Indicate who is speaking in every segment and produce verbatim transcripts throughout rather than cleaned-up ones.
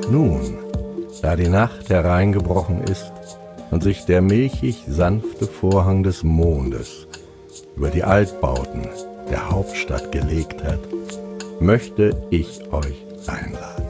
Speaker 1: nun, da die Nacht hereingebrochen ist und sich der milchig sanfte Vorhang des Mondes über die Altbauten der Hauptstadt gelegt hat, möchte ich euch einladen.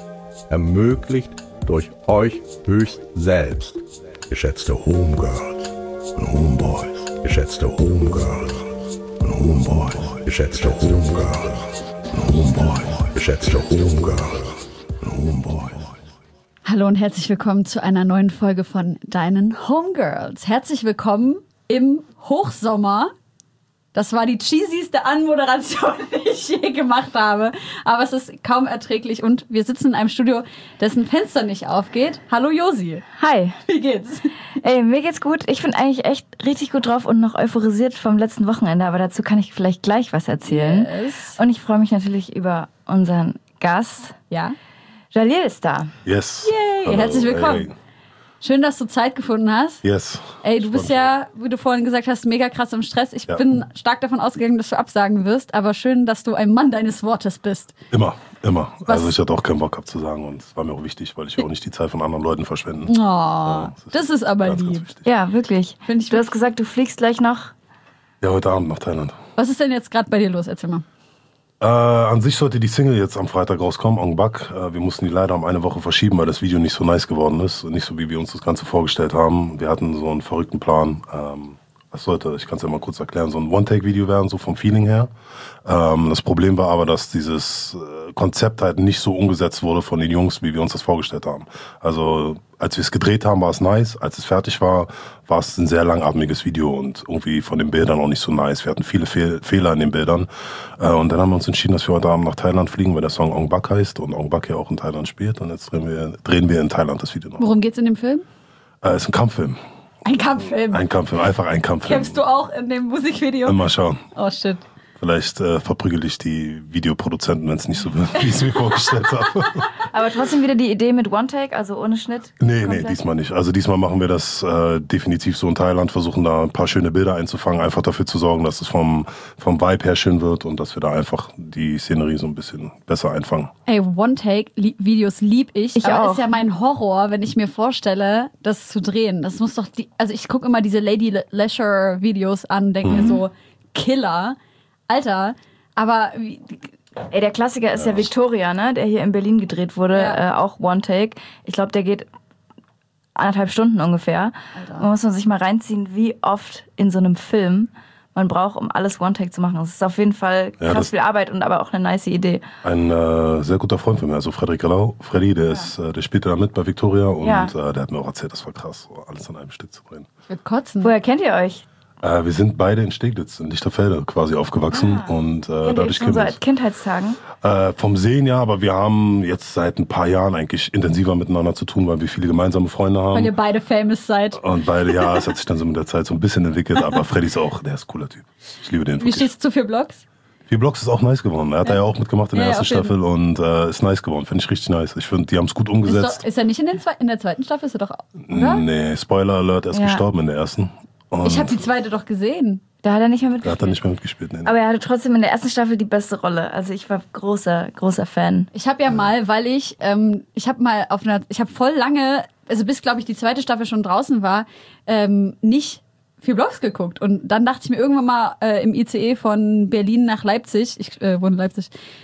Speaker 1: Ermöglicht durch euch höchst selbst, geschätzte Homegirls und Homeboys, geschätzte Homegirls und Homeboys, geschätzte Homegirls und Homeboys, geschätzte Homegirls und Homeboys.
Speaker 2: Hallo und herzlich willkommen zu einer neuen Folge von Deinen Homegirls. Herzlich willkommen im Hochsommer. Das war die cheesyste Anmoderation, die ich je gemacht habe. Aber es ist kaum erträglich und wir sitzen in einem Studio, dessen Fenster nicht aufgeht. Hallo Josi.
Speaker 3: Hi.
Speaker 2: Wie geht's?
Speaker 3: Ey, mir geht's gut. Ich bin eigentlich echt richtig gut drauf und noch euphorisiert vom letzten Wochenende. Aber dazu kann ich vielleicht gleich was erzählen.
Speaker 2: Yes.
Speaker 3: Und ich freue mich natürlich über unseren Gast.
Speaker 2: Ja.
Speaker 3: Jalil ist da.
Speaker 4: Yes.
Speaker 2: Yay.
Speaker 4: Hallo.
Speaker 2: Herzlich willkommen.
Speaker 4: Hey.
Speaker 2: Schön, dass du Zeit gefunden hast.
Speaker 4: Yes.
Speaker 2: Ey, du bist ja, wie du vorhin gesagt hast, mega krass im Stress. Ich
Speaker 4: Ja.
Speaker 2: bin stark davon ausgegangen, dass du absagen wirst. Aber schön, dass du ein Mann deines Wortes bist.
Speaker 4: Immer, immer.
Speaker 2: Was?
Speaker 4: Also ich hatte auch keinen Bock abzusagen und es war mir auch wichtig, weil ich will auch nicht die Zeit von anderen Leuten verschwenden.
Speaker 2: Oh,
Speaker 4: Ja,
Speaker 2: das ist aber
Speaker 4: ganz,
Speaker 2: lieb.
Speaker 4: ganz wichtig.
Speaker 3: Ja, wirklich.
Speaker 2: Find ich
Speaker 3: Du hast gesagt, du fliegst gleich noch.
Speaker 4: Ja, heute Abend nach Thailand.
Speaker 2: Was ist denn jetzt gerade bei dir los? Erzähl mal.
Speaker 4: Äh, an sich sollte die Single jetzt am Freitag rauskommen, Ong Bak. Äh, wir mussten die leider um eine Woche verschieben, weil das Video nicht so nice geworden ist. Nicht so, wie wir uns das Ganze vorgestellt haben. Wir hatten so einen verrückten Plan. Ähm, das sollte, ich kann es ja mal kurz erklären, so ein One-Take-Video werden, so vom Feeling her. Ähm, das Problem war aber, dass dieses äh, Konzept halt nicht so umgesetzt wurde von den Jungs, wie wir uns das vorgestellt haben. Also als wir es gedreht haben, war es nice. Als es fertig war, war es ein sehr langatmiges Video und irgendwie von den Bildern auch nicht so nice. Wir hatten viele Fehl- Fehler in den Bildern. Äh, und dann haben wir uns entschieden, dass wir heute Abend nach Thailand fliegen, weil der Song Ong Bak heißt und Ong Bak ja auch in Thailand spielt. Und jetzt drehen wir, drehen wir in Thailand das Video noch.
Speaker 2: Worum geht's in dem Film?
Speaker 4: Äh, ist ein Kampffilm.
Speaker 2: Ein Kampffilm.
Speaker 4: Ein Kampffilm, einfach ein Kampffilm.
Speaker 2: Kämpfst du auch in dem Musikvideo?
Speaker 4: Mal schauen.
Speaker 2: Oh shit.
Speaker 4: Vielleicht äh, verprügel ich die Videoproduzenten, wenn es nicht so wird, wie ich es mir vorgestellt habe.
Speaker 3: Aber trotzdem wieder die Idee mit One-Take, also ohne Schnitt?
Speaker 4: Nee, nee,
Speaker 3: Komplett?
Speaker 4: diesmal nicht. Also diesmal machen wir das äh, definitiv so in Thailand, versuchen da ein paar schöne Bilder einzufangen, einfach dafür zu sorgen, dass es vom, vom Vibe her schön wird und dass wir da einfach die Szenerie so ein bisschen besser einfangen.
Speaker 2: Ey, One-Take-Videos lieb ich.
Speaker 3: Ich
Speaker 2: aber
Speaker 3: auch.
Speaker 2: ist ja mein Horror, wenn ich mir vorstelle, das zu drehen. Das muss doch die, also ich gucke immer diese Lady Leisure-Videos an, denke mir so, Killer. Alter, aber wie,
Speaker 3: Ey, der Klassiker ist ja. ja Victoria, ne? Der hier in Berlin gedreht wurde,
Speaker 2: Ja.
Speaker 3: äh, auch One-Take. Ich glaube, der geht anderthalb Stunden ungefähr.
Speaker 2: Alter.
Speaker 3: Man muss man sich mal reinziehen, wie oft in so einem Film man braucht, um alles One-Take zu machen. Das ist auf jeden Fall krass
Speaker 4: Ja, das-
Speaker 3: viel Arbeit und aber auch eine nice Idee.
Speaker 4: Ein äh, sehr guter Freund von mir, also Frederik Gallau, Freddy, der, ist, äh, der spielte da mit bei Victoria und
Speaker 3: Ja.
Speaker 4: äh, der hat mir auch erzählt, das war krass, so alles an einem Stück zu drehen.
Speaker 2: ich würde kotzen.
Speaker 3: Woher kennt ihr euch?
Speaker 4: Äh, wir sind beide in Steglitz, in Lichterfelde quasi aufgewachsen
Speaker 3: Ah.
Speaker 4: und äh,
Speaker 3: Kennt ihr euch
Speaker 4: dadurch
Speaker 3: schon
Speaker 4: kennen
Speaker 3: so
Speaker 4: wir
Speaker 3: seit
Speaker 4: uns.
Speaker 3: Kindheitstagen?
Speaker 4: Äh, vom Sehen ja, aber wir haben jetzt seit ein paar Jahren eigentlich intensiver miteinander zu tun, weil wir viele gemeinsame Freunde
Speaker 2: Weil ihr
Speaker 4: haben.
Speaker 2: beide famous seid.
Speaker 4: Und beide, ja, es hat sich dann so mit der Zeit so ein bisschen entwickelt, aber Freddy ist auch, der ist ein cooler Typ. Ich liebe den
Speaker 2: Wie
Speaker 4: wirklich.
Speaker 2: stehst du zu vier Blogs?
Speaker 4: Vier Blocks ist auch nice geworden. Er hat
Speaker 2: Ja.
Speaker 4: da ja auch mitgemacht in der
Speaker 2: Ja, ja,
Speaker 4: ersten
Speaker 2: auf jeden
Speaker 4: Staffel und äh, ist nice geworden. Finde ich richtig nice. Ich finde, die haben es gut
Speaker 2: Ist,
Speaker 4: umgesetzt.
Speaker 2: doch, ist er nicht in, den zwei, in der zweiten Staffel? Ist er doch, oder?
Speaker 4: Nee, Spoiler Alert, er ist
Speaker 3: Ja.
Speaker 4: gestorben in der ersten. Und
Speaker 2: Ich habe die zweite doch gesehen.
Speaker 3: Da hat er nicht mehr
Speaker 4: da hat er
Speaker 3: mitgespielt.
Speaker 4: nicht mehr mitgespielt. Nee.
Speaker 3: Aber er hatte trotzdem in der ersten Staffel die beste Rolle. Also ich war großer, großer Fan.
Speaker 2: Ich habe ja mal, weil ich, ähm, ich habe mal auf einer, ich habe voll lange, also bis, glaube ich, die zweite Staffel schon draußen war, ähm, nicht vier Blogs geguckt. Und dann dachte ich mir irgendwann mal äh, im I C E von Berlin nach Leipzig, ich äh, wohne in Leipzig,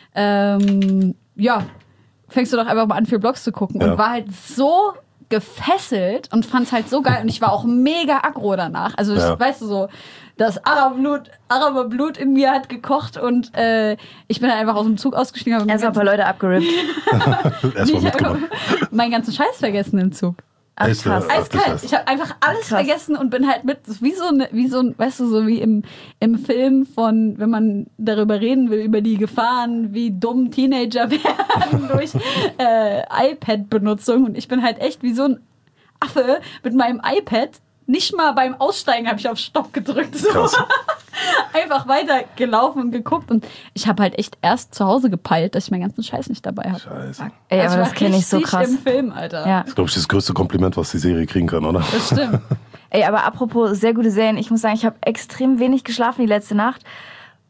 Speaker 2: ähm, ja, fängst du doch einfach mal an, vier Blogs zu gucken.
Speaker 4: Ja.
Speaker 2: Und war halt so gefesselt und fand's halt so geil. Und ich war auch mega aggro danach. Also, ich,
Speaker 4: Ja.
Speaker 2: weißt du so, das Araberblut, Araberblut in mir hat gekocht und äh, ich bin halt einfach aus dem Zug ausgestiegen. habe
Speaker 3: Erstmal ein paar Leute abgerippt.
Speaker 4: Erstmal
Speaker 2: ich habe
Speaker 4: mitgemacht.
Speaker 2: meinen ganzen Scheiß vergessen im Zug.
Speaker 3: Ach,
Speaker 4: Echt,
Speaker 3: krass.
Speaker 4: ja? Ach, das
Speaker 2: Eiskalt.
Speaker 4: heißt-
Speaker 2: Ich habe einfach alles
Speaker 3: Krass.
Speaker 2: vergessen und bin halt mit, wie so, eine, wie so ein, weißt du, so wie im, im Film von, wenn man darüber reden will, über die Gefahren, wie dumm Teenager werden durch äh, iPad-Benutzung. Und ich bin halt echt wie so ein Affe mit meinem iPad. Nicht mal beim Aussteigen habe ich auf Stopp gedrückt. So.
Speaker 4: Krass.
Speaker 2: Einfach weiter gelaufen und geguckt. Und ich habe halt echt erst zu Hause gepeilt, dass ich meinen ganzen Scheiß nicht dabei habe.
Speaker 4: Scheiße.
Speaker 3: Ey,
Speaker 2: Also
Speaker 3: aber
Speaker 2: ich
Speaker 3: das
Speaker 2: war
Speaker 3: kenne ich so
Speaker 2: richtig
Speaker 3: krass.
Speaker 2: im Film, Alter.
Speaker 3: Ja.
Speaker 4: Das ist, glaube ich, das größte Kompliment, was die Serie kriegen kann, oder?
Speaker 2: Das stimmt.
Speaker 3: Ey, aber apropos sehr gute Serien, ich muss sagen, ich habe extrem wenig geschlafen die letzte Nacht,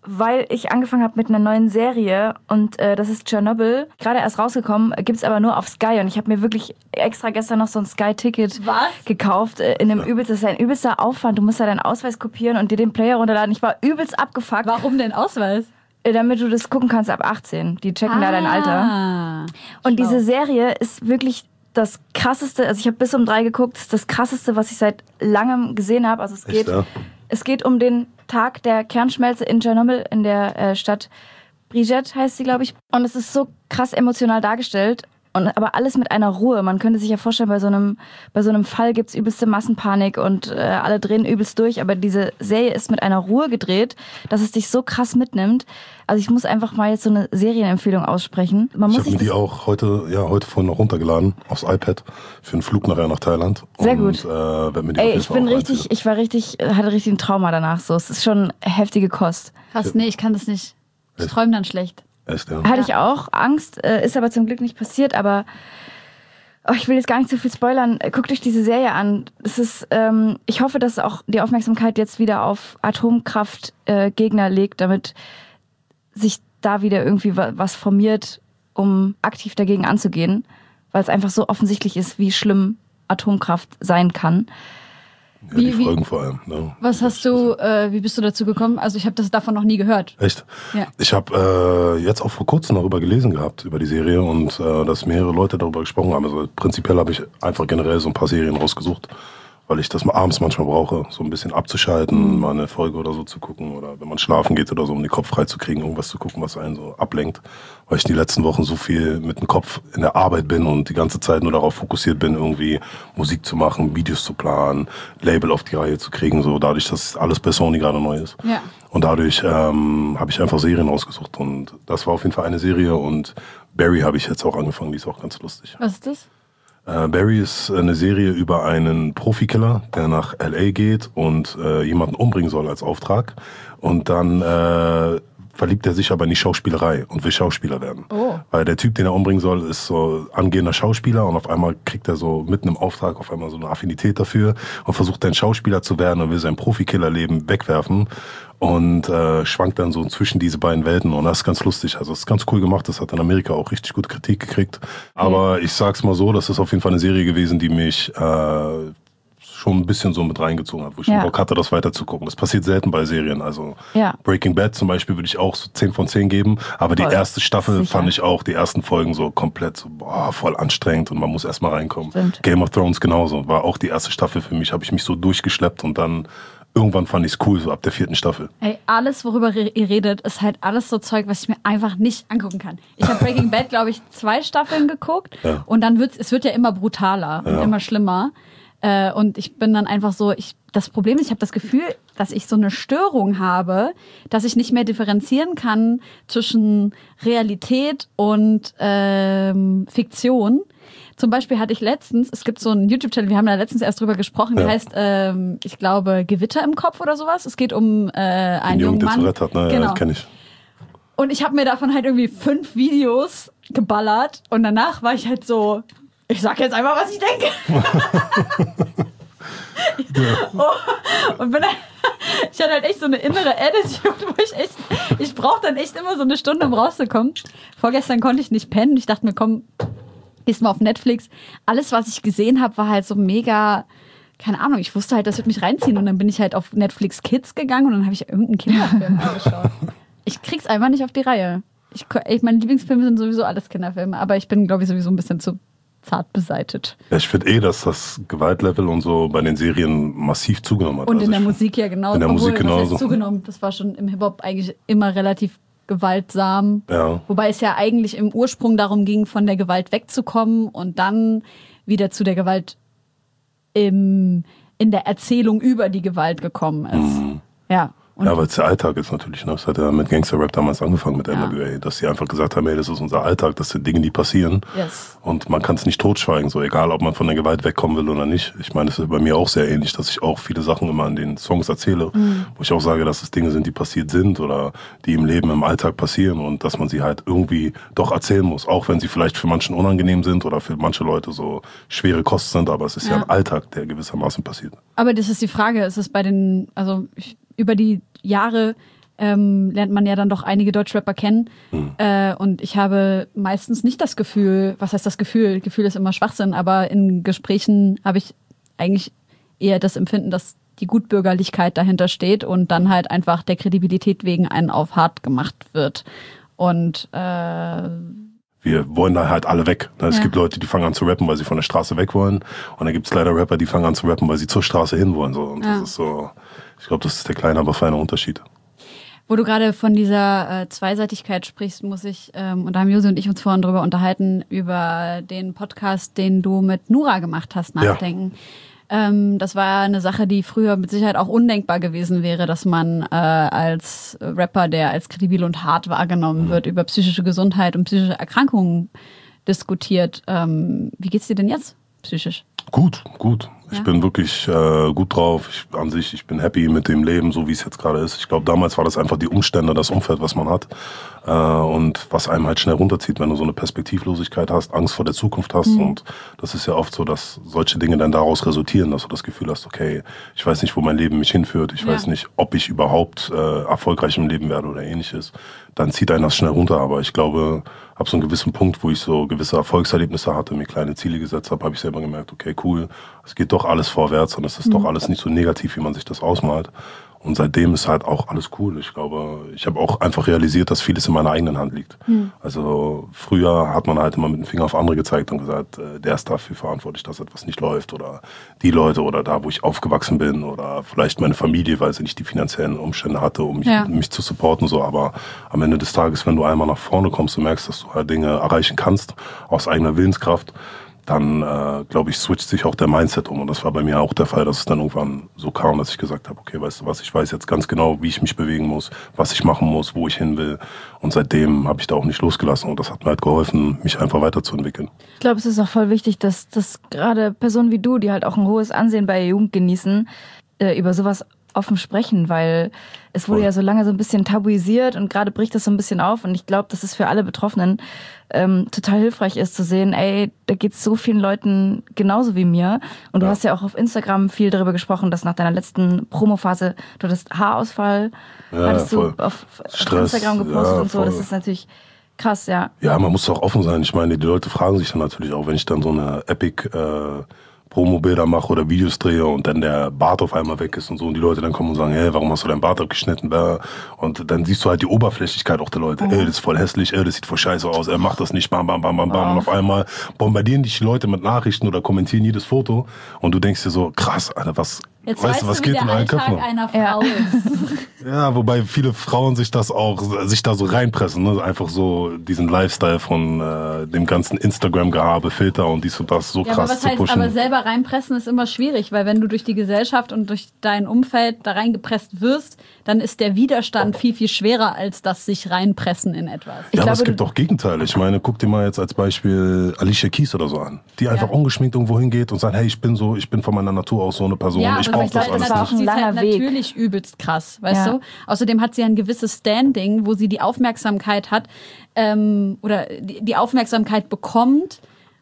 Speaker 3: weil ich angefangen habe mit einer neuen Serie und äh, das ist Chernobyl. Gerade erst rausgekommen, gibt's aber nur auf Sky und ich habe mir wirklich extra gestern noch so ein Sky-Ticket gekauft. Äh, in einem übelst, das ist ein übelster Aufwand. Du musst da deinen Ausweis kopieren und dir den Player runterladen. Ich war übelst abgefuckt.
Speaker 2: Warum denn Ausweis?
Speaker 3: Äh, damit du das gucken kannst ab achtzehn. Die checken
Speaker 2: ah,
Speaker 3: da dein Alter. Und
Speaker 2: schlau.
Speaker 3: diese Serie ist wirklich das krasseste, also ich habe bis um drei geguckt, das ist das krasseste, was ich seit langem gesehen habe. Also es geht,
Speaker 4: Echt, ja?
Speaker 3: es geht um den Tag der Kernschmelze in Tschernobyl in der äh, Stadt Pripyat heißt sie, glaube ich. Und es ist so krass emotional dargestellt. Und, aber alles mit einer Ruhe. Man könnte sich ja vorstellen, bei so einem, bei so einem Fall gibt's übelste Massenpanik und äh, alle drehen übelst durch. Aber diese Serie ist mit einer Ruhe gedreht, dass es dich so krass mitnimmt. Also ich muss einfach mal jetzt so eine Serienempfehlung aussprechen. Man
Speaker 4: Ich
Speaker 3: muss
Speaker 4: habe mir die auch heute, ja, heute vorhin noch runtergeladen aufs iPad für einen Flug nachher nach Thailand.
Speaker 3: Sehr
Speaker 4: und,
Speaker 3: gut.
Speaker 4: Äh, werd mir die auf
Speaker 3: Ey,
Speaker 4: jeden
Speaker 3: ich
Speaker 4: Fall
Speaker 3: bin
Speaker 4: auch
Speaker 3: richtig,
Speaker 4: reinziehen.
Speaker 3: ich war richtig, hatte richtig ein Trauma danach. So, es ist schon heftige Kost.
Speaker 2: Krass, nee, ich kann das nicht. Ich träume dann schlecht.
Speaker 4: Echt, ja.
Speaker 3: Hatte ich auch Angst, äh, ist aber zum Glück nicht passiert. Aber oh, ich will jetzt gar nicht so viel spoilern. Guckt euch diese Serie an. Es ist, ähm, ich hoffe, dass auch die Aufmerksamkeit jetzt wieder auf Atomkraftgegner äh, Gegner legt, damit sich da wieder irgendwie wa- was formiert, um aktiv dagegen anzugehen, weil es einfach so offensichtlich ist, wie schlimm Atomkraft sein kann.
Speaker 4: Ja,
Speaker 2: Wie-
Speaker 4: die
Speaker 2: wie-
Speaker 4: Folgen vor allem. Ne?
Speaker 2: Was hast du, äh, wie bist du dazu gekommen? Also ich habe das davon noch nie gehört.
Speaker 4: Echt?
Speaker 2: Ja.
Speaker 4: Ich habe äh, jetzt auch vor kurzem darüber gelesen gehabt, über die Serie und äh, dass mehrere Leute darüber gesprochen haben. Also prinzipiell habe ich einfach generell so ein paar Serien rausgesucht, weil ich das mal abends manchmal brauche, so ein bisschen abzuschalten, mal eine Folge oder so zu gucken oder wenn man schlafen geht oder so, um den Kopf frei zu kriegen, irgendwas zu gucken, was einen so ablenkt. Weil ich die letzten Wochen so viel mit dem Kopf in der Arbeit bin und die ganze Zeit nur darauf fokussiert bin, irgendwie Musik zu machen, Videos zu planen, Label auf die Reihe zu kriegen, so dadurch, dass alles bei Sony gerade neu ist.
Speaker 2: Ja.
Speaker 4: Und dadurch ähm, habe ich einfach Serien rausgesucht und das war auf jeden Fall eine Serie und Barry habe ich jetzt auch angefangen, die ist auch ganz lustig.
Speaker 2: Was ist das?
Speaker 4: Äh, Barry ist eine Serie über einen Profikiller, der nach L A geht und äh, jemanden umbringen soll als Auftrag. Und dann äh, verliebt er sich aber in die Schauspielerei und will Schauspieler werden.
Speaker 2: Oh.
Speaker 4: Weil der Typ, den er umbringen soll, ist so angehender Schauspieler und auf einmal kriegt er so mitten im Auftrag auf einmal so eine Affinität dafür und versucht dann Schauspieler zu werden und will sein Profikillerleben wegwerfen und äh, schwankt dann so zwischen diese beiden Welten und das ist ganz lustig. Also das ist ganz cool gemacht, das hat in Amerika auch richtig gut Kritik gekriegt. Aber ich sag's mal so, das ist auf jeden Fall eine Serie gewesen, die mich äh, schon ein bisschen so mit reingezogen hat, wo ich
Speaker 3: Ja.
Speaker 4: schon Bock hatte, das weiter zu gucken. Das passiert selten bei Serien. Also
Speaker 3: Ja.
Speaker 4: Breaking Bad zum Beispiel würde ich auch so zehn von zehn geben, aber die
Speaker 3: Voll.
Speaker 4: erste Staffel
Speaker 3: Sicher.
Speaker 4: fand ich auch, die ersten Folgen so komplett so, boah, voll anstrengend und man muss erstmal reinkommen.
Speaker 3: Stimmt.
Speaker 4: Game of Thrones genauso, war auch die erste Staffel für mich, habe ich mich so durchgeschleppt und dann irgendwann fand ich es cool, so ab der vierten Staffel.
Speaker 2: Ey, alles, worüber ihr redet, ist halt alles so Zeug, was ich mir einfach nicht angucken kann. Ich habe Breaking Bad, glaube ich, zwei Staffeln geguckt
Speaker 4: Ja.
Speaker 2: und dann wird's, es wird ja immer brutaler und
Speaker 4: Ja.
Speaker 2: immer schlimmer. Äh, und ich bin dann einfach so, ich, das Problem ist, ich habe das Gefühl, dass ich so eine Störung habe, dass ich nicht mehr differenzieren kann zwischen Realität und ähm, Fiktion. Zum Beispiel hatte ich letztens, es gibt so einen YouTube-Channel, wir haben da letztens erst drüber gesprochen, der
Speaker 4: Ja.
Speaker 2: heißt, ähm, ich glaube, Gewitter im Kopf oder sowas. Es geht um äh, einen
Speaker 4: Den Jungen,
Speaker 2: jungen
Speaker 4: der
Speaker 2: Mann.
Speaker 4: Tourette hat, ne?
Speaker 2: Genau.
Speaker 4: Ja, kenne ich.
Speaker 2: Und ich habe mir davon halt irgendwie fünf Videos geballert und danach war ich halt so, ich sag jetzt einfach, was ich denke. oh, und bin dann, ich hatte halt echt so eine innere Attitude, wo ich echt, ich brauche dann echt immer so eine Stunde, um rauszukommen. Vorgestern konnte ich nicht pennen. Ich dachte mir, komm, gehst mal auf Netflix. Alles, was ich gesehen habe, war halt so mega, keine Ahnung, ich wusste halt, das wird mich reinziehen. Und dann bin ich halt auf Netflix Kids gegangen und dann habe ich irgendeinen Kinderfilm angeschaut. Ich krieg's einfach nicht auf die Reihe. Ich, ich, meine Lieblingsfilme sind sowieso alles Kinderfilme, aber ich bin, glaube ich, sowieso ein bisschen zu zart beseitet.
Speaker 4: Ja, ich finde eh, dass das Gewaltlevel und so bei den Serien massiv zugenommen hat.
Speaker 2: Und
Speaker 4: Also
Speaker 2: in der
Speaker 4: ich-
Speaker 2: Musik ja genau.
Speaker 4: In der Musik
Speaker 2: was heißt
Speaker 4: genauso.
Speaker 2: zugenommen. Das war schon im Hip-Hop eigentlich immer relativ gewaltsam.
Speaker 4: Ja.
Speaker 2: Wobei es ja eigentlich im Ursprung darum ging, von der Gewalt wegzukommen und dann wieder zu der Gewalt im, in der Erzählung über die Gewalt gekommen ist.
Speaker 4: Mhm.
Speaker 2: Ja. Und
Speaker 4: Ja, weil es der Alltag ist natürlich. Ne? Das hat ja mit Gangster-Rap damals angefangen mit
Speaker 2: Ja.
Speaker 4: N W A, dass sie einfach gesagt haben, ey, das ist unser Alltag, das sind Dinge, die passieren.
Speaker 2: yes.
Speaker 4: Und man kann es nicht totschweigen, so egal, ob man von der Gewalt wegkommen will oder nicht. Ich meine, es ist bei mir auch sehr ähnlich, dass ich auch viele Sachen immer in den Songs erzähle,
Speaker 2: Mhm.
Speaker 4: wo ich auch sage, dass es Dinge sind, die passiert sind oder die im Leben, im Alltag passieren und dass man sie halt irgendwie doch erzählen muss, auch wenn sie vielleicht für manchen unangenehm sind oder für manche Leute so schwere Kost sind, aber es ist ja,
Speaker 2: Ja.
Speaker 4: ein Alltag, der gewissermaßen passiert.
Speaker 2: Aber das ist die Frage, ist es bei den, also ich, über die Jahre ähm, lernt man ja dann doch einige Deutschrapper kennen.
Speaker 4: Mhm.
Speaker 2: Äh, und ich habe meistens nicht das Gefühl, was heißt das Gefühl? Gefühl ist immer Schwachsinn, aber in Gesprächen habe ich eigentlich eher das Empfinden, dass die Gutbürgerlichkeit dahinter steht und dann halt einfach der Kredibilität wegen einen auf hart gemacht wird. Und äh,
Speaker 4: wir wollen da halt alle weg. Es
Speaker 2: ja.
Speaker 4: gibt Leute, die fangen an zu rappen, weil sie von der Straße weg wollen. Und dann gibt es leider Rapper, die fangen an zu rappen, weil sie zur Straße hin wollen. So. Und
Speaker 2: ja.
Speaker 4: das ist so, ich glaube, das ist der kleine, aber feine Unterschied.
Speaker 2: Wo du gerade von dieser äh, Zweiseitigkeit sprichst, muss ich, ähm, und da haben Josi und ich uns vorhin drüber unterhalten, über den Podcast, den du mit Nura gemacht hast, nachdenken. Ja. Ähm, das war eine Sache, die früher mit Sicherheit auch undenkbar gewesen wäre, dass man äh, als Rapper, der als kredibil und hart wahrgenommen mhm. wird, über psychische Gesundheit und psychische Erkrankungen diskutiert. Ähm, wie geht's dir denn jetzt psychisch?
Speaker 4: Gut, gut. Ich
Speaker 2: ja?
Speaker 4: bin wirklich äh, gut drauf. Ich, an sich, ich bin happy mit dem Leben, so wie es jetzt gerade ist. Ich glaube, damals war das einfach die Umstände, das Umfeld, was man hat. Äh, und was einem halt schnell runterzieht, wenn du so eine Perspektivlosigkeit hast, Angst vor der Zukunft hast. Mhm. Und das ist ja oft so, dass solche Dinge dann daraus resultieren, dass du das Gefühl hast, okay, ich weiß nicht, wo mein Leben mich hinführt. Ich ja. weiß nicht, ob ich überhaupt äh, erfolgreich im Leben werde oder ähnliches. Dann zieht einen das schnell runter. Aber ich glaube, ab so einem gewissen Punkt, wo ich so gewisse Erfolgserlebnisse hatte, mir kleine Ziele gesetzt habe, habe ich selber gemerkt, okay, cool, es geht doch alles vorwärts und es ist mhm. doch alles nicht so negativ, wie man sich das ausmalt. Und seitdem ist halt auch alles cool. Ich glaube, ich habe auch einfach realisiert, dass vieles in meiner eigenen Hand liegt. Mhm. Also früher hat man halt immer mit dem Finger auf andere gezeigt und gesagt, äh, der ist dafür verantwortlich, dass etwas nicht läuft oder die Leute oder da, wo ich aufgewachsen bin oder vielleicht meine Familie, weil sie nicht die finanziellen Umstände hatte, um mich, ja. mich zu supporten. So. Aber am Ende des Tages, wenn du einmal nach vorne kommst und merkst, dass du halt Dinge erreichen kannst aus eigener Willenskraft, dann, äh, glaube ich, switcht sich auch der Mindset um. Und das war bei mir auch der Fall, dass es dann irgendwann so kam, dass ich gesagt habe, okay, weißt du was, ich weiß jetzt ganz genau, wie ich mich bewegen muss, was ich machen muss, wo ich hin will. Und seitdem habe ich da auch nicht losgelassen. Und das hat mir halt geholfen, mich einfach weiterzuentwickeln.
Speaker 3: Ich glaube, es ist auch voll wichtig, dass, dass gerade Personen wie du, die halt auch ein hohes Ansehen bei der Jugend genießen, äh, über sowas offen sprechen, weil es wurde ja so lange so ein bisschen tabuisiert und gerade bricht das so ein bisschen auf und ich glaube, dass es für alle Betroffenen ähm, total hilfreich ist zu sehen, ey, da geht's so vielen Leuten genauso wie mir und du ja. hast ja auch auf Instagram viel darüber gesprochen, dass nach deiner letzten Promophase du hattest Haarausfall,
Speaker 4: ja,
Speaker 3: hattest
Speaker 4: voll.
Speaker 3: du auf,
Speaker 4: Stress,
Speaker 3: auf Instagram gepostet
Speaker 4: ja,
Speaker 3: und so,
Speaker 4: voll.
Speaker 3: das ist natürlich krass, ja.
Speaker 4: Ja, man muss auch offen sein, ich meine, die Leute fragen sich dann natürlich auch, wenn ich dann so eine Epic äh, Promo-Bilder mache oder Videos drehe und dann der Bart auf einmal weg ist und so und die Leute dann kommen und sagen, hey, warum hast du deinen Bart abgeschnitten? Und dann siehst du halt die Oberflächlichkeit auch der Leute. Oh. Ey, das ist voll hässlich, ey, das sieht voll scheiße aus, er macht das nicht, bam, bam, bam, bam, bam. Oh. Und auf einmal bombardieren dich die Leute mit Nachrichten oder kommentieren jedes Foto und du denkst dir so, krass, Alter, was...
Speaker 2: Jetzt
Speaker 4: weißt du, was geht in allen Köpfen?
Speaker 2: Einer Frau
Speaker 3: ja.
Speaker 2: ist.
Speaker 4: Ja, wobei viele Frauen sich das auch, sich da so reinpressen, ne? Einfach so diesen Lifestyle von äh, dem ganzen Instagram-Gehabe, Filter und dies und das so
Speaker 2: ja,
Speaker 4: krass
Speaker 2: aber was
Speaker 4: zu
Speaker 2: heißt,
Speaker 4: pushen.
Speaker 2: aber selber reinpressen ist immer schwierig, weil wenn du durch die Gesellschaft und durch dein Umfeld da reingepresst wirst, dann ist der Widerstand viel, viel schwerer als das sich reinpressen in etwas.
Speaker 4: Ich ja,
Speaker 3: glaube,
Speaker 4: aber es gibt auch Gegenteile. Ich meine, guck dir mal jetzt als Beispiel Alicia Keys oder so an, die einfach ja. ungeschminkt irgendwo hingeht und sagt, hey, ich bin so, ich bin von meiner Natur aus so eine Person,
Speaker 2: ja,
Speaker 4: ich brauche das alles nicht.
Speaker 2: Sie ist halt
Speaker 3: Weg.
Speaker 2: natürlich übelst krass, weißt
Speaker 3: ja.
Speaker 2: du? Außerdem hat sie ein gewisses Standing, wo sie die Aufmerksamkeit hat ähm, oder die, die Aufmerksamkeit bekommt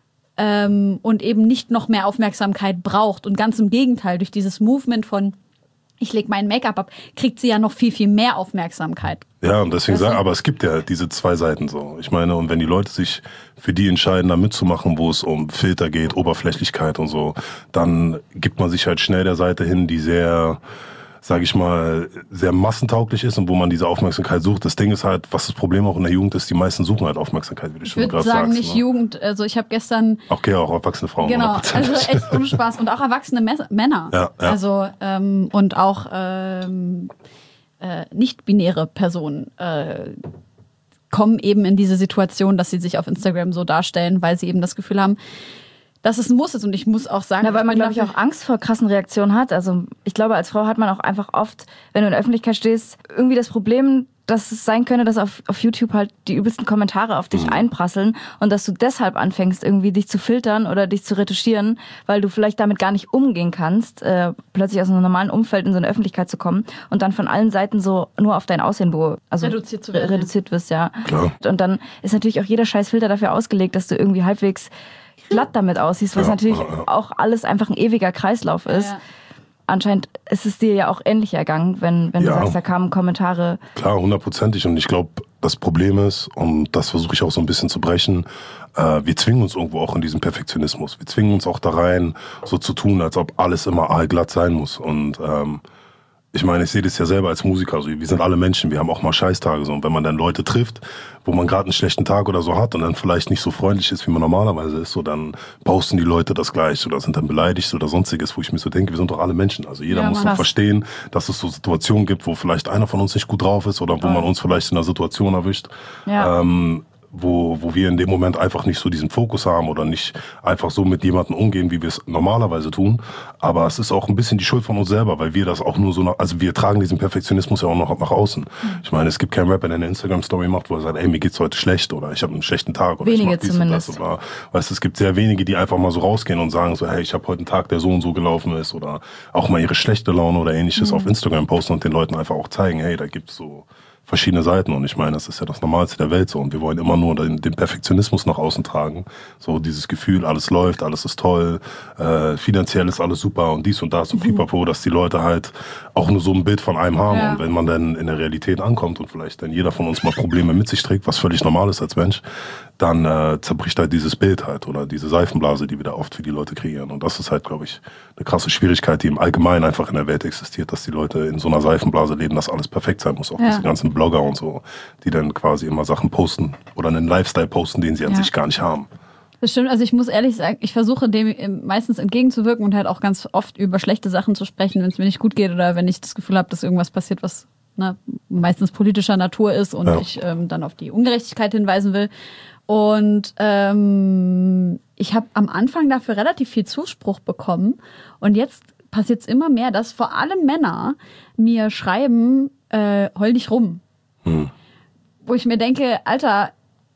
Speaker 2: ähm, und eben nicht noch mehr Aufmerksamkeit braucht. Und ganz im Gegenteil, durch dieses Movement von ich lege mein Make-up ab, kriegt sie ja noch viel, viel mehr Aufmerksamkeit.
Speaker 4: Ja, und deswegen sagen, aber es gibt ja diese zwei Seiten so. Ich meine, und wenn die Leute sich für die entscheiden, da mitzumachen, wo es um Filter geht, Oberflächlichkeit und so, dann gibt man sich halt schnell der Seite hin, die sehr, sage ich mal, sehr massentauglich ist und wo man diese Aufmerksamkeit sucht. Das Ding ist halt, was das Problem auch in der Jugend ist, die meisten suchen halt Aufmerksamkeit, wie du schon gerade sagst.
Speaker 2: Ich würde sagen, nicht
Speaker 4: ne?
Speaker 2: Jugend, also ich habe gestern...
Speaker 4: Okay, auch erwachsene Frauen.
Speaker 2: Genau, also echt ohne Spaß. Und auch erwachsene Mes- Männer.
Speaker 4: Ja, ja.
Speaker 2: Also, ähm, und auch ähm, äh, nicht-binäre Personen äh, kommen eben in diese Situation, dass sie sich auf Instagram so darstellen, weil sie eben das Gefühl haben, dass es ein Muss ist. Und ich muss auch sagen...
Speaker 3: Na, weil man, glaube ich, auch Angst vor krassen Reaktionen hat. Also ich glaube, als Frau hat man auch einfach oft, wenn du in der Öffentlichkeit stehst, irgendwie das Problem, dass es sein könnte, dass auf, auf YouTube halt die übelsten Kommentare auf dich mhm. einprasseln und dass du deshalb anfängst, irgendwie dich zu filtern oder dich zu retuschieren, weil du vielleicht damit gar nicht umgehen kannst, äh, plötzlich aus einem normalen Umfeld in so eine Öffentlichkeit zu kommen und dann von allen Seiten so nur auf dein Aussehen be- also
Speaker 2: reduziert, zu werden.
Speaker 3: reduziert wirst, ja.
Speaker 4: Klar.
Speaker 3: Und dann ist natürlich auch jeder scheiß Filter dafür ausgelegt, dass du irgendwie halbwegs glatt damit aussiehst, was
Speaker 4: ja,
Speaker 3: natürlich
Speaker 4: ja, ja.
Speaker 3: auch alles einfach ein ewiger Kreislauf ist.
Speaker 2: Ja.
Speaker 3: anscheinend ist es dir ja auch ähnlich ergangen, wenn, wenn
Speaker 4: Ja.
Speaker 3: du sagst, da kamen Kommentare.
Speaker 4: Klar, hundertprozentig. Und ich glaube, das Problem ist, und das versuche ich auch so ein bisschen zu brechen, äh, wir zwingen uns irgendwo auch in diesen Perfektionismus. Wir zwingen uns auch da rein, so zu tun, als ob alles immer aalglatt sein muss. Und ähm, ich meine, ich sehe das ja selber als Musiker. Also wir sind alle Menschen, wir haben auch mal Scheißtage. So. Und wenn man dann Leute trifft, wo man gerade einen schlechten Tag oder so hat und dann vielleicht nicht so freundlich ist, wie man normalerweise ist, so dann posten die Leute das gleich oder sind dann beleidigt oder sonstiges, wo ich mir so denke, wir sind doch alle Menschen. Also jeder
Speaker 2: Ja,
Speaker 4: muss
Speaker 2: Mann,
Speaker 4: doch
Speaker 2: das-
Speaker 4: verstehen, dass es so Situationen gibt, wo vielleicht einer von uns nicht gut drauf ist oder wo man uns vielleicht in einer Situation erwischt,
Speaker 3: Ja.
Speaker 4: ähm, wo, wo wir in dem Moment einfach nicht so diesen Fokus haben oder nicht einfach so mit jemandem umgehen, wie wir es normalerweise tun. Aber es ist auch ein bisschen die Schuld von uns selber, weil wir das auch nur so, nach, also wir tragen diesen Perfektionismus ja auch noch nach außen. Ich meine, es gibt keinen Rapper, der eine Instagram-Story macht, wo er sagt, ey, mir geht's heute schlecht oder ich habe einen schlechten Tag oder
Speaker 3: Wenige
Speaker 4: ich mach dies
Speaker 3: zumindest.
Speaker 4: und das. Oder, weißt du, es gibt sehr wenige, die einfach mal so rausgehen und sagen so, hey, ich habe heute einen Tag, der so und so gelaufen ist oder auch mal ihre schlechte Laune oder ähnliches auf Instagram posten und den Leuten einfach auch zeigen, hey, da gibt's so verschiedene Seiten und ich meine, das ist ja das Normalste der Welt so und wir wollen immer nur den, den Perfektionismus nach außen tragen, so dieses Gefühl, alles läuft, alles ist toll, äh, finanziell ist alles super und dies und das und pipapo, dass die Leute halt auch nur so ein Bild von einem haben
Speaker 2: Ja.
Speaker 4: und wenn man dann in der Realität ankommt und vielleicht dann jeder von uns mal Probleme mit sich trägt, was völlig normal ist als Mensch, dann äh, zerbricht halt dieses Bild halt oder diese Seifenblase, die wir da oft für die Leute kreieren und das ist halt, glaube ich, eine krasse Schwierigkeit, die im Allgemeinen einfach in der Welt existiert, dass die Leute in so einer Seifenblase leben, dass alles perfekt sein muss, auch
Speaker 2: Ja.
Speaker 4: diese ganzen Blogger und so, die dann quasi immer Sachen posten oder einen Lifestyle posten, den sie an
Speaker 2: Ja.
Speaker 4: sich gar nicht haben.
Speaker 2: Das stimmt, also ich muss ehrlich sagen, ich versuche dem meistens entgegenzuwirken und halt auch ganz oft über schlechte Sachen zu sprechen, wenn es mir nicht gut geht oder wenn ich das Gefühl habe, dass irgendwas passiert, was ne, meistens politischer Natur ist und
Speaker 4: Ja.
Speaker 2: ich ähm, dann auf die Ungerechtigkeit hinweisen will. Und ähm, ich habe am Anfang dafür relativ viel Zuspruch bekommen und jetzt passiert es immer mehr, dass vor allem Männer mir schreiben, äh, heul dich rum.
Speaker 4: Hm.
Speaker 2: Wo ich mir denke, Alter,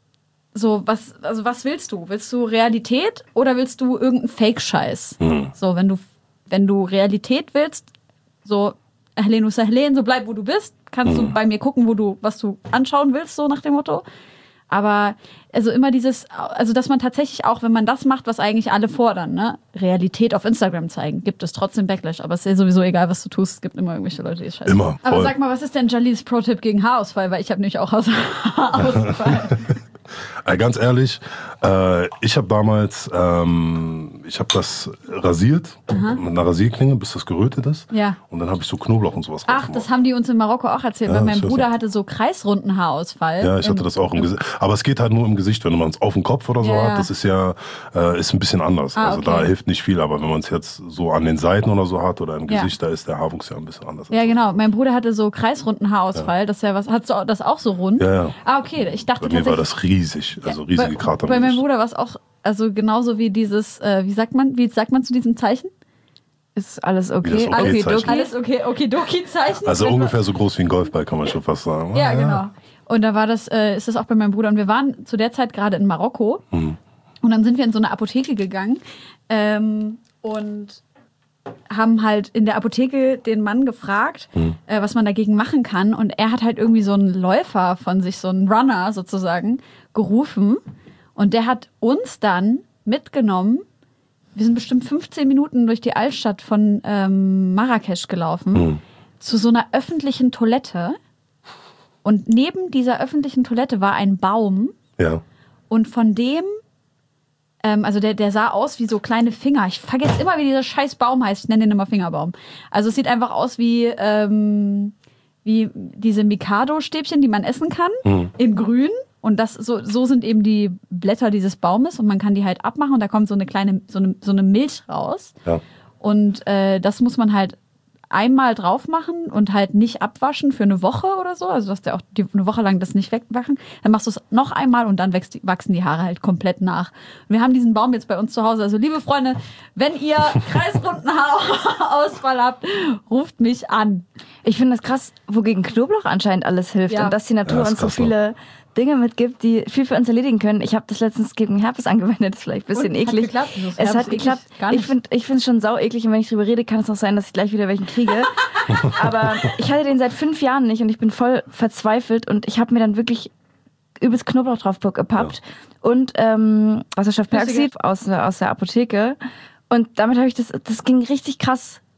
Speaker 2: so, was, also was willst du? Willst du Realität oder willst du irgendeinen Fake-Scheiß?
Speaker 4: Hm.
Speaker 2: So, wenn du, wenn du Realität willst, so, Helene Helene, so bleib, wo du bist, kannst du bei mir gucken, wo du, was du anschauen willst, so nach dem Motto. Aber, also immer dieses, also, dass man tatsächlich auch, wenn man das macht, was eigentlich alle fordern, ne, Realität auf Instagram zeigen, gibt es trotzdem Backlash. Aber es ist ja sowieso egal, was du tust, es gibt immer irgendwelche Leute, die es scheiße
Speaker 4: Immer,
Speaker 2: finden. Aber
Speaker 4: voll.
Speaker 2: sag mal, was ist denn Jalils Pro-Tipp gegen Haarausfall? Weil ich habe nämlich auch Haus- Haarausfall.
Speaker 4: Äh, ganz ehrlich, äh, ich habe damals, ähm, ich habe das rasiert mit einer Rasierklinge, bis das gerötet ist.
Speaker 2: Ja.
Speaker 4: Und dann habe ich so Knoblauch und sowas
Speaker 2: Ach, das haben die uns in Marokko auch erzählt,
Speaker 4: Ja,
Speaker 2: weil mein
Speaker 4: ich weiß
Speaker 2: Bruder
Speaker 4: noch.
Speaker 2: hatte so kreisrunden Haarausfall.
Speaker 4: Ja, ich hatte das auch im Gesicht. Aber es geht halt nur im Gesicht, wenn man es auf dem Kopf oder so
Speaker 2: Ja.
Speaker 4: hat. Das ist ja äh, ist ein bisschen anders.
Speaker 2: Ah,
Speaker 4: also
Speaker 2: okay.
Speaker 4: da hilft nicht viel. Aber wenn man es jetzt so an den Seiten oder so hat oder im
Speaker 2: Ja.
Speaker 4: Gesicht, da ist der Haarwuchs ja ein bisschen anders.
Speaker 2: Ja, genau. Mein Bruder hatte so kreisrunden Haarausfall. Das ist ja was, hast du das auch so rund?
Speaker 4: Ja, ja.
Speaker 2: Ah, okay. Ich dachte
Speaker 4: Bei mir war
Speaker 2: tatsächlich.
Speaker 4: das riesig, also riesige
Speaker 2: bei,
Speaker 4: Krater. im
Speaker 2: bei meinem
Speaker 4: Gesicht.
Speaker 2: Bruder war es auch, also genauso wie dieses, äh, wie sagt man, wie sagt man zu diesem Zeichen?
Speaker 3: Ist alles
Speaker 4: Wie das
Speaker 3: okay?
Speaker 4: okay
Speaker 3: Alles
Speaker 4: Zeichen.
Speaker 2: Alles okay, okay, Doki-Zeichen.
Speaker 4: Also
Speaker 2: Wenn man-
Speaker 4: ungefähr so groß wie ein Golfball, kann man schon fast sagen.
Speaker 2: Ja, genau. Und da war das, äh, ist das auch bei meinem Bruder. Und wir waren zu der Zeit gerade in Marokko.
Speaker 4: Mhm.
Speaker 2: Und dann sind wir in so eine Apotheke gegangen ähm, und haben halt in der Apotheke den Mann gefragt,
Speaker 4: Mhm.
Speaker 2: äh, was man dagegen machen kann. Und er hat halt irgendwie so einen Läufer von sich, so einen Runner sozusagen, gerufen. Und der hat uns dann mitgenommen. Wir sind bestimmt fünfzehn Minuten durch die Altstadt von ähm, Marrakesch gelaufen,
Speaker 4: Mhm.
Speaker 2: zu so einer öffentlichen Toilette. Und neben dieser öffentlichen Toilette war ein Baum.
Speaker 4: Ja.
Speaker 2: Und von dem, ähm, also der, der sah aus wie so kleine Finger. Ich vergesse immer, wie dieser scheiß Baum heißt. Ich nenne den immer Fingerbaum. Also es sieht einfach aus wie, ähm, wie diese Mikado-Stäbchen, die man essen kann,
Speaker 4: Mhm.
Speaker 2: in grün. Und das, so, so sind eben die Blätter dieses Baumes und man kann die halt abmachen und da kommt so eine kleine, so eine, so eine Milch raus.
Speaker 4: Ja.
Speaker 2: Und äh, das muss man halt einmal drauf machen und halt nicht abwaschen für eine Woche oder so. Also dass der auch die, eine Woche lang das nicht wegwaschen. Dann machst du es noch einmal und dann wächst, die- wachsen die Haare halt komplett nach. Und wir haben diesen Baum jetzt bei uns zu Hause. Also liebe Freunde, wenn ihr kreisrunden Haarausfall habt, ruft mich an.
Speaker 3: Ich finde das krass, wogegen Knoblauch anscheinend alles hilft
Speaker 2: Ja.
Speaker 3: und dass die Natur
Speaker 4: Ja, ist
Speaker 3: uns so
Speaker 4: krass, ne?
Speaker 3: viele Dinge mitgibt, die viel für uns erledigen können. Ich habe das letztens gegen Herpes angewendet, das ist vielleicht ein bisschen
Speaker 2: Und? Hat
Speaker 3: eklig.
Speaker 2: geklappt? Wieso ist
Speaker 3: Es
Speaker 2: Herpes
Speaker 3: hat
Speaker 2: eklig?
Speaker 3: geklappt.
Speaker 2: Gar
Speaker 3: Ich
Speaker 2: nicht.
Speaker 3: finde ich finde es schon sau eklig und wenn ich drüber rede, kann es auch sein, dass ich gleich wieder welchen kriege. Aber ich hatte den seit fünf Jahren nicht und ich bin voll verzweifelt und ich habe mir dann wirklich übelst Knoblauch drauf gepappt und ähm, Wasserstoffperoxid aus, der- aus der Apotheke und damit habe ich das, das ging richtig krass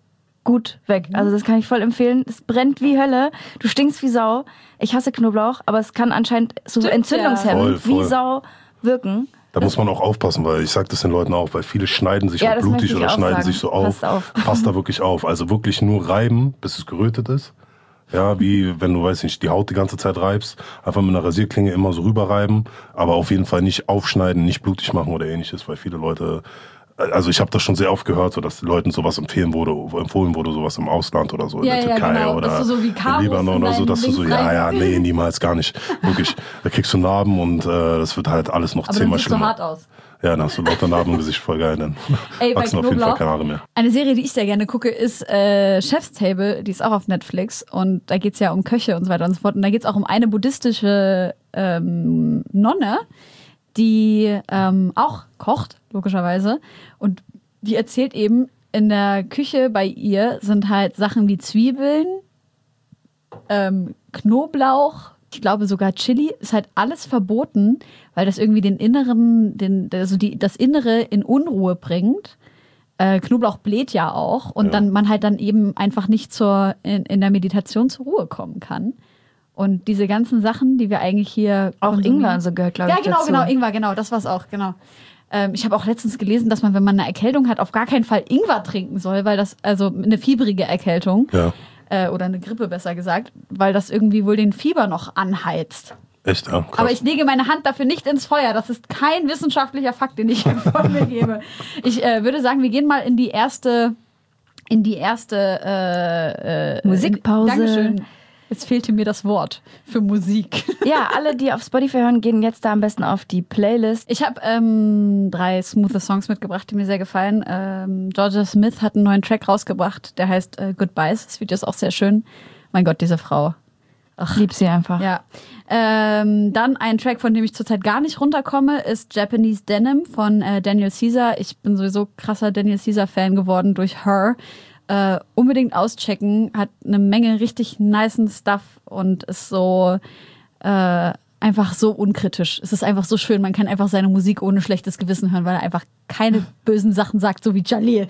Speaker 3: gut weg. Also das kann ich voll empfehlen. Es brennt wie Hölle. Du stinkst wie Sau. Ich hasse Knoblauch, aber es kann anscheinend so
Speaker 2: Stimmt,
Speaker 3: entzündungshemmend
Speaker 4: ja. Voll, voll.
Speaker 3: wie Sau wirken.
Speaker 4: Da muss man auch aufpassen, weil ich sag das den Leuten auch, weil viele schneiden sich
Speaker 3: Ja,
Speaker 4: auch
Speaker 3: das
Speaker 4: blutig
Speaker 3: möchte ich
Speaker 4: oder
Speaker 3: auch
Speaker 4: schneiden
Speaker 3: sagen.
Speaker 4: sich so auf.
Speaker 3: Passt auf.
Speaker 4: Passt da wirklich auf. Also wirklich nur reiben, bis es gerötet ist. Ja, wie wenn du, weiß nicht, die Haut die ganze Zeit reibst. Einfach mit einer Rasierklinge immer so rüberreiben. Aber auf jeden Fall nicht aufschneiden, nicht blutig machen oder ähnliches, weil viele Leute... Also ich habe das schon sehr oft gehört, so dass den Leuten sowas empfehlen wurde, empfohlen wurde, sowas im Ausland oder so,
Speaker 2: Ja,
Speaker 4: in der
Speaker 2: ja,
Speaker 4: Türkei
Speaker 2: genau.
Speaker 4: oder
Speaker 2: Dass du so wie
Speaker 4: in
Speaker 2: Karos
Speaker 4: Libanon
Speaker 2: in
Speaker 4: oder so,
Speaker 2: deinen
Speaker 4: dass du so,
Speaker 2: Dings
Speaker 4: ja, ja,
Speaker 2: rein-
Speaker 4: nee, niemals, gar nicht. Wirklich, da kriegst du Narben und äh, das wird halt alles noch
Speaker 2: Aber dann
Speaker 4: zehnmal
Speaker 2: siehst du
Speaker 4: schlimmer.
Speaker 2: hart aus.
Speaker 4: Ja, dann hast du lauter Narben im Gesicht, voll geil, dann
Speaker 2: Ey, bei
Speaker 4: wachsen auf jeden Fall
Speaker 2: Knoblauch,
Speaker 4: keine Haare mehr.
Speaker 2: eine Serie, die ich sehr gerne gucke, ist äh, Chef's Table. Die ist auch auf Netflix. Und da geht's ja um Köche und so weiter und so fort. Und da geht's auch um eine buddhistische ähm, Nonne, die ähm, auch kocht, logischerweise. Und die erzählt eben, in der Küche bei ihr sind halt Sachen wie Zwiebeln, ähm, Knoblauch, ich glaube sogar Chili, ist halt alles verboten, weil das irgendwie den inneren, den, also die, das Innere in Unruhe bringt. Äh, Knoblauch bläht ja auch und
Speaker 4: Ja.
Speaker 2: dann man halt dann eben einfach nicht zur, in, in der Meditation zur Ruhe kommen kann. Und diese ganzen Sachen, die wir eigentlich hier
Speaker 3: Auch
Speaker 2: konsumieren-
Speaker 3: Ingwer und so gehört, glaube
Speaker 2: Ja,
Speaker 3: ich,
Speaker 2: genau,
Speaker 3: dazu.
Speaker 2: genau, Ingwer, genau, das war's auch, genau. Ähm, ich habe auch letztens gelesen, dass man, wenn man eine Erkältung hat, auf gar keinen Fall Ingwer trinken soll, weil das, also eine fiebrige Erkältung,
Speaker 4: Ja,
Speaker 2: äh, oder eine Grippe besser gesagt, weil das irgendwie wohl den Fieber noch anheizt.
Speaker 4: echt, ja, krass.
Speaker 2: Aber ich lege meine Hand dafür nicht ins Feuer. Das ist kein wissenschaftlicher Fakt, den ich hier von mir gebe. Ich äh, würde sagen, wir gehen mal in die erste, in die erste äh, äh,
Speaker 3: Musikpause.
Speaker 2: In, Dankeschön. Jetzt fehlte mir das Wort für Musik.
Speaker 3: Ja, alle, die auf Spotify hören, gehen jetzt da am besten auf die Playlist.
Speaker 2: Ich habe ähm, drei smooth Songs mitgebracht, die mir sehr gefallen. Ähm, Georgia Smith hat einen neuen Track rausgebracht, der heißt äh, Goodbyes. Das Video ist auch sehr schön. Mein Gott, diese Frau.
Speaker 3: Ach, lieb sie einfach.
Speaker 2: Ja. Ähm, dann ein Track, von dem ich zurzeit gar nicht runterkomme, ist Japanese Denim von äh, Daniel Caesar. Ich bin sowieso krasser Daniel Caesar-Fan geworden durch Her. Äh, unbedingt auschecken, hat eine Menge richtig nicen Stuff und ist so äh, einfach so unkritisch. Es ist einfach so schön, man kann einfach seine Musik ohne schlechtes Gewissen hören, weil er einfach keine bösen Sachen sagt, so wie Jalil.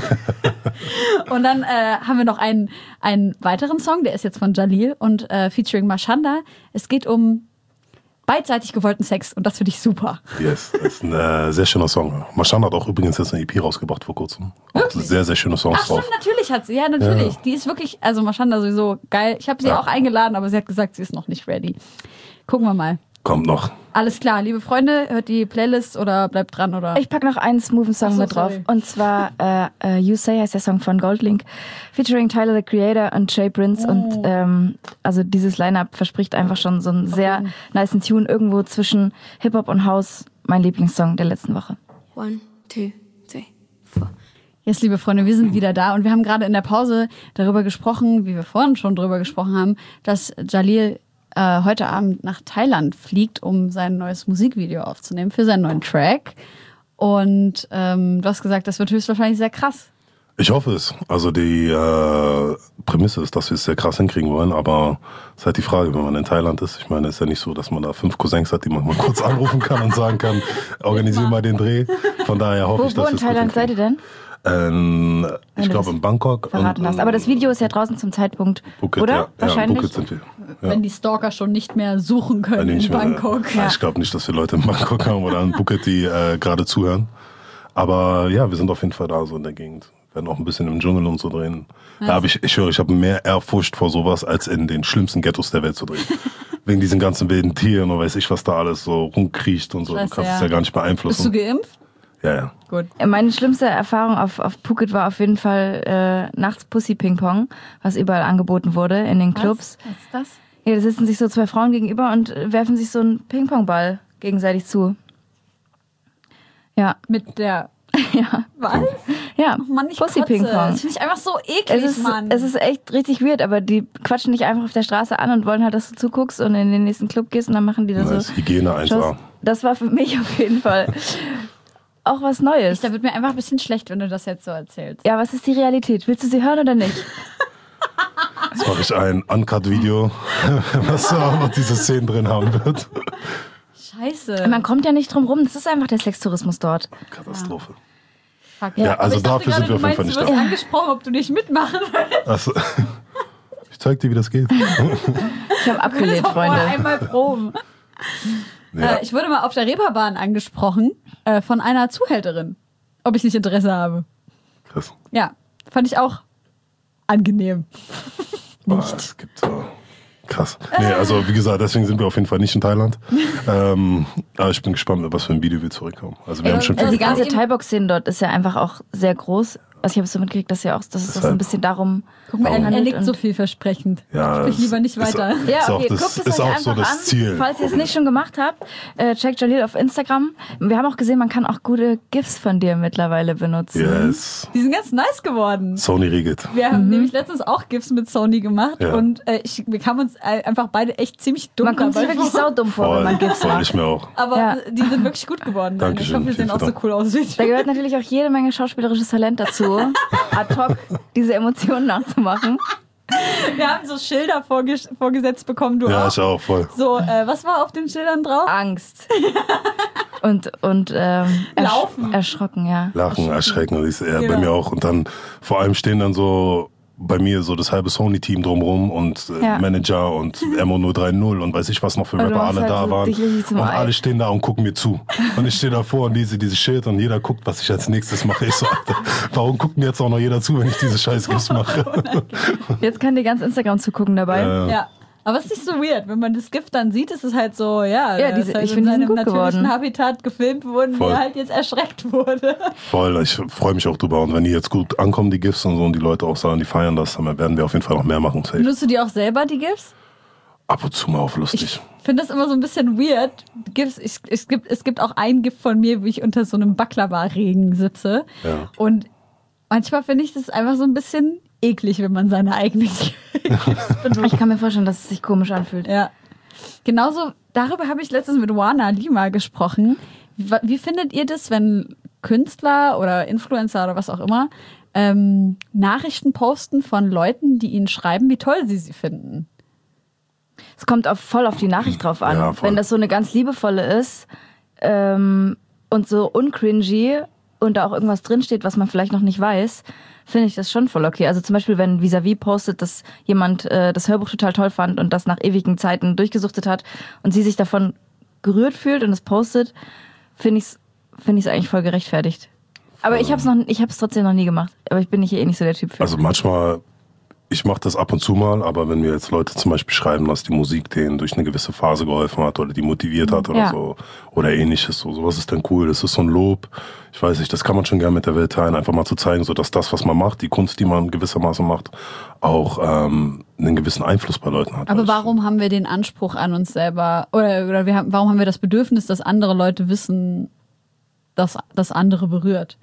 Speaker 2: Und dann äh, haben wir noch einen, einen weiteren Song, der ist jetzt von Jalil und äh, featuring Mashanda. Es geht um beidseitig gewollten Sex und das finde ich super.
Speaker 4: Yes, das ist ein äh, sehr schöner Song. Maschan hat auch übrigens jetzt eine E P rausgebracht vor kurzem. Auch sehr, sehr schöne Songs
Speaker 2: Ach stimmt,
Speaker 4: drauf.
Speaker 2: natürlich hat sie. Ja, natürlich.
Speaker 4: Ja.
Speaker 2: Die ist wirklich, also Mashanda sowieso geil. Ich habe sie
Speaker 4: Ja.
Speaker 2: auch eingeladen, aber sie hat gesagt, sie ist noch nicht ready. Gucken wir mal.
Speaker 4: Kommt noch.
Speaker 2: Alles klar, liebe Freunde, hört die Playlist oder bleibt dran oder.
Speaker 3: Ich pack noch einen smoothen Song
Speaker 2: Ach so,
Speaker 3: mit drauf.
Speaker 2: sorry.
Speaker 3: Und zwar äh, äh, You Say heißt der Song von Goldlink, featuring Tyler, the Creator und Jay Prince.
Speaker 2: Oh.
Speaker 3: Und ähm, also dieses Line-Up verspricht einfach schon so einen sehr
Speaker 2: jeden.
Speaker 3: nicen Tune irgendwo zwischen Hip-Hop und House. Mein Lieblingssong der letzten Woche.
Speaker 5: One, two, three, four.
Speaker 2: Jetzt, liebe Freunde, wir sind wieder da und wir haben gerade in der Pause darüber gesprochen, wie wir vorhin schon darüber gesprochen haben, dass Jalil äh, heute Abend nach Thailand fliegt, um sein neues Musikvideo aufzunehmen für seinen neuen Track. Und ähm, du hast gesagt, das wird höchstwahrscheinlich sehr krass.
Speaker 4: Ich hoffe es. Also die äh, Prämisse ist, dass wir es sehr krass hinkriegen wollen, aber es ist halt die Frage, wenn man in Thailand ist. Ich meine, es ist ja nicht so, dass man da fünf Cousins hat, die man mal kurz anrufen kann und sagen kann, organisier mal den Dreh. Von daher hoffe
Speaker 3: Wo,
Speaker 4: ich,
Speaker 3: wo
Speaker 4: dass wir
Speaker 3: in
Speaker 4: es gut
Speaker 3: Thailand seid ihr denn?
Speaker 4: Ähm, ich
Speaker 3: du
Speaker 4: glaube
Speaker 3: das
Speaker 4: in Bangkok.
Speaker 3: Verraten
Speaker 4: und,
Speaker 3: hast. Aber das Video ist ja draußen zum Zeitpunkt,
Speaker 4: Phuket,
Speaker 3: oder?
Speaker 4: Ja,
Speaker 3: Wahrscheinlich.
Speaker 4: Ja, in Phuket sind wir. Ja.
Speaker 2: Wenn die Stalker schon nicht mehr suchen können
Speaker 4: Nee,
Speaker 2: in
Speaker 4: nicht mehr,
Speaker 2: Bangkok.
Speaker 4: Ja. Ich glaube nicht, dass wir Leute in Bangkok haben oder in Phuket, die äh, gerade zuhören. Aber ja, wir sind auf jeden Fall da so in der Gegend. Werden auch ein bisschen im Dschungel und so drehen. Ja, aber ich, ich höre, ich habe mehr Ehrfurcht vor sowas, als in den schlimmsten Ghettos der Welt zu drehen. Wegen diesen ganzen wilden Tieren und weiß ich, was da alles so rumkriecht und so.
Speaker 2: Scheiße,
Speaker 4: du kannst
Speaker 2: ja.
Speaker 4: es ja gar nicht
Speaker 2: Bist du
Speaker 4: beeinflussen.
Speaker 2: geimpft?
Speaker 4: Ja, ja.
Speaker 2: Gut.
Speaker 3: Meine schlimmste Erfahrung auf, auf Phuket war auf jeden Fall äh, nachts Pussy-Ping-Pong, was überall angeboten wurde in den Clubs.
Speaker 2: Was ist das?
Speaker 3: Ja, da sitzen sich so zwei Frauen gegenüber und äh, werfen sich so einen Ping-Pong-Ball gegenseitig zu. Ja,
Speaker 2: Mit der.
Speaker 3: ja,
Speaker 2: Was?
Speaker 3: ja.
Speaker 2: Oh Mann, ich kotze.
Speaker 3: Pussy-Ping-Pong.
Speaker 2: Das finde ich einfach so eklig,
Speaker 3: Es ist,
Speaker 2: Mann.
Speaker 3: es ist echt richtig weird, aber die quatschen dich einfach auf der Straße an und wollen halt, dass du zuguckst und in den nächsten Club gehst und dann machen die da
Speaker 4: Nice.
Speaker 3: so
Speaker 4: Hygiene eins
Speaker 3: Shows.
Speaker 4: A.
Speaker 3: Das war für mich auf jeden Fall auch was Neues.
Speaker 2: Da wird mir einfach ein bisschen schlecht, wenn du das jetzt so erzählst.
Speaker 3: Ja, was ist die Realität? Willst du sie hören oder nicht?
Speaker 4: Jetzt mache ich ein Uncut-Video, was da auch noch diese Szenen drin haben wird.
Speaker 2: Scheiße.
Speaker 3: Man kommt ja nicht drum rum. Das ist einfach der Sextourismus dort.
Speaker 4: Katastrophe.
Speaker 2: fuck.
Speaker 4: Ja, also
Speaker 2: Aber ich dachte
Speaker 4: dafür sind
Speaker 2: gerade,
Speaker 4: wir auf jeden Fall
Speaker 2: du
Speaker 4: nicht
Speaker 2: meinst, du
Speaker 4: da.
Speaker 2: wirst angesprochen, ob du nicht mitmachen willst.
Speaker 4: Also, ich zeig dir, wie das geht.
Speaker 3: Ich habe abgelehnt,
Speaker 2: Doch vorher
Speaker 3: Freunde.
Speaker 2: einmal proben.
Speaker 4: Ja.
Speaker 2: Äh, ich wurde mal auf der Reeperbahn angesprochen äh, von einer Zuhälterin, ob ich nicht Interesse habe.
Speaker 4: Krass.
Speaker 2: Ja, fand ich auch angenehm.
Speaker 4: Boah, es gibt so. Krass. Nee, also wie gesagt, deswegen sind wir auf jeden Fall nicht in Thailand. ähm, aber ich bin gespannt, mit was für ein Video wir zurückkommen. Also wir
Speaker 2: Ja,
Speaker 4: haben schon
Speaker 3: Also
Speaker 4: viel
Speaker 3: die ganze
Speaker 2: eben-
Speaker 3: Thai-Box-Szene dort ist ja einfach auch sehr groß. Also ich habe so mitgekriegt, dass ja auch, dass es auch so ein bisschen darum
Speaker 2: Guck mal, er, er
Speaker 3: handelt
Speaker 2: nickt
Speaker 3: und-
Speaker 2: so vielversprechend.
Speaker 4: Ja,
Speaker 2: Sprich
Speaker 4: es
Speaker 2: lieber nicht
Speaker 4: ist-
Speaker 2: weiter.
Speaker 3: Ja,
Speaker 4: Ist auch
Speaker 3: okay,
Speaker 4: das-
Speaker 3: guckt es
Speaker 4: ist
Speaker 3: euch
Speaker 4: auch
Speaker 3: einfach
Speaker 4: so das
Speaker 3: an,
Speaker 4: Ziel.
Speaker 3: falls ihr es nicht schon gemacht habt. Äh, checkt Jalil auf Instagram. Wir haben auch gesehen, man kann auch gute GIFs von dir mittlerweile benutzen.
Speaker 4: Yes.
Speaker 2: Die sind ganz nice geworden.
Speaker 4: Sony regelt.
Speaker 2: Wir haben nämlich letztens auch GIFs mit Sony gemacht
Speaker 4: Ja.
Speaker 2: und äh, ich, wir kamen uns äh, einfach beide echt ziemlich dumm
Speaker 3: Man kommt sich
Speaker 2: dabei
Speaker 3: wirklich
Speaker 2: vor.
Speaker 3: saudumm vor, wenn
Speaker 4: Voll,
Speaker 3: man GIFs
Speaker 4: voll,
Speaker 3: macht.
Speaker 4: ich mir auch.
Speaker 2: Aber
Speaker 3: Ja.
Speaker 2: äh, die sind wirklich gut geworden.
Speaker 4: Dankeschön,
Speaker 2: Ich hoffe, wir sehen
Speaker 4: vielen
Speaker 2: auch so
Speaker 4: Dank.
Speaker 2: cool aus wie
Speaker 3: Da gehört natürlich auch jede Menge schauspielerisches Talent dazu, ad hoc diese Emotionen nachzumachen.
Speaker 2: Wir haben so Schilder vorge vorgesetzt bekommen, du
Speaker 4: Ja,
Speaker 2: auch.
Speaker 4: ich auch, voll.
Speaker 2: So, äh, was war auf den Schildern drauf?
Speaker 3: Angst. Und, und ähm, ersch
Speaker 2: Laufen.
Speaker 3: erschrocken, ja.
Speaker 4: Lachen, erschrecken, das ist eher
Speaker 2: Genau.
Speaker 4: bei mir auch. Und dann vor allem stehen dann so bei mir so das halbe Sony-Team drumrum und äh,
Speaker 3: Ja.
Speaker 4: Manager und M O null drei null und weiß ich was noch für
Speaker 3: Und du
Speaker 4: Rapper
Speaker 3: machst
Speaker 4: alle
Speaker 3: halt
Speaker 4: da
Speaker 3: so
Speaker 4: waren.
Speaker 3: dich richtig zum
Speaker 4: Und
Speaker 3: Ei.
Speaker 4: alle stehen da und gucken mir zu. Und ich stehe davor und lese dieses Schild und jeder guckt, was ich als nächstes mache. Ich so, Alter, warum guckt mir jetzt auch noch jeder zu, wenn ich diese scheiß Gifts mache?
Speaker 3: Jetzt kann dir ganz Instagram zugucken dabei.
Speaker 4: Äh,
Speaker 2: Ja. Aber es ist nicht so weird. Wenn man das Gift dann sieht, ist es halt so, ja,
Speaker 3: Ja,
Speaker 2: der
Speaker 3: diese-
Speaker 2: ist halt
Speaker 3: ich
Speaker 2: in
Speaker 3: finde, die sind
Speaker 2: seinem
Speaker 3: gut
Speaker 2: natürlichen
Speaker 3: geworden.
Speaker 2: Habitat gefilmt worden, wie
Speaker 4: Voll.
Speaker 2: er halt jetzt erschreckt wurde.
Speaker 4: Voll, ich freue mich auch drüber. Und wenn die jetzt gut ankommen, die Gifts und so, und die Leute auch sagen, die feiern das, dann werden wir auf jeden Fall noch mehr machen. Safe.
Speaker 2: Benutzt du die auch selber, die Gifts?
Speaker 4: Ab und zu mal auf lustig.
Speaker 2: Ich finde das immer so ein bisschen weird. Gifts, ich, es, gibt, es gibt auch ein Gift von mir, wie ich unter so einem Baklava-Regen sitze.
Speaker 4: Ja.
Speaker 2: Und manchmal finde ich das einfach so ein bisschen eklig, wenn man seine eigenen Gifts benutzt.
Speaker 3: Ich kann mir vorstellen, dass es sich komisch anfühlt.
Speaker 2: Ja. Genauso, darüber habe ich letztens mit Wana Lima gesprochen. Wie, wie findet ihr das, wenn Künstler oder Influencer oder was auch immer ähm, Nachrichten posten von Leuten, die ihnen schreiben, wie toll sie sie finden?
Speaker 3: Es kommt auf, voll auf die Nachricht drauf an.
Speaker 4: Ja, voll.
Speaker 3: Wenn das so eine ganz liebevolle ist ähm, und so uncringy und da auch irgendwas drinsteht, was man vielleicht noch nicht weiß, finde ich das schon voll okay. Also zum Beispiel, wenn Vis-a-vis postet, dass jemand äh, das Hörbuch total toll fand und das nach ewigen Zeiten durchgesuchtet hat und sie sich davon gerührt fühlt und es postet, finde ich es find ich's eigentlich voll gerechtfertigt. Aber ich habe es noch, ich habe es trotzdem noch nie gemacht. Aber ich bin nicht eh nicht so der Typ für.
Speaker 4: Also manchmal, ich mache das ab und zu mal, aber wenn mir jetzt Leute zum Beispiel schreiben, dass die Musik denen durch eine gewisse Phase geholfen hat oder die motiviert hat oder
Speaker 3: Ja.
Speaker 4: so oder ähnliches, so sowas ist dann cool. Das ist so ein Lob. Ich weiß nicht, das kann man schon gerne mit der Welt teilen, einfach mal zu zeigen, so dass das, was man macht, die Kunst, die man gewissermaßen macht, auch ähm, einen gewissen Einfluss bei Leuten hat.
Speaker 2: Aber
Speaker 4: Weil
Speaker 2: warum haben wir den Anspruch an uns selber oder, oder wir haben, warum haben wir das Bedürfnis, dass andere Leute wissen, dass das andere berührt?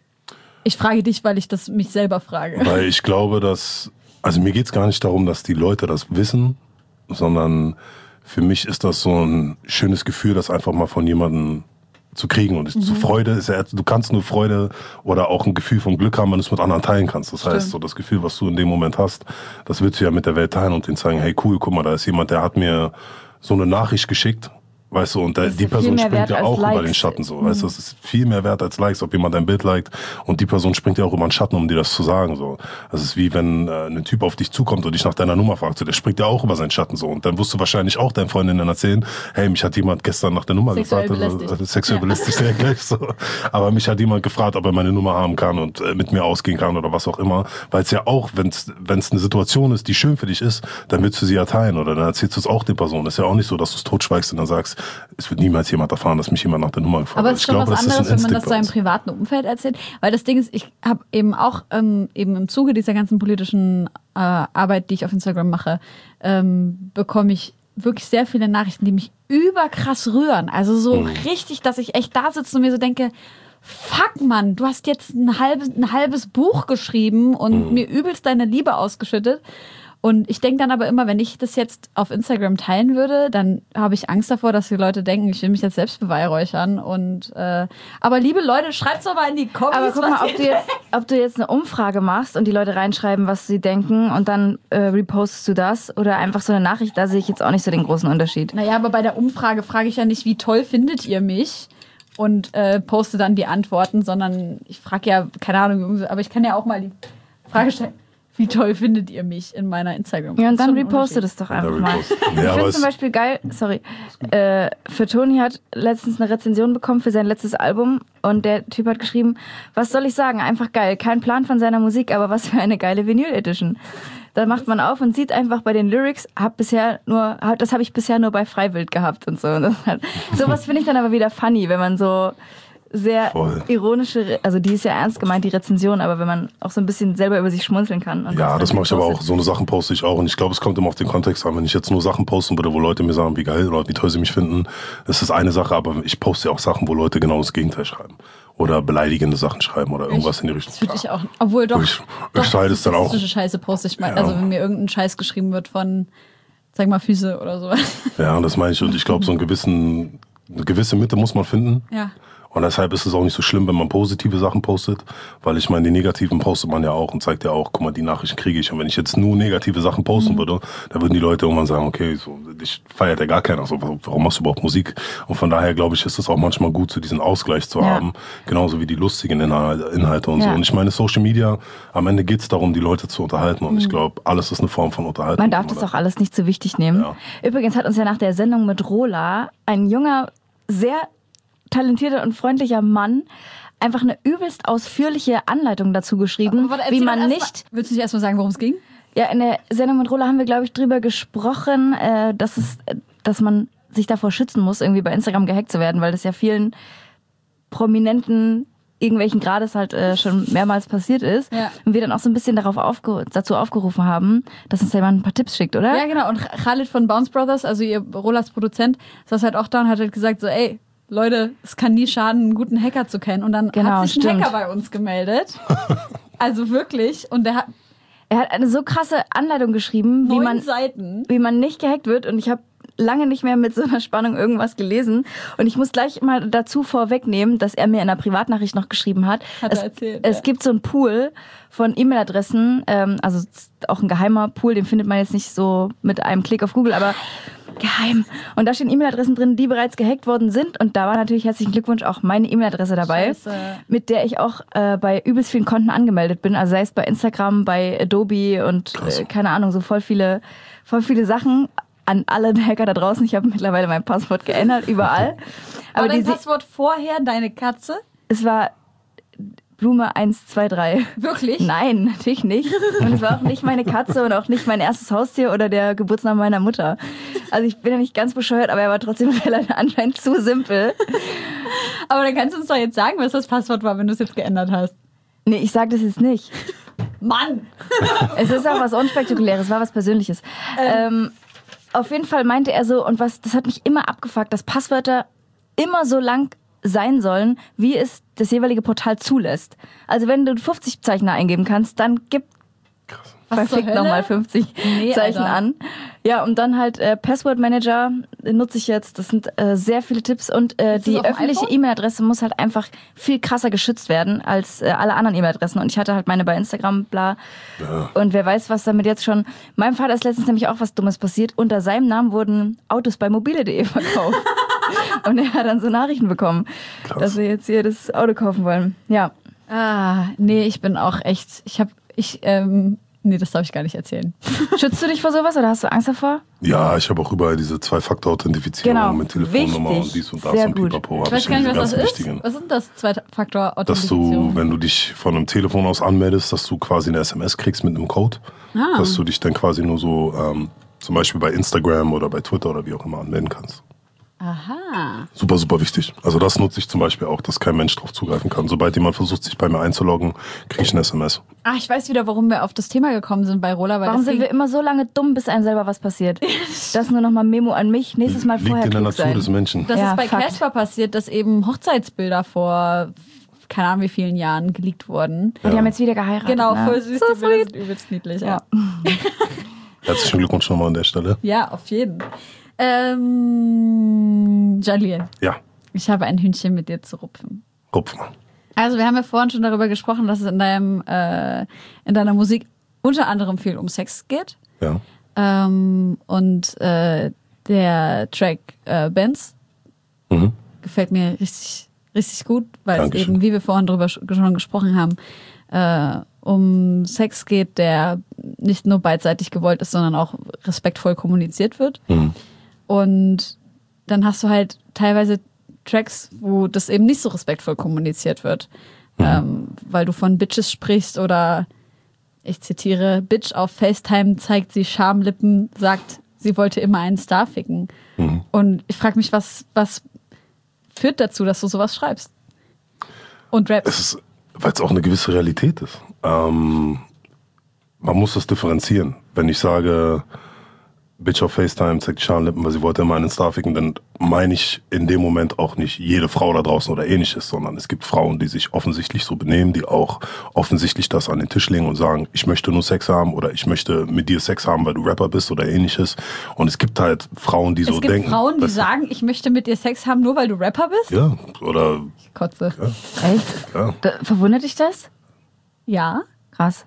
Speaker 2: Ich frage dich, weil ich das mich selber frage.
Speaker 4: Weil ich glaube, dass, also mir geht's gar nicht darum, dass die Leute das wissen, sondern für mich ist das so ein schönes Gefühl, das einfach mal von jemandem zu kriegen. Und mhm. Freude ist ja, du kannst nur Freude oder auch ein Gefühl von Glück haben, wenn du es mit anderen teilen kannst. Das heißt, so das Gefühl, was du in dem Moment hast, das willst du ja mit der Welt teilen und denen zeigen, hey cool, guck mal, da ist jemand, der hat mir so eine Nachricht geschickt. Weißt du, und der,
Speaker 3: ist
Speaker 4: die
Speaker 3: ja viel
Speaker 4: Person
Speaker 3: mehr
Speaker 4: springt
Speaker 3: wert
Speaker 4: ja
Speaker 3: als
Speaker 4: auch über
Speaker 3: Likes.
Speaker 4: den Schatten so. Weißt du, es ist viel mehr wert als Likes, ob jemand dein Bild liked und die Person springt ja auch über den Schatten, um dir das zu sagen. So. Das ist wie wenn äh, ein Typ auf dich zukommt und dich nach deiner Nummer fragt. So, der springt ja auch über seinen Schatten so. Und dann wirst du wahrscheinlich auch deinen Freundinnen erzählen, hey, mich hat jemand gestern nach der Nummer
Speaker 2: Sexuell
Speaker 4: gefragt.
Speaker 2: belästigt.
Speaker 4: Also, äh, sexuell
Speaker 2: Ja.
Speaker 4: belästigt ja gleich so. Aber mich hat jemand gefragt, ob er meine Nummer haben kann und äh, mit mir ausgehen kann oder was auch immer. Weil es ja auch, wenn es eine Situation ist, die schön für dich ist, dann willst du sie ja teilen oder dann erzählst du es auch der Person. Das ist ja auch nicht so, dass du es totschweigst und dann sagst, es wird niemals jemand erfahren, dass mich jemand nach der Nummer gefragt
Speaker 2: Aber
Speaker 4: hat.
Speaker 2: es ist
Speaker 4: Ich
Speaker 2: schon
Speaker 4: glaube,
Speaker 2: was
Speaker 4: das ist ein
Speaker 2: anderes, wenn man das
Speaker 4: Instinkt bei
Speaker 2: seinem
Speaker 4: uns.
Speaker 2: privaten Umfeld erzählt. Weil das Ding ist, ich habe eben auch ähm, eben im Zuge dieser ganzen politischen äh, Arbeit, die ich auf Instagram mache, ähm, bekomme ich wirklich sehr viele Nachrichten, die mich überkrass rühren. Also so
Speaker 4: Mhm.
Speaker 2: richtig, dass ich echt da sitze und mir so denke, fuck Mann, du hast jetzt ein halbes, ein halbes Buch geschrieben und
Speaker 4: Mhm.
Speaker 2: mir übelst deine Liebe ausgeschüttet. Und ich denke dann aber immer, wenn ich das jetzt auf Instagram teilen würde, dann habe ich Angst davor, dass die Leute denken, ich will mich jetzt selbst beweihräuchern. Und äh, aber liebe Leute, schreibt's doch mal in die Kommis.
Speaker 3: Aber guck
Speaker 2: was
Speaker 3: mal,
Speaker 2: ihr
Speaker 3: ob du, jetzt, ob du jetzt eine Umfrage machst und die Leute reinschreiben, was sie denken und dann äh, repostest du das oder einfach so eine Nachricht, da sehe ich jetzt auch nicht so den großen Unterschied.
Speaker 2: Naja, aber bei der Umfrage frage ich ja nicht, wie toll findet ihr mich? und äh, poste dann die Antworten, sondern ich frage ja, keine Ahnung, aber ich kann ja auch mal die Frage stellen, wie toll findet ihr mich in meiner Instagram?
Speaker 3: Ja, und dann
Speaker 2: Das ist schon ein
Speaker 3: repostet es doch einfach
Speaker 4: dann
Speaker 3: mal.
Speaker 4: repost.
Speaker 3: Ich
Speaker 4: Ja, aber
Speaker 3: finde
Speaker 4: es-
Speaker 3: zum Beispiel geil, sorry, äh, für Toni hat letztens eine Rezension bekommen für sein letztes Album und der Typ hat geschrieben, was soll ich sagen, einfach geil, kein Plan von seiner Musik, aber was für eine geile Vinyl-Edition. Da macht man auf und sieht einfach bei den Lyrics, hab bisher nur, hab, das habe ich bisher nur bei Freiwild gehabt und so. Und das ist halt, sowas finde ich dann aber wieder funny, wenn man so sehr
Speaker 4: Voll.
Speaker 3: ironische, also die ist ja ernst gemeint, die Rezension, aber wenn man auch so ein bisschen selber über sich schmunzeln kann. Und
Speaker 4: Ja, das
Speaker 3: dann
Speaker 4: mache ich aber auch.
Speaker 3: postet.
Speaker 4: So eine Sachen poste ich auch. Und ich glaube, es kommt immer auf den Kontext an. Wenn ich jetzt nur Sachen posten würde, wo Leute mir sagen, wie geil oder wie toll sie mich finden, das ist eine Sache. Aber ich poste ja auch Sachen, wo Leute genau das Gegenteil schreiben. Oder beleidigende Sachen schreiben oder irgendwas in die Richtung.
Speaker 2: Das würde ich auch. Obwohl doch.
Speaker 4: Ich-
Speaker 2: doch
Speaker 4: ich teile es dann auch.
Speaker 2: sexistische Scheiße poste ich mal.
Speaker 4: Ja.
Speaker 2: Also wenn mir irgendein Scheiß geschrieben wird von, sag mal, Füße oder sowas.
Speaker 4: Ja, und das meine ich. Und ich glaube, so einen gewissen, eine gewisse Mitte muss man finden.
Speaker 2: Ja.
Speaker 4: Und deshalb ist es auch nicht so schlimm, wenn man positive Sachen postet, weil ich meine, die negativen postet man ja auch und zeigt ja auch, guck mal, die Nachrichten kriege ich. Und wenn ich jetzt nur negative Sachen posten
Speaker 2: Mhm.
Speaker 4: würde, dann würden die Leute irgendwann sagen, okay, so, dich feiert ja gar keiner. So, warum machst du überhaupt Musik? Und von daher glaube ich, ist es auch manchmal gut, so diesen Ausgleich zu
Speaker 3: Ja.
Speaker 4: haben, genauso wie die lustigen Inhalte, Inhalte und so.
Speaker 3: Ja.
Speaker 4: Und ich meine, Social Media, am Ende geht es darum, die Leute zu unterhalten. Und ich glaube, alles ist eine Form von Unterhaltung.
Speaker 3: Man darf das auch alles nicht so wichtig nehmen.
Speaker 4: Ja.
Speaker 3: Übrigens hat uns ja nach der Sendung mit Rola ein junger, sehr talentierter und freundlicher Mann einfach eine übelst ausführliche Anleitung dazu geschrieben,
Speaker 2: Aber warte, erzähl
Speaker 3: wie
Speaker 2: doch
Speaker 3: man
Speaker 2: erst
Speaker 3: nicht...
Speaker 2: Mal, willst du nicht erstmal sagen, worum es ging?
Speaker 3: Ja, in der Sendung mit Rola haben wir, glaube ich, drüber gesprochen, äh, dass, es, äh, dass man sich davor schützen muss, irgendwie bei Instagram gehackt zu werden, weil das ja vielen Prominenten irgendwelchen Grades halt äh, schon mehrmals passiert ist.
Speaker 2: Ja.
Speaker 3: Und wir dann auch so ein bisschen darauf aufge dazu aufgerufen haben, dass uns jemand ein paar Tipps schickt, oder?
Speaker 2: Ja, genau. Und Khalid von Bounce Brothers, also ihr Rolas Produzent, saß halt auch da und hat halt gesagt so, ey, Leute, es kann nie schaden, einen guten Hacker zu kennen. Und dann
Speaker 3: Genau,
Speaker 2: hat sich ein
Speaker 3: stimmt.
Speaker 2: Hacker bei uns gemeldet. Also wirklich. Und der hat
Speaker 3: Er hat eine so krasse Anleitung geschrieben, wie
Speaker 2: neun
Speaker 3: man,
Speaker 2: Seiten.
Speaker 3: wie man nicht gehackt wird. Und ich habe lange nicht mehr mit so einer Spannung irgendwas gelesen. Und ich muss gleich mal dazu vorwegnehmen, dass er mir in einer Privatnachricht noch geschrieben hat.
Speaker 2: Hat
Speaker 3: es
Speaker 2: er erzählt,
Speaker 3: es
Speaker 2: ja.
Speaker 3: gibt so einen Pool von E-Mail-Adressen, ähm, also es ist auch ein geheimer Pool, den findet man jetzt nicht so mit einem Klick auf Google, aber geheim. Und da stehen E-Mail-Adressen drin, die bereits gehackt worden sind. Und da war natürlich herzlichen Glückwunsch auch meine E-Mail-Adresse dabei,
Speaker 2: Scheiße.
Speaker 3: mit der ich auch äh, bei übelst vielen Konten angemeldet bin. Also sei es bei Instagram, bei Adobe und äh, keine Ahnung, so voll viele, voll viele Sachen. An alle Hacker da draußen, ich habe mittlerweile mein Passwort geändert, überall.
Speaker 2: Aber
Speaker 3: Aber
Speaker 2: dein
Speaker 3: diese,
Speaker 2: Passwort vorher, deine Katze?
Speaker 3: es war Blume eins, zwei, drei.
Speaker 2: Wirklich?
Speaker 3: Nein, natürlich nicht. Und es war auch nicht meine Katze und auch nicht mein erstes Haustier oder der Geburtsname meiner Mutter. Also ich bin ja nicht ganz bescheuert, aber er war trotzdem relativ anscheinend zu simpel.
Speaker 2: Aber dann kannst du uns doch jetzt sagen, was das Passwort war, wenn du es jetzt geändert hast.
Speaker 3: Nee, ich sag das jetzt nicht.
Speaker 2: Mann!
Speaker 3: Es ist auch was Unspektakuläres, es war was Persönliches. Ähm, auf jeden Fall meinte er so, und was, das hat mich immer abgefuckt, dass Passwörter immer so lang sein sollen, wie es das jeweilige Portal zulässt. Also wenn du fünfzig Zeichen eingeben kannst, dann gib
Speaker 2: Was zur
Speaker 3: verfickt
Speaker 2: Hölle?
Speaker 3: nochmal fünfzig
Speaker 2: Nee,
Speaker 3: Zeichen
Speaker 2: Alter.
Speaker 3: an. Ja, und dann halt äh, Password Manager nutze ich jetzt. Das sind äh, sehr viele Tipps und äh,
Speaker 2: Ist das
Speaker 3: die
Speaker 2: auf dem
Speaker 3: öffentliche
Speaker 2: iPhone?
Speaker 3: E-Mail-Adresse muss halt einfach viel krasser geschützt werden als äh, alle anderen E-Mail-Adressen. Und ich hatte halt meine bei Instagram, bla. Und wer weiß, was damit jetzt schon... Meinem Vater ist letztens nämlich auch was Dummes passiert. Unter seinem Namen wurden Autos bei mobile punkt de verkauft. Und er hat dann so Nachrichten bekommen,
Speaker 4: Krass.
Speaker 3: dass wir jetzt hier das Auto kaufen wollen. Ja.
Speaker 2: Ah, nee, ich bin auch echt. Ich hab. Ich, ähm. Nee, das darf ich gar nicht erzählen.
Speaker 3: Schützt du dich vor sowas oder hast du Angst davor?
Speaker 4: Ja, ich habe auch überall diese Zwei-Faktor-Authentifizierung
Speaker 3: Genau.
Speaker 4: mit Telefonnummer
Speaker 3: Wichtig.
Speaker 4: und dies und das
Speaker 3: Sehr
Speaker 4: und
Speaker 3: gut.
Speaker 4: Pipapo.
Speaker 2: Ich
Speaker 4: Hab
Speaker 2: weiß gar nicht,
Speaker 4: diese
Speaker 2: was das
Speaker 4: ganzen
Speaker 2: ist.
Speaker 4: wichtigen.
Speaker 2: Was sind das? Zwei-Faktor-Authentifizierung?
Speaker 4: Dass du, wenn du dich von einem Telefon aus anmeldest, dass du quasi eine S M S kriegst mit einem Code.
Speaker 2: Ah.
Speaker 4: Dass du dich dann quasi nur so ähm, zum Beispiel bei Instagram oder bei Twitter oder wie auch immer anmelden kannst.
Speaker 2: Aha.
Speaker 4: Super, super wichtig. Also das nutze ich zum Beispiel auch, dass kein Mensch drauf zugreifen kann. Sobald jemand versucht, sich bei mir einzuloggen, kriege ich eine S M S.
Speaker 2: Ah, ich weiß wieder, warum wir auf das Thema gekommen sind bei Rola. Weil
Speaker 3: Warum
Speaker 2: das
Speaker 3: sind
Speaker 2: ging-
Speaker 3: wir immer so lange dumm, bis einem selber was passiert? Das nur nochmal Memo an mich. Nächstes Mal
Speaker 4: Liegt
Speaker 3: vorher
Speaker 4: in der
Speaker 3: klug
Speaker 4: Natur
Speaker 3: sein.
Speaker 4: des Menschen.
Speaker 2: Das
Speaker 3: Ja,
Speaker 2: ist bei
Speaker 3: Fakt.
Speaker 2: Casper passiert, dass eben Hochzeitsbilder vor keine Ahnung wie vielen Jahren geleakt wurden.
Speaker 3: Und die haben jetzt wieder geheiratet.
Speaker 2: Genau,
Speaker 3: ne?
Speaker 2: voll süß.
Speaker 3: So
Speaker 2: die Bilder
Speaker 3: sweet.
Speaker 2: sind übelst niedlich.
Speaker 3: Ja.
Speaker 2: Ja,
Speaker 4: Herzlichen Glückwunsch nochmal an der Stelle.
Speaker 2: ja auf jeden. Ähm, Jalil,
Speaker 4: Ja,
Speaker 2: ich habe ein Hühnchen mit dir zu rupfen.
Speaker 4: rupf mal.
Speaker 2: Also wir haben ja vorhin schon darüber gesprochen, dass es in deinem äh, in deiner Musik unter anderem viel um Sex geht.
Speaker 4: Ja.
Speaker 2: Ähm, und äh, der Track äh, Benz
Speaker 4: Mhm.
Speaker 2: gefällt mir richtig, richtig gut, weil
Speaker 4: Dankeschön.
Speaker 2: es eben, wie wir vorhin drüber schon gesprochen haben, äh, um Sex geht, der nicht nur beidseitig gewollt ist, sondern auch respektvoll kommuniziert wird.
Speaker 4: Mhm.
Speaker 2: Und dann hast du halt teilweise Tracks, wo das eben nicht so respektvoll kommuniziert wird. Mhm. Ähm, weil du von Bitches sprichst oder, ich zitiere, Bitch auf FaceTime zeigt sie Schamlippen, sagt, sie wollte immer einen Star ficken. Mhm. Und ich frage mich, was, was führt dazu, dass du sowas schreibst? Und rappst?
Speaker 4: Weil es auch eine gewisse Realität ist. Ähm, man muss das differenzieren. Wenn ich sage, Bitch auf FaceTime zeigt Schamlippen, weil sie wollte immer einen Star ficken, dann meine ich in dem Moment auch nicht jede Frau da draußen oder ähnliches, sondern es gibt Frauen, die sich offensichtlich so benehmen, die auch offensichtlich das an den Tisch legen und sagen, ich möchte nur Sex haben oder ich möchte mit dir Sex haben, weil du Rapper bist oder ähnliches. Und es gibt halt Frauen, die
Speaker 2: es
Speaker 4: so
Speaker 2: gibt
Speaker 4: denken.
Speaker 2: Frauen, die sagen, ich möchte mit dir Sex haben, nur weil du Rapper bist?
Speaker 4: Ja, oder...
Speaker 2: Ich kotze.
Speaker 4: Ja.
Speaker 3: Echt?
Speaker 4: Ja.
Speaker 3: Da, verwundert dich das?
Speaker 2: Ja.
Speaker 3: Krass.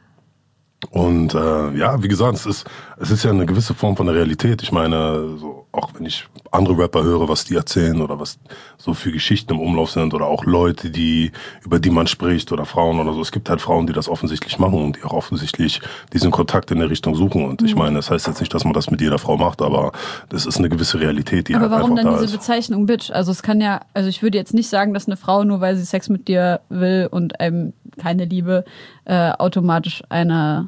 Speaker 4: Und äh, ja, wie gesagt, es ist, es ist ja eine gewisse Form von der Realität. Ich meine, so, auch wenn ich andere Rapper höre, was die erzählen oder was so für Geschichten im Umlauf sind oder auch Leute, die über die man spricht oder Frauen oder so. Es gibt halt Frauen, die das offensichtlich machen und die auch offensichtlich diesen Kontakt in der Richtung suchen. Und ich meine, das heißt jetzt nicht, dass man das mit jeder Frau macht, aber das ist eine gewisse Realität, die
Speaker 2: aber
Speaker 4: halt
Speaker 2: warum
Speaker 4: einfach
Speaker 2: dann
Speaker 4: da
Speaker 2: diese
Speaker 4: ist.
Speaker 2: Bezeichnung Bitch? Also es kann ja, also ich würde jetzt nicht sagen, dass eine Frau, nur weil sie Sex mit dir will und einem keine Liebe, äh, automatisch eine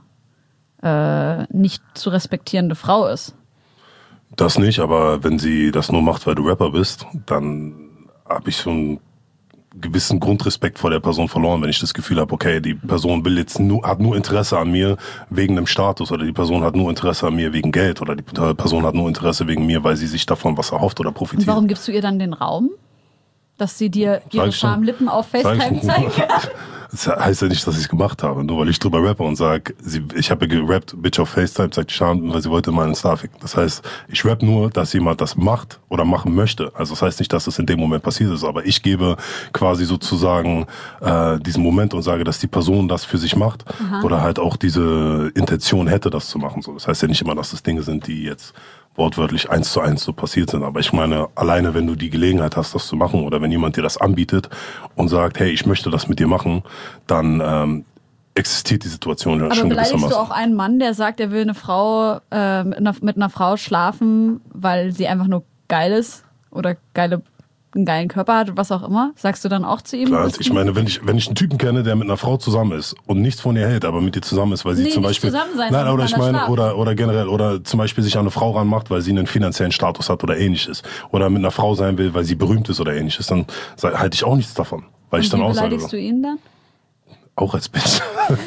Speaker 2: äh, nicht zu respektierende Frau ist.
Speaker 4: Das nicht, aber wenn sie das nur macht, weil du Rapper bist, dann habe ich so einen gewissen Grundrespekt vor der Person verloren, wenn ich das Gefühl habe, okay, die Person will jetzt nur, hat nur Interesse an mir wegen dem Status oder die Person hat nur Interesse an mir wegen Geld oder die Person hat nur Interesse wegen mir, weil sie sich davon was erhofft oder profitiert.
Speaker 2: Und warum gibst du ihr dann den Raum, dass sie dir ihre Schamlippen auf FaceTime zeigt?
Speaker 4: Das heißt ja nicht, dass ich es gemacht habe, nur weil ich drüber rappe und sage, ich habe ja gerappt, Bitch auf FaceTime zeigt die Schamlippen, weil sie wollte mal einen Star ficken. Das heißt, ich rapp nur, dass jemand das macht oder machen möchte. Also das heißt nicht, dass das in dem Moment passiert ist, aber ich gebe quasi sozusagen äh, diesen Moment und sage, dass die Person das für sich macht. Aha. Oder halt auch diese Intention hätte, das zu machen. So, das heißt ja nicht immer, dass das Dinge sind, die jetzt wortwörtlich eins zu eins so passiert sind. Aber ich meine, alleine wenn du die Gelegenheit hast, das zu machen oder wenn jemand dir das anbietet und sagt, hey, ich möchte das mit dir machen, dann ähm, existiert die Situation ja schon gewissermaßen.
Speaker 2: Aber beleidigst du auch einen Mann, der sagt, er will eine Frau äh, mit, einer, mit einer Frau schlafen, weil sie einfach nur geil ist oder geile einen geilen Körper hat, was auch immer, sagst du dann auch zu ihm?
Speaker 4: Klar, ich meine, wenn ich wenn ich einen Typen kenne, der mit einer Frau zusammen ist und nichts von ihr hält, aber mit ihr zusammen ist, weil sie
Speaker 2: nee,
Speaker 4: zum
Speaker 2: nicht
Speaker 4: Beispiel
Speaker 2: zusammen sein,
Speaker 4: nein, oder ich meine
Speaker 2: Schlaf.
Speaker 4: oder oder generell oder zum Beispiel sich an eine Frau ranmacht, weil sie einen finanziellen Status hat oder ähnliches oder mit einer Frau sein will, weil sie berühmt ist oder ähnliches, dann halte ich auch nichts davon, weil
Speaker 2: und
Speaker 4: ich dann
Speaker 2: wie
Speaker 4: auch sage,
Speaker 2: beleidigst du ihn dann?
Speaker 4: Auch als Bitch.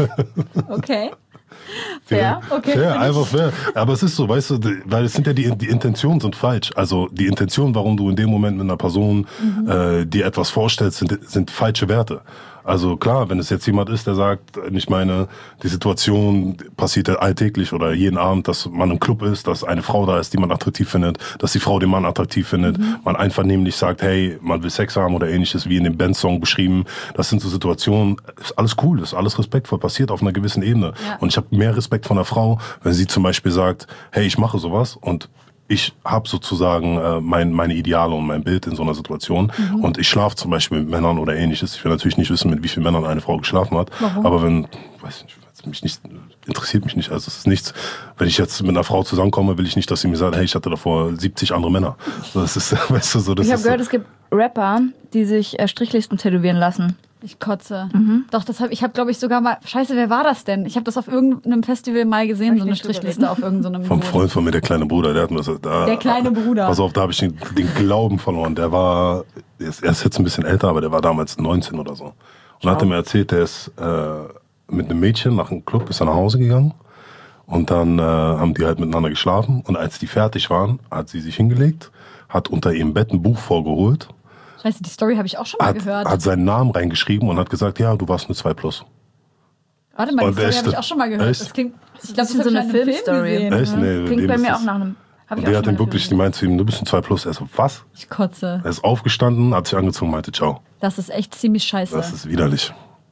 Speaker 2: Okay. Fair, okay.
Speaker 4: Fair, einfach fair. Aber es ist so, weißt du, weil es sind ja die, die Intentionen sind falsch. Also die Intention, warum du in dem Moment mit einer Person mhm. äh, dir etwas vorstellst, sind, sind falsche Werte. Also klar, wenn es jetzt jemand ist, der sagt, ich meine, die Situation passiert ja alltäglich oder jeden Abend, dass man im Club ist, dass eine Frau da ist, die man attraktiv findet, dass die Frau den Mann attraktiv findet, mhm. man einvernehmlich sagt, hey, man will Sex haben oder ähnliches, wie in dem Band-Song beschrieben. Das sind so Situationen, ist alles cool, ist alles respektvoll, passiert auf einer gewissen Ebene. Ja. Und ich habe mehr Respekt von einer Frau, wenn sie zum Beispiel sagt, hey, ich mache sowas und ich habe sozusagen äh, mein, meine Ideale und mein Bild in so einer Situation mhm. und ich schlafe zum Beispiel mit Männern oder ähnliches. Ich will natürlich nicht wissen, mit wie vielen Männern eine Frau geschlafen hat. Warum? Aber wenn, weiß nicht, mich nicht, interessiert mich nicht. Also es ist nichts, wenn ich jetzt mit einer Frau zusammenkomme, will ich nicht, dass sie mir sagt, hey, ich hatte davor siebzig andere Männer. Das ist, weißt du, so, das
Speaker 3: ich habe gehört,
Speaker 4: so.
Speaker 3: Es gibt Rapper, die sich äh, Strichlisten tätowieren lassen.
Speaker 2: Ich kotze. Mhm. Doch, das hab, ich habe, glaube ich, sogar mal... Scheiße, wer war das denn? Ich habe das auf irgendeinem Festival mal gesehen, so eine Strichliste auf irgendeinem...
Speaker 4: Vom Freund von mir, der kleine Bruder, der hat mir das... Da,
Speaker 2: der kleine Bruder.
Speaker 4: Pass auf, da habe ich den, den Glauben verloren. Der war... Er ist, er ist jetzt ein bisschen älter, aber der war damals neunzehn oder so. Und Schau. Hat er mir erzählt, der ist äh, mit einem Mädchen nach einem Club, ist er nach Hause gegangen. Und dann äh, haben die halt miteinander geschlafen. Und als die fertig waren, hat sie sich hingelegt, hat unter ihrem Bett ein Buch vorgeholt.
Speaker 2: Scheiße, die Story habe ich auch schon mal
Speaker 4: hat,
Speaker 2: gehört.
Speaker 4: Hat seinen Namen reingeschrieben und hat gesagt, ja, du warst eine zwei plus.
Speaker 2: Warte mal, die Story habe ich auch schon mal gehört. Das klingt, ich glaube, das ist so eine Filmstory.
Speaker 3: Film
Speaker 4: Echt? Nee,
Speaker 3: klingt bei mir auch nach einem...
Speaker 4: Hab und die hat ihm wirklich, die meint zu ihm, du bist ein zwei plus. Er so, was?
Speaker 2: Ich kotze.
Speaker 4: Er ist aufgestanden, hat sich angezogen, meinte, ciao.
Speaker 2: Das ist echt ziemlich scheiße.
Speaker 4: Das ist widerlich.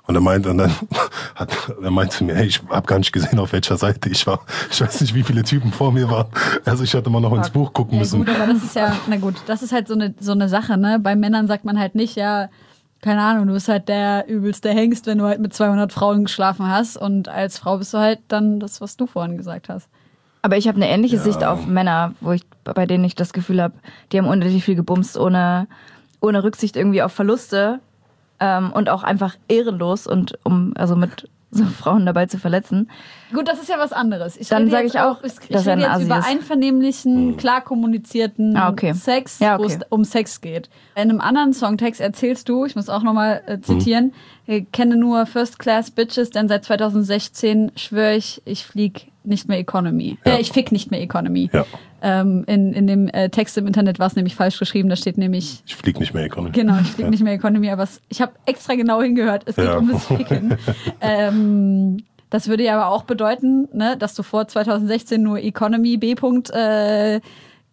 Speaker 4: Und er meint, und dann hat, er meinte zu mir, hey, ich habe gar nicht gesehen, auf welcher Seite ich war. Ich weiß nicht, wie viele Typen vor mir waren. Also ich hätte mal noch ins Buch gucken
Speaker 2: ja,
Speaker 4: müssen.
Speaker 2: Gut, aber das ist ja, na gut, das ist halt so eine, so eine Sache, ne? Bei Männern sagt man halt nicht, ja, keine Ahnung, du bist halt der übelste Hengst, wenn du halt mit zweihundert Frauen geschlafen hast. Und als Frau bist du halt dann das, was du vorhin gesagt hast.
Speaker 3: Aber ich habe eine ähnliche
Speaker 4: Ja.
Speaker 3: Sicht auf Männer, wo ich, bei denen ich das Gefühl habe, die haben unendlich viel gebumst, ohne, ohne Rücksicht irgendwie auf Verluste. Ähm, und auch einfach ehrenlos und um also mit so Frauen dabei zu verletzen.
Speaker 2: Gut, das ist ja was anderes. Ich
Speaker 3: Dann
Speaker 2: rede
Speaker 3: sage
Speaker 2: jetzt
Speaker 3: ich auch,
Speaker 2: ich
Speaker 3: dass er
Speaker 2: rede
Speaker 3: ein
Speaker 2: jetzt
Speaker 3: Assi
Speaker 2: über
Speaker 3: ist.
Speaker 2: einvernehmlichen, klar kommunizierten
Speaker 3: Ah, okay.
Speaker 2: Sex,
Speaker 3: Ja,
Speaker 2: wo
Speaker 3: okay.
Speaker 2: es um Sex geht. In einem anderen Songtext erzählst du, ich muss auch nochmal äh, zitieren, ich kenne nur First Class Bitches, denn seit zweitausendsechzehn schwöre ich, ich flieg nicht mehr Economy.
Speaker 4: Ja.
Speaker 2: Äh, ich fick nicht mehr Economy.
Speaker 4: Ja.
Speaker 2: Ähm, in, in dem äh, Text im Internet war es nämlich falsch geschrieben, da steht nämlich
Speaker 4: Ich flieg nicht mehr Economy.
Speaker 2: Genau, ich fliege
Speaker 4: Ja.
Speaker 2: nicht mehr Economy, aber es, ich habe extra genau hingehört. Es geht
Speaker 4: Ja.
Speaker 2: um das Ficken. ähm, das würde ja aber auch bedeuten, ne, dass du vor zweitausendsechzehn nur Economy B. Äh,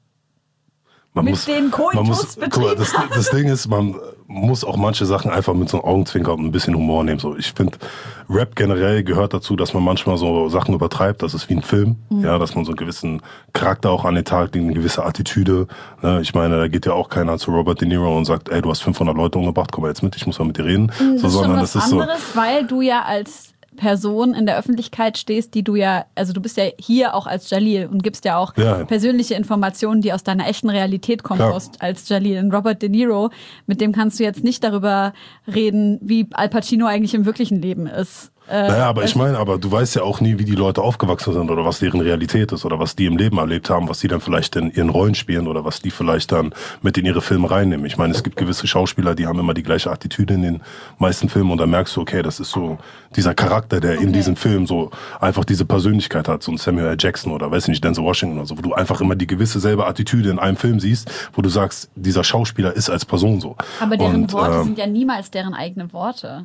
Speaker 4: Man
Speaker 2: mit
Speaker 4: muss,
Speaker 2: den Koitus
Speaker 4: man muss, guck mal, das, das Ding ist, man muss auch manche Sachen einfach mit so einem Augenzwinker und ein bisschen Humor nehmen. So, ich finde, Rap generell gehört dazu, dass man manchmal so Sachen übertreibt. Das ist wie ein Film,
Speaker 2: Mhm.
Speaker 4: ja, dass man so einen gewissen Charakter auch an den Tag legt, eine gewisse Attitüde. Ne? Ich meine, da geht ja auch keiner zu Robert De Niro und sagt, ey, du hast fünfhundert Leute umgebracht, komm mal jetzt mit, ich muss mal mit dir reden.
Speaker 2: Mhm, das
Speaker 4: so,
Speaker 2: ist schon
Speaker 4: sondern
Speaker 2: was
Speaker 4: das ist so.
Speaker 2: anderes, weil du ja als Person in der Öffentlichkeit stehst, die du ja, also du bist ja hier auch als Jalil und gibst ja auch
Speaker 4: Ja.
Speaker 2: persönliche Informationen, die aus deiner echten Realität kommen,
Speaker 4: Klar.
Speaker 2: aus, als Jalil. Und Robert De Niro, mit dem kannst du jetzt nicht darüber reden, wie Al Pacino eigentlich im wirklichen Leben ist. Äh,
Speaker 4: Naja, aber ich
Speaker 2: es-
Speaker 4: meine, aber du weißt ja auch nie, wie die Leute aufgewachsen sind oder was deren Realität ist oder was die im Leben erlebt haben, was die dann vielleicht in ihren Rollen spielen oder was die vielleicht dann mit in ihre Filme reinnehmen. Ich meine, es gibt gewisse Schauspieler, die haben immer die gleiche Attitüde in den meisten Filmen und dann merkst du, okay, das ist so dieser Charakter, der in
Speaker 2: Okay.
Speaker 4: diesem Film so einfach diese Persönlichkeit hat, so ein Samuel L. Jackson oder weiß ich nicht, Denzel Washington oder so, wo du einfach immer die gewisse selbe Attitüde in einem Film siehst, wo du sagst, dieser Schauspieler ist als Person so.
Speaker 2: Aber deren
Speaker 4: Und,
Speaker 2: Worte
Speaker 4: ähm,
Speaker 2: sind ja niemals deren eigene Worte.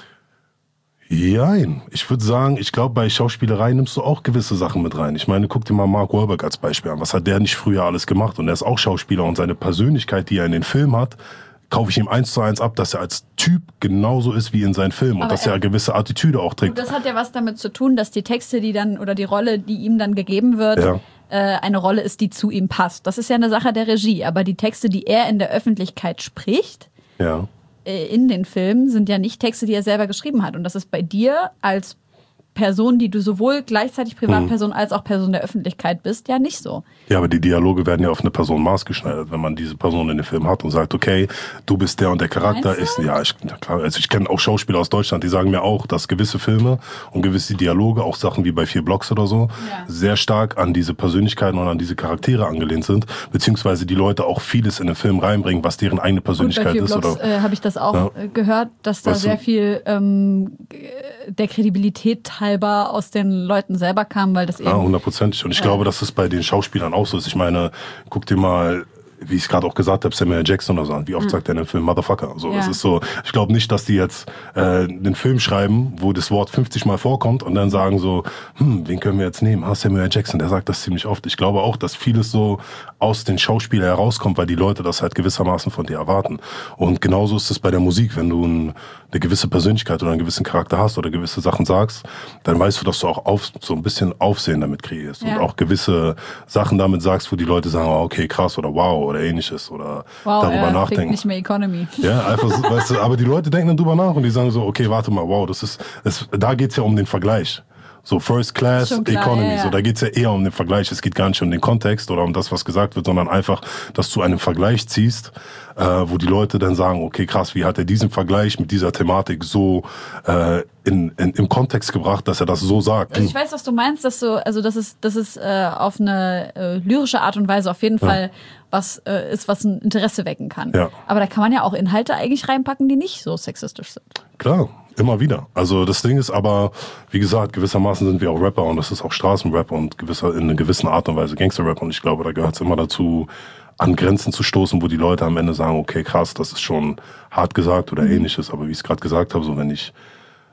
Speaker 4: Jein. Ich würde sagen, ich glaube, bei Schauspielerei nimmst du auch gewisse Sachen mit rein. Ich meine, guck dir mal Mark Wahlberg als Beispiel an. Was hat der nicht früher alles gemacht? Und er ist auch Schauspieler und seine Persönlichkeit, die er in den Film hat, kaufe ich ihm eins zu eins ab, dass er als Typ genauso ist wie in seinen Filmen und
Speaker 2: Aber
Speaker 4: dass er
Speaker 2: er-
Speaker 4: eine gewisse Attitüde auch
Speaker 2: Und
Speaker 4: trägt.
Speaker 2: das hat ja was damit zu tun, dass die Texte, die dann, oder die Rolle, die ihm dann gegeben wird,
Speaker 4: Ja.
Speaker 2: äh, eine Rolle ist, die zu ihm passt. Das ist ja eine Sache der Regie. Aber die Texte, die er in der Öffentlichkeit spricht,
Speaker 4: Ja.
Speaker 2: äh, in den Filmen, sind ja nicht Texte, die er selber geschrieben hat. Und das ist bei dir als Person, die du sowohl gleichzeitig Privatperson als auch Person der Öffentlichkeit bist, ja nicht so.
Speaker 4: Ja, aber die Dialoge werden ja auf eine Person maßgeschneidert, wenn man diese Person in dem Film hat und sagt, okay, du bist der und der Charakter
Speaker 2: Meinst
Speaker 4: ist,
Speaker 2: du?
Speaker 4: ja, ich, ja klar, also ich kenne auch Schauspieler aus Deutschland, die sagen mir auch, dass gewisse Filme und gewisse Dialoge, auch Sachen wie bei vier Blocks oder so,
Speaker 2: Ja.
Speaker 4: sehr stark an diese Persönlichkeiten und an diese Charaktere angelehnt sind, beziehungsweise die Leute auch vieles in den Film reinbringen, was deren eigene
Speaker 2: Gut, bei
Speaker 4: Persönlichkeit
Speaker 2: vier
Speaker 4: ist.
Speaker 2: Blogs
Speaker 4: Oder,
Speaker 2: äh, habe ich das auch
Speaker 4: Ja.
Speaker 2: äh, gehört, dass da
Speaker 4: Weißt du-
Speaker 2: sehr viel ähm, der Kredibilität halber aus den Leuten selber kam, weil das eben
Speaker 4: ja, hundertprozentig. Und ich glaube, dass es bei den Schauspielern auch so ist. Ich meine, guck dir mal, wie ich es gerade auch gesagt habe, Samuel L. Jackson oder so an. Wie oft sagt er in dem Film Motherfucker? So,
Speaker 2: Ja.
Speaker 4: das ist so. Ich glaube nicht, dass die jetzt äh, einen Film schreiben, wo das Wort fünfzig Mal vorkommt und dann sagen so, hm, wen können wir jetzt nehmen? Ah, Samuel L. Jackson, der sagt das ziemlich oft. Ich glaube auch, dass vieles so aus den Schauspielern herauskommt, weil die Leute das halt gewissermaßen von dir erwarten. Und genauso ist es bei der Musik, wenn du ein, eine gewisse Persönlichkeit oder einen gewissen Charakter hast oder gewisse Sachen sagst, dann weißt du, dass du auch auf, so ein bisschen Aufsehen damit kreierst
Speaker 2: Ja.
Speaker 4: und auch gewisse Sachen damit sagst, wo die Leute sagen, oh, okay, krass oder wow oder ähnliches oder
Speaker 2: wow,
Speaker 4: darüber
Speaker 2: er fickt
Speaker 4: nachdenken.
Speaker 2: nicht mehr Economy.
Speaker 4: Ja, einfach, so, weißt du, aber die Leute denken dann drüber nach und die sagen so, okay, warte mal, wow, das ist, das, da geht's ja um den Vergleich. So First Class
Speaker 2: Schon klar,
Speaker 4: Economy,
Speaker 2: ja, ja.
Speaker 4: so da geht's ja eher um den Vergleich. Es geht gar nicht um den Kontext oder um das, was gesagt wird, sondern einfach, dass du einen Vergleich ziehst, äh, wo die Leute dann sagen, okay, krass, wie hat er diesen Vergleich mit dieser Thematik so äh, in, in, im Kontext gebracht, dass er das so sagt.
Speaker 2: Also ich weiß, was du meinst, dass du, also das ist, das ist äh, auf eine äh, lyrische Art und Weise auf jeden
Speaker 4: Ja.
Speaker 2: Fall was äh, ist, was ein Interesse wecken kann.
Speaker 4: Ja.
Speaker 2: Aber da kann man ja auch Inhalte eigentlich reinpacken, die nicht so sexistisch sind.
Speaker 4: Klar, immer wieder. Also das Ding ist aber, wie gesagt, gewissermaßen sind wir auch Rapper und das ist auch Straßenrap und gewisser, in einer gewissen Art und Weise Gangsterrap und ich glaube, da gehört es immer dazu, an Grenzen zu stoßen, wo die Leute am Ende sagen, okay, krass, das ist schon hart gesagt oder ähnliches, aber wie ich es gerade gesagt habe, so wenn ich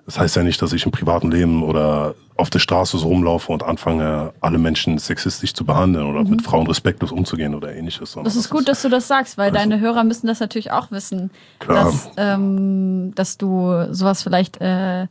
Speaker 4: Das heißt ja nicht, dass ich im privaten Leben oder auf der Straße so rumlaufe und anfange, alle Menschen sexistisch zu behandeln oder mhm. mit Frauen respektlos umzugehen oder ähnliches.
Speaker 2: Das ist gut, dass du das sagst, weil also, deine Hörer müssen das natürlich auch wissen, dass, ähm, dass du sowas vielleicht äh,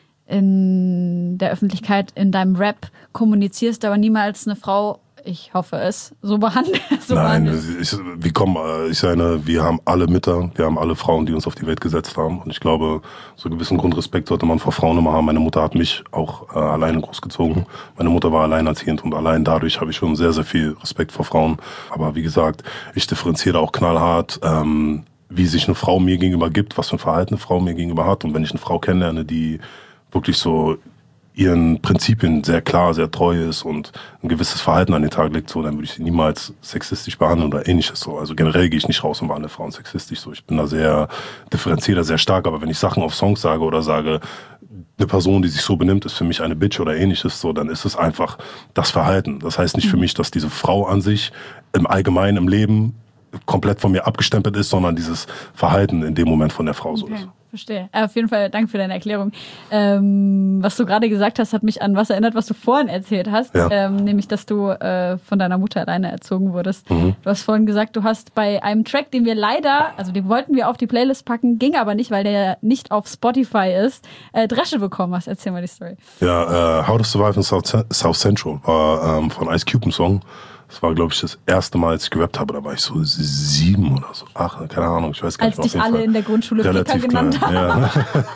Speaker 2: in der Öffentlichkeit in deinem Rap kommunizierst, aber niemals eine Frau, ich hoffe es, so behandelt. So
Speaker 4: Nein, ich, wir kommen, ich sage, wir haben alle Mütter, wir haben alle Frauen, die uns auf die Welt gesetzt haben. Und ich glaube, so einen gewissen Grundrespekt sollte man vor Frauen immer haben. Meine Mutter hat mich auch äh, alleine großgezogen. Meine Mutter war alleinerziehend und allein dadurch habe ich schon sehr, sehr viel Respekt vor Frauen. Aber wie gesagt, ich differenziere auch knallhart, ähm, wie sich eine Frau mir gegenüber gibt, was für ein Verhalten eine Frau mir gegenüber hat. Und wenn ich eine Frau kennenlerne, die wirklich so ihren Prinzipien sehr klar, sehr treu ist und ein gewisses Verhalten an den Tag legt, so, dann würde ich sie niemals sexistisch behandeln oder ähnliches so. Also generell gehe ich nicht raus und behandle Frauen sexistisch so. Ich bin da sehr differenzierter, sehr stark, aber wenn ich Sachen auf Songs sage oder sage, eine Person, die sich so benimmt, ist für mich eine Bitch oder ähnliches, so, dann ist es einfach das Verhalten. Das heißt nicht für mich, dass diese Frau an sich im Allgemeinen im Leben komplett von mir abgestempelt ist, sondern dieses Verhalten in dem Moment von der Frau so
Speaker 2: okay.
Speaker 4: ist.
Speaker 2: Verstehe. Äh, auf jeden Fall danke für deine Erklärung. Ähm, was du gerade gesagt hast, hat mich an was erinnert, was du vorhin erzählt hast.
Speaker 4: Ja.
Speaker 2: Ähm, nämlich, dass du äh, von deiner Mutter alleine erzogen wurdest. Mhm. Du hast vorhin gesagt, du hast bei einem Track, den wir leider, also den wollten wir auf die Playlist packen, ging aber nicht, weil der nicht auf Spotify ist, äh, Dresche bekommen hast. Erzähl mal die Story.
Speaker 4: Ja, uh, How to Survive in South, South Central war ähm, von Ice Cube ein Song. Das war, glaube ich, das erste Mal, als ich gerappt habe. Da war ich so sieben oder so. Ach, keine Ahnung, ich weiß gar
Speaker 2: als
Speaker 4: nicht.
Speaker 2: Als dich alle Fall. in der Grundschule Ficker genannt haben.
Speaker 4: Ja.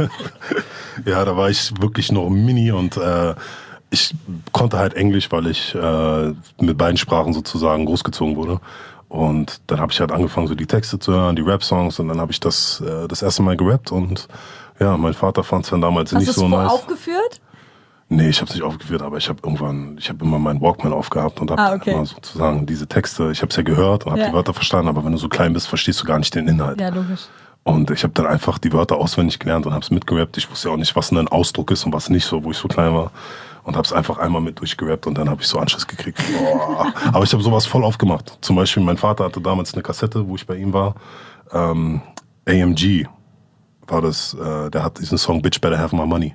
Speaker 4: Ja, da war ich wirklich noch mini und äh, ich konnte halt Englisch, weil ich äh, mit beiden Sprachen sozusagen großgezogen wurde. Und dann habe ich halt angefangen, so die Texte zu hören, die Rap-Songs. Und dann habe ich das äh, das erste Mal gerappt. Und ja, mein Vater fand es dann damals
Speaker 2: Hast
Speaker 4: nicht so nice.
Speaker 2: Hast du es aufgeführt?
Speaker 4: Nee, ich habe es nicht aufgeführt, aber ich habe irgendwann, ich habe immer meinen Walkman aufgehabt und habe
Speaker 2: ah, okay.
Speaker 4: immer sozusagen diese Texte, ich habe es ja gehört und habe ja. die Wörter verstanden, aber wenn du so klein bist, verstehst du gar nicht den Inhalt.
Speaker 2: Ja, logisch.
Speaker 4: Und ich habe dann einfach die Wörter auswendig gelernt und habe es mitgerappt. Ich wusste ja auch nicht, was ein Ausdruck ist und was nicht, so wo ich so klein war. Und habe es einfach einmal mit durchgerappt und dann habe ich so Anschluss gekriegt. Boah. Aber ich habe sowas voll aufgemacht. Zum Beispiel, mein Vater hatte damals eine Kassette, wo ich bei ihm war. Ähm, A M G war das, äh, der hat diesen Song Bitch Better Have My Money.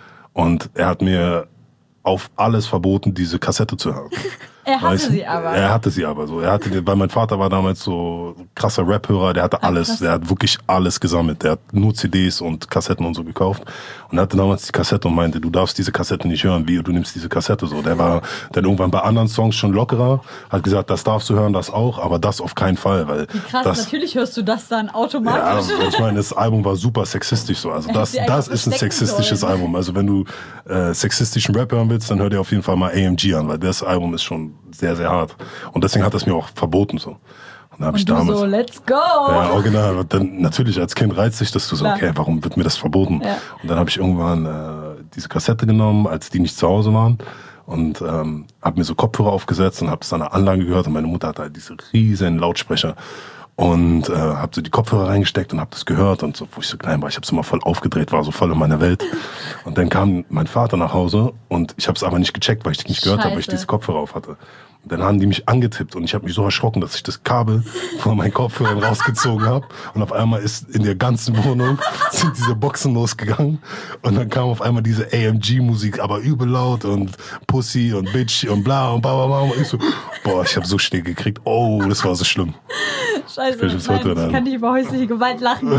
Speaker 4: Und er hat mir auf alles verboten, diese Kassette zu hören.
Speaker 2: Er hatte weißt, sie aber.
Speaker 4: Er hatte sie aber so. Er hatte, weil mein Vater war damals so krasser Rap-Hörer, der hatte alles, Ach, der hat wirklich alles gesammelt. Der hat nur C Ds und Kassetten und so gekauft. Und er hatte damals die Kassette und meinte, du darfst diese Kassette nicht hören, wie du nimmst diese Kassette so. Der war dann irgendwann bei anderen Songs schon lockerer, hat gesagt, das darfst du hören, das auch, aber das auf keinen Fall, weil
Speaker 2: wie krass,
Speaker 4: das,
Speaker 2: natürlich hörst du das dann automatisch.
Speaker 4: Ja, ich meine, das Album war super sexistisch so. Also das, das ist ein sexistisches sollen. Album. Also wenn du äh, sexistischen Rap hören willst, dann hör dir auf jeden Fall mal A M G an, weil das Album ist schon sehr, sehr hart. Und deswegen hat das mir auch verboten so. Und dann hab
Speaker 2: und
Speaker 4: ich
Speaker 2: du
Speaker 4: damals,
Speaker 2: so, let's go!
Speaker 4: Ja, original. Und dann natürlich als Kind reizt sich das, du so,
Speaker 2: Klar.
Speaker 4: okay, warum wird mir das verboten?
Speaker 2: Ja.
Speaker 4: Und dann habe ich irgendwann äh, diese Kassette genommen, als die nicht zu Hause waren. Und ähm, habe mir so Kopfhörer aufgesetzt und habe es an der Anlage gehört. Und meine Mutter hatte halt diese riesen Lautsprecher. Und äh, habe so die Kopfhörer reingesteckt und habe das gehört. Und so, wo ich so klein war, ich habe es immer voll aufgedreht, war so voll in meiner Welt. Und dann kam mein Vater nach Hause und ich habe es aber nicht gecheckt, weil ich die nicht gehört habe, weil ich diese Kopfhörer auf hatte. Und dann haben die mich angetippt und ich habe mich so erschrocken, dass ich das Kabel von meinen Kopfhörern rausgezogen habe. Und auf einmal ist in der ganzen Wohnung sind diese Boxen losgegangen. Und dann kam auf einmal diese A M G-Musik, aber übel laut und Pussy und Bitch und bla und bla bla bla. Und ich so, boah, ich habe so schnell gekriegt. Oh, das war so schlimm.
Speaker 2: Scheiße, ich, nein, ich kann nicht über häusliche Gewalt lachen.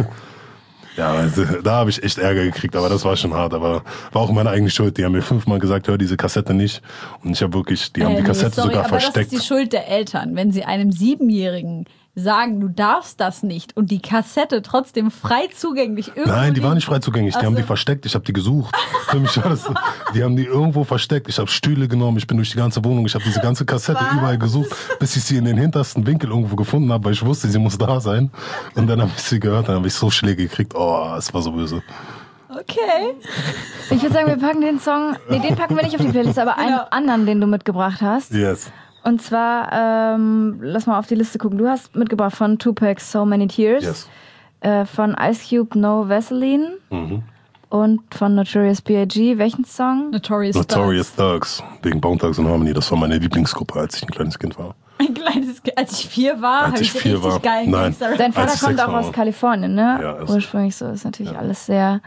Speaker 4: Ja, also, da habe ich echt Ärger gekriegt, aber das war schon hart. Aber war auch meine eigene Schuld. Die haben mir fünfmal gesagt, hör diese Kassette nicht. Und ich habe wirklich, die äh, haben die Kassette nee, sorry, sogar
Speaker 2: aber
Speaker 4: versteckt.
Speaker 2: Das ist die Schuld der Eltern, wenn sie einem Siebenjährigen sagen, du darfst das nicht und die Kassette trotzdem frei zugänglich irgendwo.
Speaker 4: Nein, die war nicht frei zugänglich, die
Speaker 2: also.
Speaker 4: haben die versteckt, ich habe die gesucht. Für mich war das, die haben die irgendwo versteckt. Ich habe Stühle genommen, ich bin durch die ganze Wohnung, ich habe diese ganze Kassette Was? überall gesucht, bis ich sie in den hintersten Winkel irgendwo gefunden habe, weil ich wusste, sie muss da sein. Und dann habe ich sie gehört, dann habe ich so Schläge gekriegt. Oh, es war so böse.
Speaker 2: Okay.
Speaker 3: Ich würde sagen, wir packen den Song, nee, den packen wir nicht auf die Playlist, aber einen ja. anderen, den du mitgebracht hast.
Speaker 4: Yes.
Speaker 3: Und zwar, ähm, lass mal auf die Liste gucken. Du hast mitgebracht von Tupac So Many Tears,
Speaker 4: yes.
Speaker 3: äh, von Ice Cube No Vaseline
Speaker 4: mhm.
Speaker 3: und von Notorious B I G Welchen Song?
Speaker 2: Notorious,
Speaker 4: Notorious Thugs. Wegen Bone Thugs and Harmony. Das war meine Lieblingsgruppe, als ich ein kleines Kind war.
Speaker 2: Ein kleines Kind? Als ich vier war, habe ich, ich vier richtig war. geil
Speaker 3: Nein. Dein Vater kommt auch aus Kalifornien, ne?
Speaker 4: Ja,
Speaker 3: ursprünglich so. Ist natürlich ja. alles sehr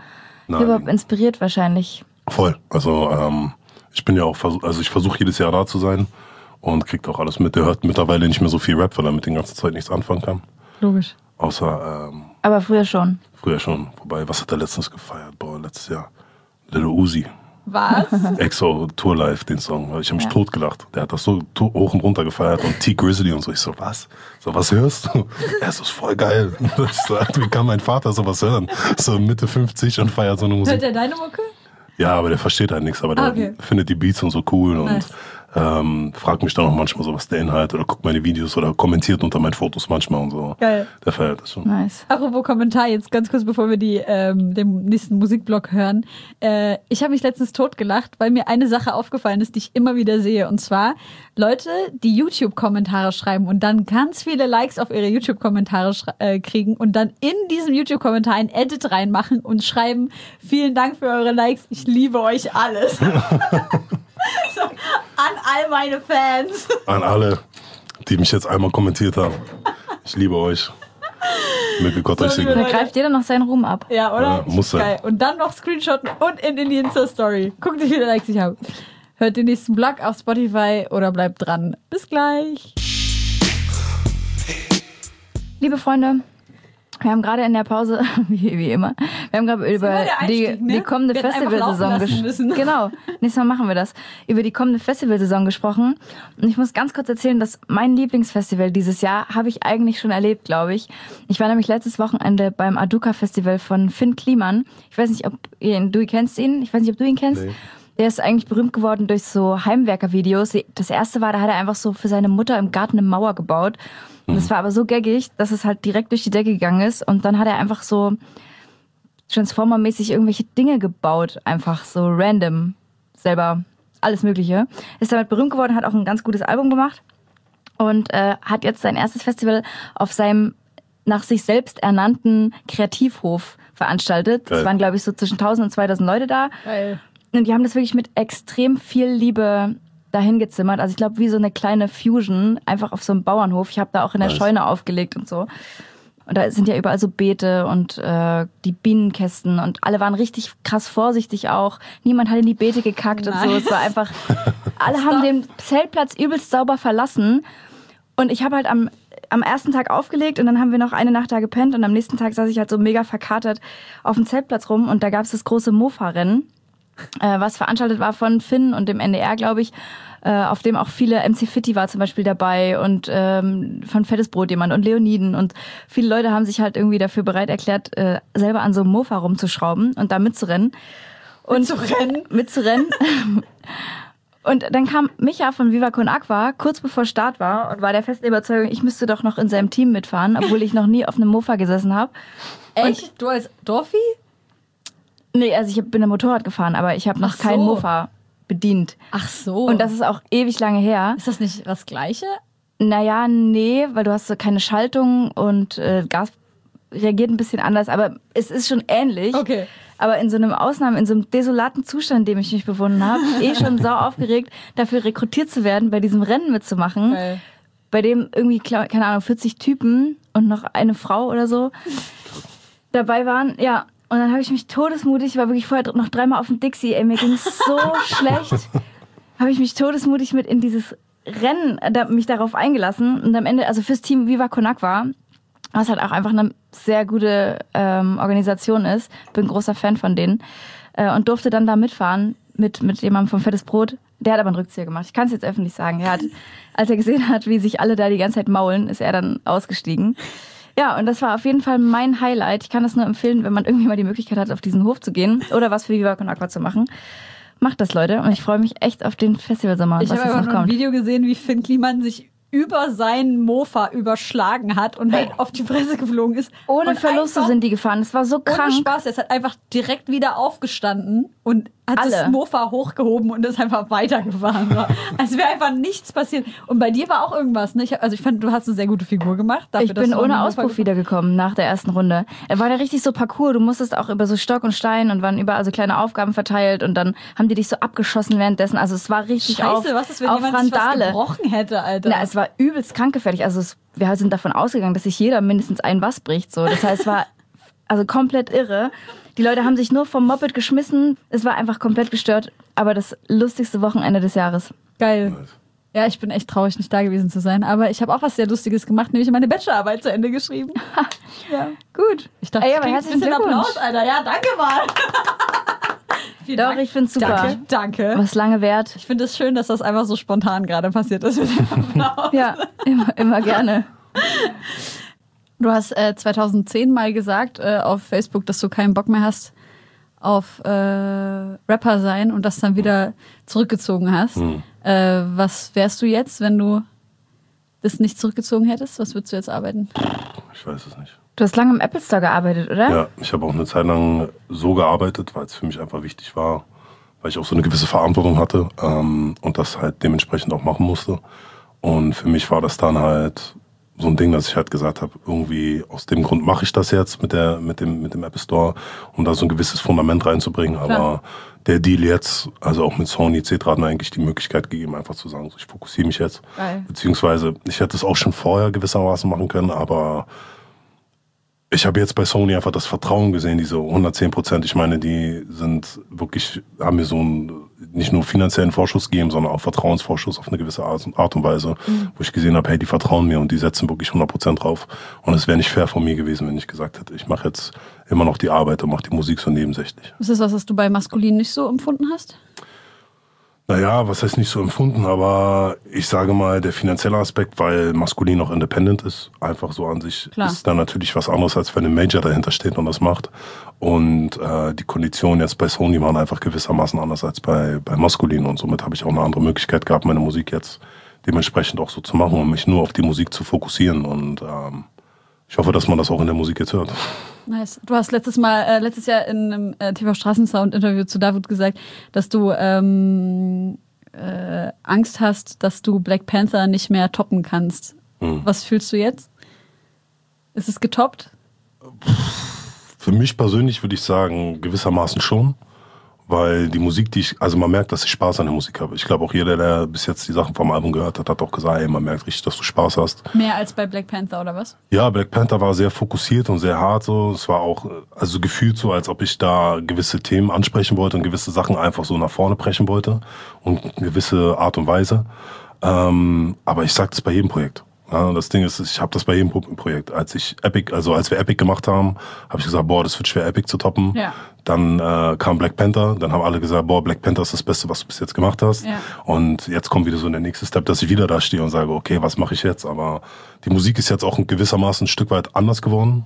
Speaker 3: Hip-Hop inspiriert wahrscheinlich.
Speaker 4: Voll. Also ähm, ich bin ja auch, vers- also ich versuche jedes Jahr da zu sein und kriegt auch alles mit. Der hört mittlerweile nicht mehr so viel Rap, weil er mit den ganzen Zeit nichts anfangen kann.
Speaker 2: Logisch.
Speaker 4: Außer ähm,
Speaker 3: Aber früher schon.
Speaker 4: früher schon. Wobei, was hat er letztens gefeiert? Boah, letztes Jahr. Lil Uzi.
Speaker 2: Was?
Speaker 4: Exo Tour Life, den Song. Ich habe mich
Speaker 3: Ja.
Speaker 4: totgelacht. Der hat das so to- hoch und runter gefeiert und T Grizzly und so. Ich so, was? So, was hörst du? Er ist voll geil. Ich so, wie kann mein Vater sowas hören? So Mitte fünfzig und feiert so eine Musik.
Speaker 2: Hört er deine Mucke?
Speaker 4: Ja, aber der versteht halt nichts, aber der
Speaker 2: Ah, okay.
Speaker 4: findet die Beats und so cool und
Speaker 2: Nice.
Speaker 4: ähm, fragt mich dann auch manchmal so, was der Inhalt oder guckt meine Videos oder kommentiert unter meinen Fotos manchmal und so.
Speaker 2: Geil.
Speaker 4: Der feiert das schon.
Speaker 3: Nice.
Speaker 2: Apropos Kommentar, jetzt ganz kurz, bevor wir die, ähm, den nächsten Musikblock hören. Äh, ich habe mich letztens totgelacht, weil mir eine Sache aufgefallen ist, die ich immer wieder sehe. Und zwar Leute, die YouTube-Kommentare schreiben und dann ganz viele Likes auf ihre YouTube-Kommentare schra- äh, kriegen und dann in diesem YouTube-Kommentar ein Edit reinmachen und schreiben, vielen Dank für eure Likes, ich liebe euch alles. So, an all meine Fans.
Speaker 4: An alle, die mich jetzt einmal kommentiert haben. Ich liebe euch. Möge Gott
Speaker 2: So,
Speaker 4: euch
Speaker 2: liebe
Speaker 4: segnen.
Speaker 3: Da greift jeder noch seinen Ruhm ab.
Speaker 2: Ja, oder?
Speaker 4: Ja, muss sein.
Speaker 2: Geil. Und dann noch screenshotten und in, in die Insta-Story. Guckt, wie viele Likes ich habe. Hört den nächsten Blog auf Spotify oder bleibt dran. Bis gleich.
Speaker 3: Liebe Freunde, wir haben gerade in der Pause, wie, wie immer, wir haben gerade über
Speaker 2: immer der
Speaker 3: die,
Speaker 2: Einstieg, ne?
Speaker 3: die kommende
Speaker 2: Wir hätten einfach
Speaker 3: Festivalsaison
Speaker 2: laufen lassen
Speaker 3: gesprochen.
Speaker 2: müssen.
Speaker 3: Genau, nächstes Mal machen wir das. Über die kommende Festivalsaison gesprochen. Und ich muss ganz kurz erzählen, dass mein Lieblingsfestival dieses Jahr habe ich eigentlich schon erlebt, glaube ich. Ich war nämlich letztes Wochenende beim Aduka Festival von Finn Kliman. Ich weiß nicht, ob ihr ihn, du ihn kennst ihn. Ich weiß nicht, ob du ihn kennst.
Speaker 4: Nee.
Speaker 3: Der ist eigentlich berühmt geworden durch so Heimwerker-Videos. Das erste war, da hat er einfach so für seine Mutter im Garten eine Mauer gebaut. Und das war aber so gaggig, dass es halt direkt durch die Decke gegangen ist. Und dann hat er einfach so Transformer-mäßig irgendwelche Dinge gebaut. Einfach so random. Selber alles Mögliche. Ist damit berühmt geworden, hat auch ein ganz gutes Album gemacht. Und äh, hat jetzt sein erstes Festival auf seinem nach sich selbst ernannten Kreativhof veranstaltet. Es
Speaker 4: Geil.
Speaker 3: waren, glaube ich, so zwischen tausend und zweitausend Leute da.
Speaker 2: Geil.
Speaker 3: Und die haben das wirklich mit extrem viel Liebe dahin gezimmert. Also ich glaube, wie so eine kleine Fusion, einfach auf so einem Bauernhof. Ich habe da auch in der
Speaker 4: Nice.
Speaker 3: Scheune aufgelegt und so. Und da sind ja überall so Beete und äh, die Bienenkästen und alle waren richtig krass vorsichtig auch. Niemand hat in die Beete gekackt und so.
Speaker 2: Nice.
Speaker 3: Es war einfach, alle haben den Zeltplatz übelst sauber verlassen. Und ich habe halt am, am ersten Tag aufgelegt und dann haben wir noch eine Nacht da gepennt und am nächsten Tag saß ich halt so mega verkatert auf dem Zeltplatz rum und da gab es das große Mofa-Rennen, äh, was veranstaltet war von Finn und dem N D R, glaube ich, äh, auf dem auch viele, M C Fitti war zum Beispiel dabei und ähm, von Fettes Brot jemand und Leoniden und viele Leute haben sich halt irgendwie dafür bereit erklärt, äh, selber an so einem Mofa rumzuschrauben und da mitzurennen. Und
Speaker 2: Mitzurennen?
Speaker 3: Mitzurennen. Und dann kam Micha von Viva Con Aqua kurz bevor Start war und war der festen Überzeugung, ich müsste doch noch in seinem Team mitfahren, obwohl ich noch nie auf einem Mofa gesessen habe.
Speaker 2: Echt? Du als Dorfi?
Speaker 3: Nee, also ich bin ein Motorrad gefahren, aber ich habe noch
Speaker 2: Ach so.
Speaker 3: kein Mofa bedient.
Speaker 2: Ach so.
Speaker 3: Und das ist auch ewig lange her.
Speaker 2: ist das nicht das Gleiche?
Speaker 3: Naja, nee, weil du hast so keine Schaltung und äh, Gas reagiert ein bisschen anders, aber es ist schon ähnlich.
Speaker 2: Okay.
Speaker 3: Aber in so einem Ausnahme, in so einem desolaten Zustand, in dem ich mich befunden habe, eh schon sau aufgeregt, dafür rekrutiert zu werden, bei diesem Rennen mitzumachen,
Speaker 2: Geil.
Speaker 3: bei dem irgendwie, klar, keine Ahnung, vierzig Typen und noch eine Frau oder so dabei waren. Ja, und dann habe ich mich todesmutig, ich war wirklich vorher noch dreimal auf dem Dixie, ey, mir ging es so schlecht, habe ich mich todesmutig mit in dieses Rennen, da, mich darauf eingelassen und am Ende, also fürs Team Viva Con Aqua, was halt auch einfach eine sehr gute ähm, Organisation ist. Bin großer Fan von denen. Äh, und durfte dann da mitfahren mit, mit jemandem vom Fettes Brot. Der hat aber einen Rückzieher gemacht. Ich kann es jetzt öffentlich sagen. Er hat, als er gesehen hat, wie sich alle da die ganze Zeit maulen, ist er dann ausgestiegen. Ja, und das war auf jeden Fall mein Highlight. Ich kann das nur empfehlen, wenn man irgendwie mal die Möglichkeit hat, auf diesen Hof zu gehen oder was für Viva Con Aqua zu machen. Macht das, Leute. Und ich freue mich echt auf den Festivalsommer,
Speaker 2: Ich
Speaker 3: was
Speaker 2: habe
Speaker 3: jetzt
Speaker 2: einfach
Speaker 3: noch
Speaker 2: nur ein
Speaker 3: kommt.
Speaker 2: Video gesehen, wie Finn Kliman sich über seinen Mofa überschlagen hat und halt auf die Fresse geflogen ist.
Speaker 3: Ohne
Speaker 2: und
Speaker 3: Verluste
Speaker 2: einfach,
Speaker 3: sind die gefahren. Das war so
Speaker 2: ohne
Speaker 3: krank.
Speaker 2: Spaß. Er ist halt einfach direkt wieder aufgestanden und hat
Speaker 3: Alle.
Speaker 2: das Mofa hochgehoben und ist einfach weitergefahren. So. Als wäre einfach nichts passiert. Und bei dir war auch irgendwas, ne? Ich hab, also ich fand, du hast eine sehr gute Figur gemacht. Dafür,
Speaker 3: Ich
Speaker 2: dass
Speaker 3: bin
Speaker 2: du
Speaker 3: ohne
Speaker 2: einen Mofa
Speaker 3: Auspuff
Speaker 2: gefahren-
Speaker 3: wiedergekommen nach der ersten Runde. Er war da richtig so Parcours. Du musstest auch über so Stock und Stein und waren überall so kleine Aufgaben verteilt und dann haben die dich so abgeschossen währenddessen. Also es war richtig
Speaker 2: Scheiße,
Speaker 3: auf,
Speaker 2: was ist, wenn
Speaker 3: auf
Speaker 2: jemand sich was
Speaker 3: Randale.
Speaker 2: gebrochen hätte, Alter?
Speaker 3: Na, es war übelst krankgefährlich. Also es, wir sind davon ausgegangen, dass sich jeder mindestens ein was bricht. So. Das heißt, es war also komplett irre. Die Leute haben sich nur vom Moped geschmissen. Es war einfach komplett gestört. Aber das lustigste Wochenende des Jahres.
Speaker 2: Geil. Ja, ich bin echt traurig, nicht da gewesen zu sein. Aber ich habe auch was sehr Lustiges gemacht, nämlich meine Bachelorarbeit zu Ende geschrieben. Ja, gut. Ich dachte,
Speaker 3: Ey,
Speaker 2: ich
Speaker 3: aber
Speaker 2: krieg ein
Speaker 3: herzlichen
Speaker 2: bisschen
Speaker 3: Glückwunsch.
Speaker 2: Applaus, Alter. Ja, danke mal. Vielen
Speaker 3: Doch,
Speaker 2: Dank.
Speaker 3: ich find's super.
Speaker 2: Danke, danke.
Speaker 3: Was lange währt.
Speaker 2: Ich finde es schön, dass das einfach so spontan gerade passiert ist mit dem Applaus.
Speaker 3: Ja, immer, immer gerne.
Speaker 2: Du hast äh, zweitausendzehn mal gesagt äh, auf Facebook, dass du keinen Bock mehr hast auf äh, Rapper sein und das dann wieder zurückgezogen hast.
Speaker 4: Hm.
Speaker 2: Äh, was wärst du jetzt, wenn du das nicht zurückgezogen hättest? Was würdest du jetzt arbeiten?
Speaker 4: Ich weiß es nicht.
Speaker 3: Du hast lange im Apple Store gearbeitet, oder?
Speaker 4: Ja, ich habe auch eine Zeit lang so gearbeitet, weil es für mich einfach wichtig war, weil ich auch so eine gewisse Verantwortung hatte ähm, und das halt dementsprechend auch machen musste. Und für mich war das dann halt so ein Ding, dass ich halt gesagt habe, irgendwie aus dem Grund mache ich das jetzt mit der mit dem mit dem Apple Store, um da so ein gewisses Fundament reinzubringen. Aber
Speaker 2: Klar.
Speaker 4: der Deal jetzt, also auch mit Sony et cetera, hat mir eigentlich die Möglichkeit gegeben, einfach zu sagen, so, ich fokussiere mich jetzt.
Speaker 2: Geil.
Speaker 4: Beziehungsweise ich hätte es auch schon vorher gewissermaßen machen können, aber ich habe jetzt bei Sony einfach das Vertrauen gesehen, diese hundertzehn Prozent. Ich meine, die sind wirklich, haben mir so einen nicht nur finanziellen Vorschuss gegeben, sondern auch Vertrauensvorschuss auf eine gewisse Art und, Art und Weise, mhm. wo ich gesehen habe, hey, die vertrauen mir und die setzen wirklich hundert Prozent drauf. Und es wäre nicht fair von mir gewesen, wenn ich gesagt hätte, ich mache jetzt immer noch die Arbeit und mache die Musik so nebensächlich.
Speaker 2: Ist das was, was du bei Maskulin nicht so empfunden hast?
Speaker 4: Naja, was heißt nicht so empfunden, aber ich sage mal, der finanzielle Aspekt, weil Maskulin auch independent ist, einfach so an sich,
Speaker 2: Klar.
Speaker 4: ist dann natürlich was anderes, als wenn ein Major dahinter steht und das macht. Und äh, die Konditionen jetzt bei Sony waren einfach gewissermaßen anders als bei, bei Maskulin und somit habe ich auch eine andere Möglichkeit gehabt, meine Musik jetzt dementsprechend auch so zu machen und mich nur auf die Musik zu fokussieren und ähm, ich hoffe, dass man das auch in der Musik jetzt hört.
Speaker 2: Nice. Du hast letztes Mal, äh, letztes Jahr in einem äh, T V Straßensound-Interview zu David gesagt, dass du ähm, äh, Angst hast, dass du Black Panther nicht mehr toppen kannst.
Speaker 4: Hm.
Speaker 2: Was fühlst du jetzt? Ist es getoppt?
Speaker 4: Für mich persönlich würde ich sagen, gewissermaßen schon. Weil die Musik, die ich, also man merkt, dass ich Spaß an der Musik habe. Ich glaube auch jeder, der bis jetzt die Sachen vom Album gehört hat, hat auch gesagt, ey, man merkt richtig, dass du Spaß hast.
Speaker 2: Mehr als bei Black Panther oder was?
Speaker 4: Ja, Black Panther war sehr fokussiert und sehr hart so. Es war auch, also gefühlt so, als ob ich da gewisse Themen ansprechen wollte und gewisse Sachen einfach so nach vorne brechen wollte und gewisse Art und Weise. Ähm, aber ich sag das bei jedem Projekt. Ja, das Ding ist, ich habe das bei jedem Projekt. Als ich Epic, also als wir Epic gemacht haben, habe ich gesagt, boah, das wird schwer, Epic zu toppen.
Speaker 2: Ja.
Speaker 4: Dann äh, kam Black Panther, dann haben alle gesagt, boah, Black Panther ist das Beste, was du bis jetzt gemacht hast.
Speaker 2: Ja.
Speaker 4: Und jetzt kommt wieder so der nächste Step, dass ich wieder da stehe und sage, okay, was mache ich jetzt? Aber die Musik ist jetzt auch gewissermaßen ein Stück weit anders geworden.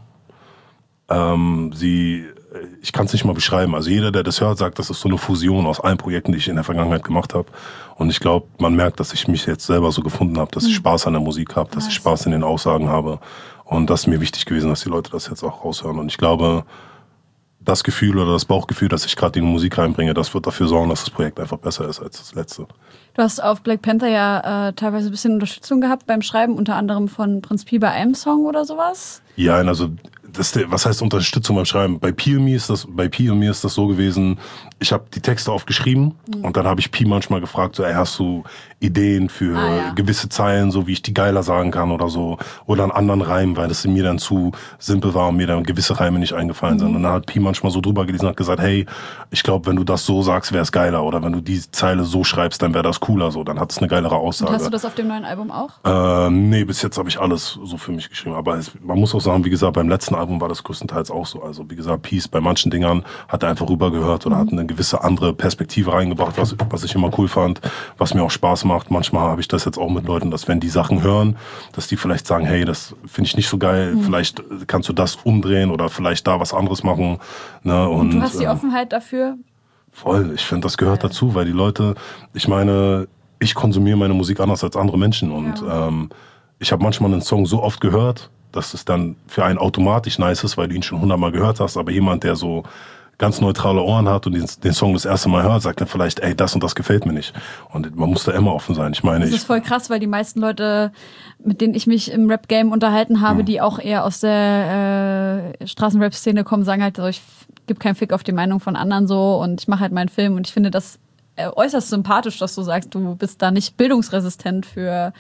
Speaker 4: Ähm, sie, ich kann es nicht mal beschreiben. Also jeder, der das hört, sagt, das ist so eine Fusion aus allen Projekten, die ich in der Vergangenheit gemacht habe. Und ich glaube, man merkt, dass ich mich jetzt selber so gefunden habe, dass ich Spaß an der Musik habe, dass ich Spaß in den Aussagen habe. Und das ist mir wichtig gewesen, dass die Leute das jetzt auch raushören. Und ich glaube, das Gefühl oder das Bauchgefühl, das ich gerade in die Musik reinbringe, das wird dafür sorgen, dass das Projekt einfach besser ist als das letzte.
Speaker 2: Du hast auf Black Panther ja äh, teilweise ein bisschen Unterstützung gehabt beim Schreiben, unter anderem von Prinz Pi bei einem Song oder sowas.
Speaker 4: Ja, also das, was heißt Unterstützung beim Schreiben? Bei Pi und mir ist das, bei Pi und mir ist das so gewesen, ich habe die Texte aufgeschrieben mhm. und dann habe ich Pi manchmal gefragt, so, ey, hast du Ideen für
Speaker 2: ah, ja.
Speaker 4: gewisse Zeilen, so wie ich die geiler sagen kann oder so, oder einen anderen Reim, weil das mir dann zu simpel war und mir dann gewisse Reime nicht eingefallen mhm. sind. Und dann hat Pi manchmal so drüber gelesen und hat gesagt, hey, ich glaube, wenn du das so sagst, wäre es geiler, oder wenn du die Zeile so schreibst, dann wäre das cooler, so, dann hat es eine geilere Aussage.
Speaker 2: Und hast du das auf dem neuen Album auch?
Speaker 4: Äh, nee, bis jetzt habe ich alles so für mich geschrieben, aber es, man muss auch sagen, wie gesagt, beim letzten Album war das größtenteils auch so. Also wie gesagt, Peace bei manchen Dingern hat er einfach rübergehört oder mhm. hat eine gewisse andere Perspektive reingebracht, was, was ich immer cool fand, was mir auch Spaß macht. Manchmal habe ich das jetzt auch mit Leuten, dass wenn die Sachen hören, dass die vielleicht sagen, hey, das finde ich nicht so geil, mhm. vielleicht kannst du das umdrehen oder vielleicht da was anderes machen. Ne? Und,
Speaker 2: Und du hast die
Speaker 4: äh,
Speaker 2: Offenheit dafür?
Speaker 4: Voll, ich finde, das gehört dazu, weil die Leute, ich meine, ich konsumiere meine Musik anders als andere Menschen und ja. ähm, ich habe manchmal einen Song so oft gehört, dass es dann für einen automatisch nice ist, weil du ihn schon hundertmal gehört hast, aber jemand, der so ganz neutrale Ohren hat und den, den Song das erste Mal hört, sagt dann vielleicht, ey, das und das gefällt mir nicht. Und man muss da immer offen sein. Ich meine,
Speaker 2: das ist voll krass, weil die meisten Leute, mit denen ich mich im Rap-Game unterhalten habe, mhm. die auch eher aus der äh, Straßenrap-Szene kommen, sagen halt so, ich gebe keinen Fick auf die Meinung von anderen so und ich mache halt meinen Film und ich finde das äh, äußerst sympathisch, dass du sagst, du bist da nicht bildungsresistent für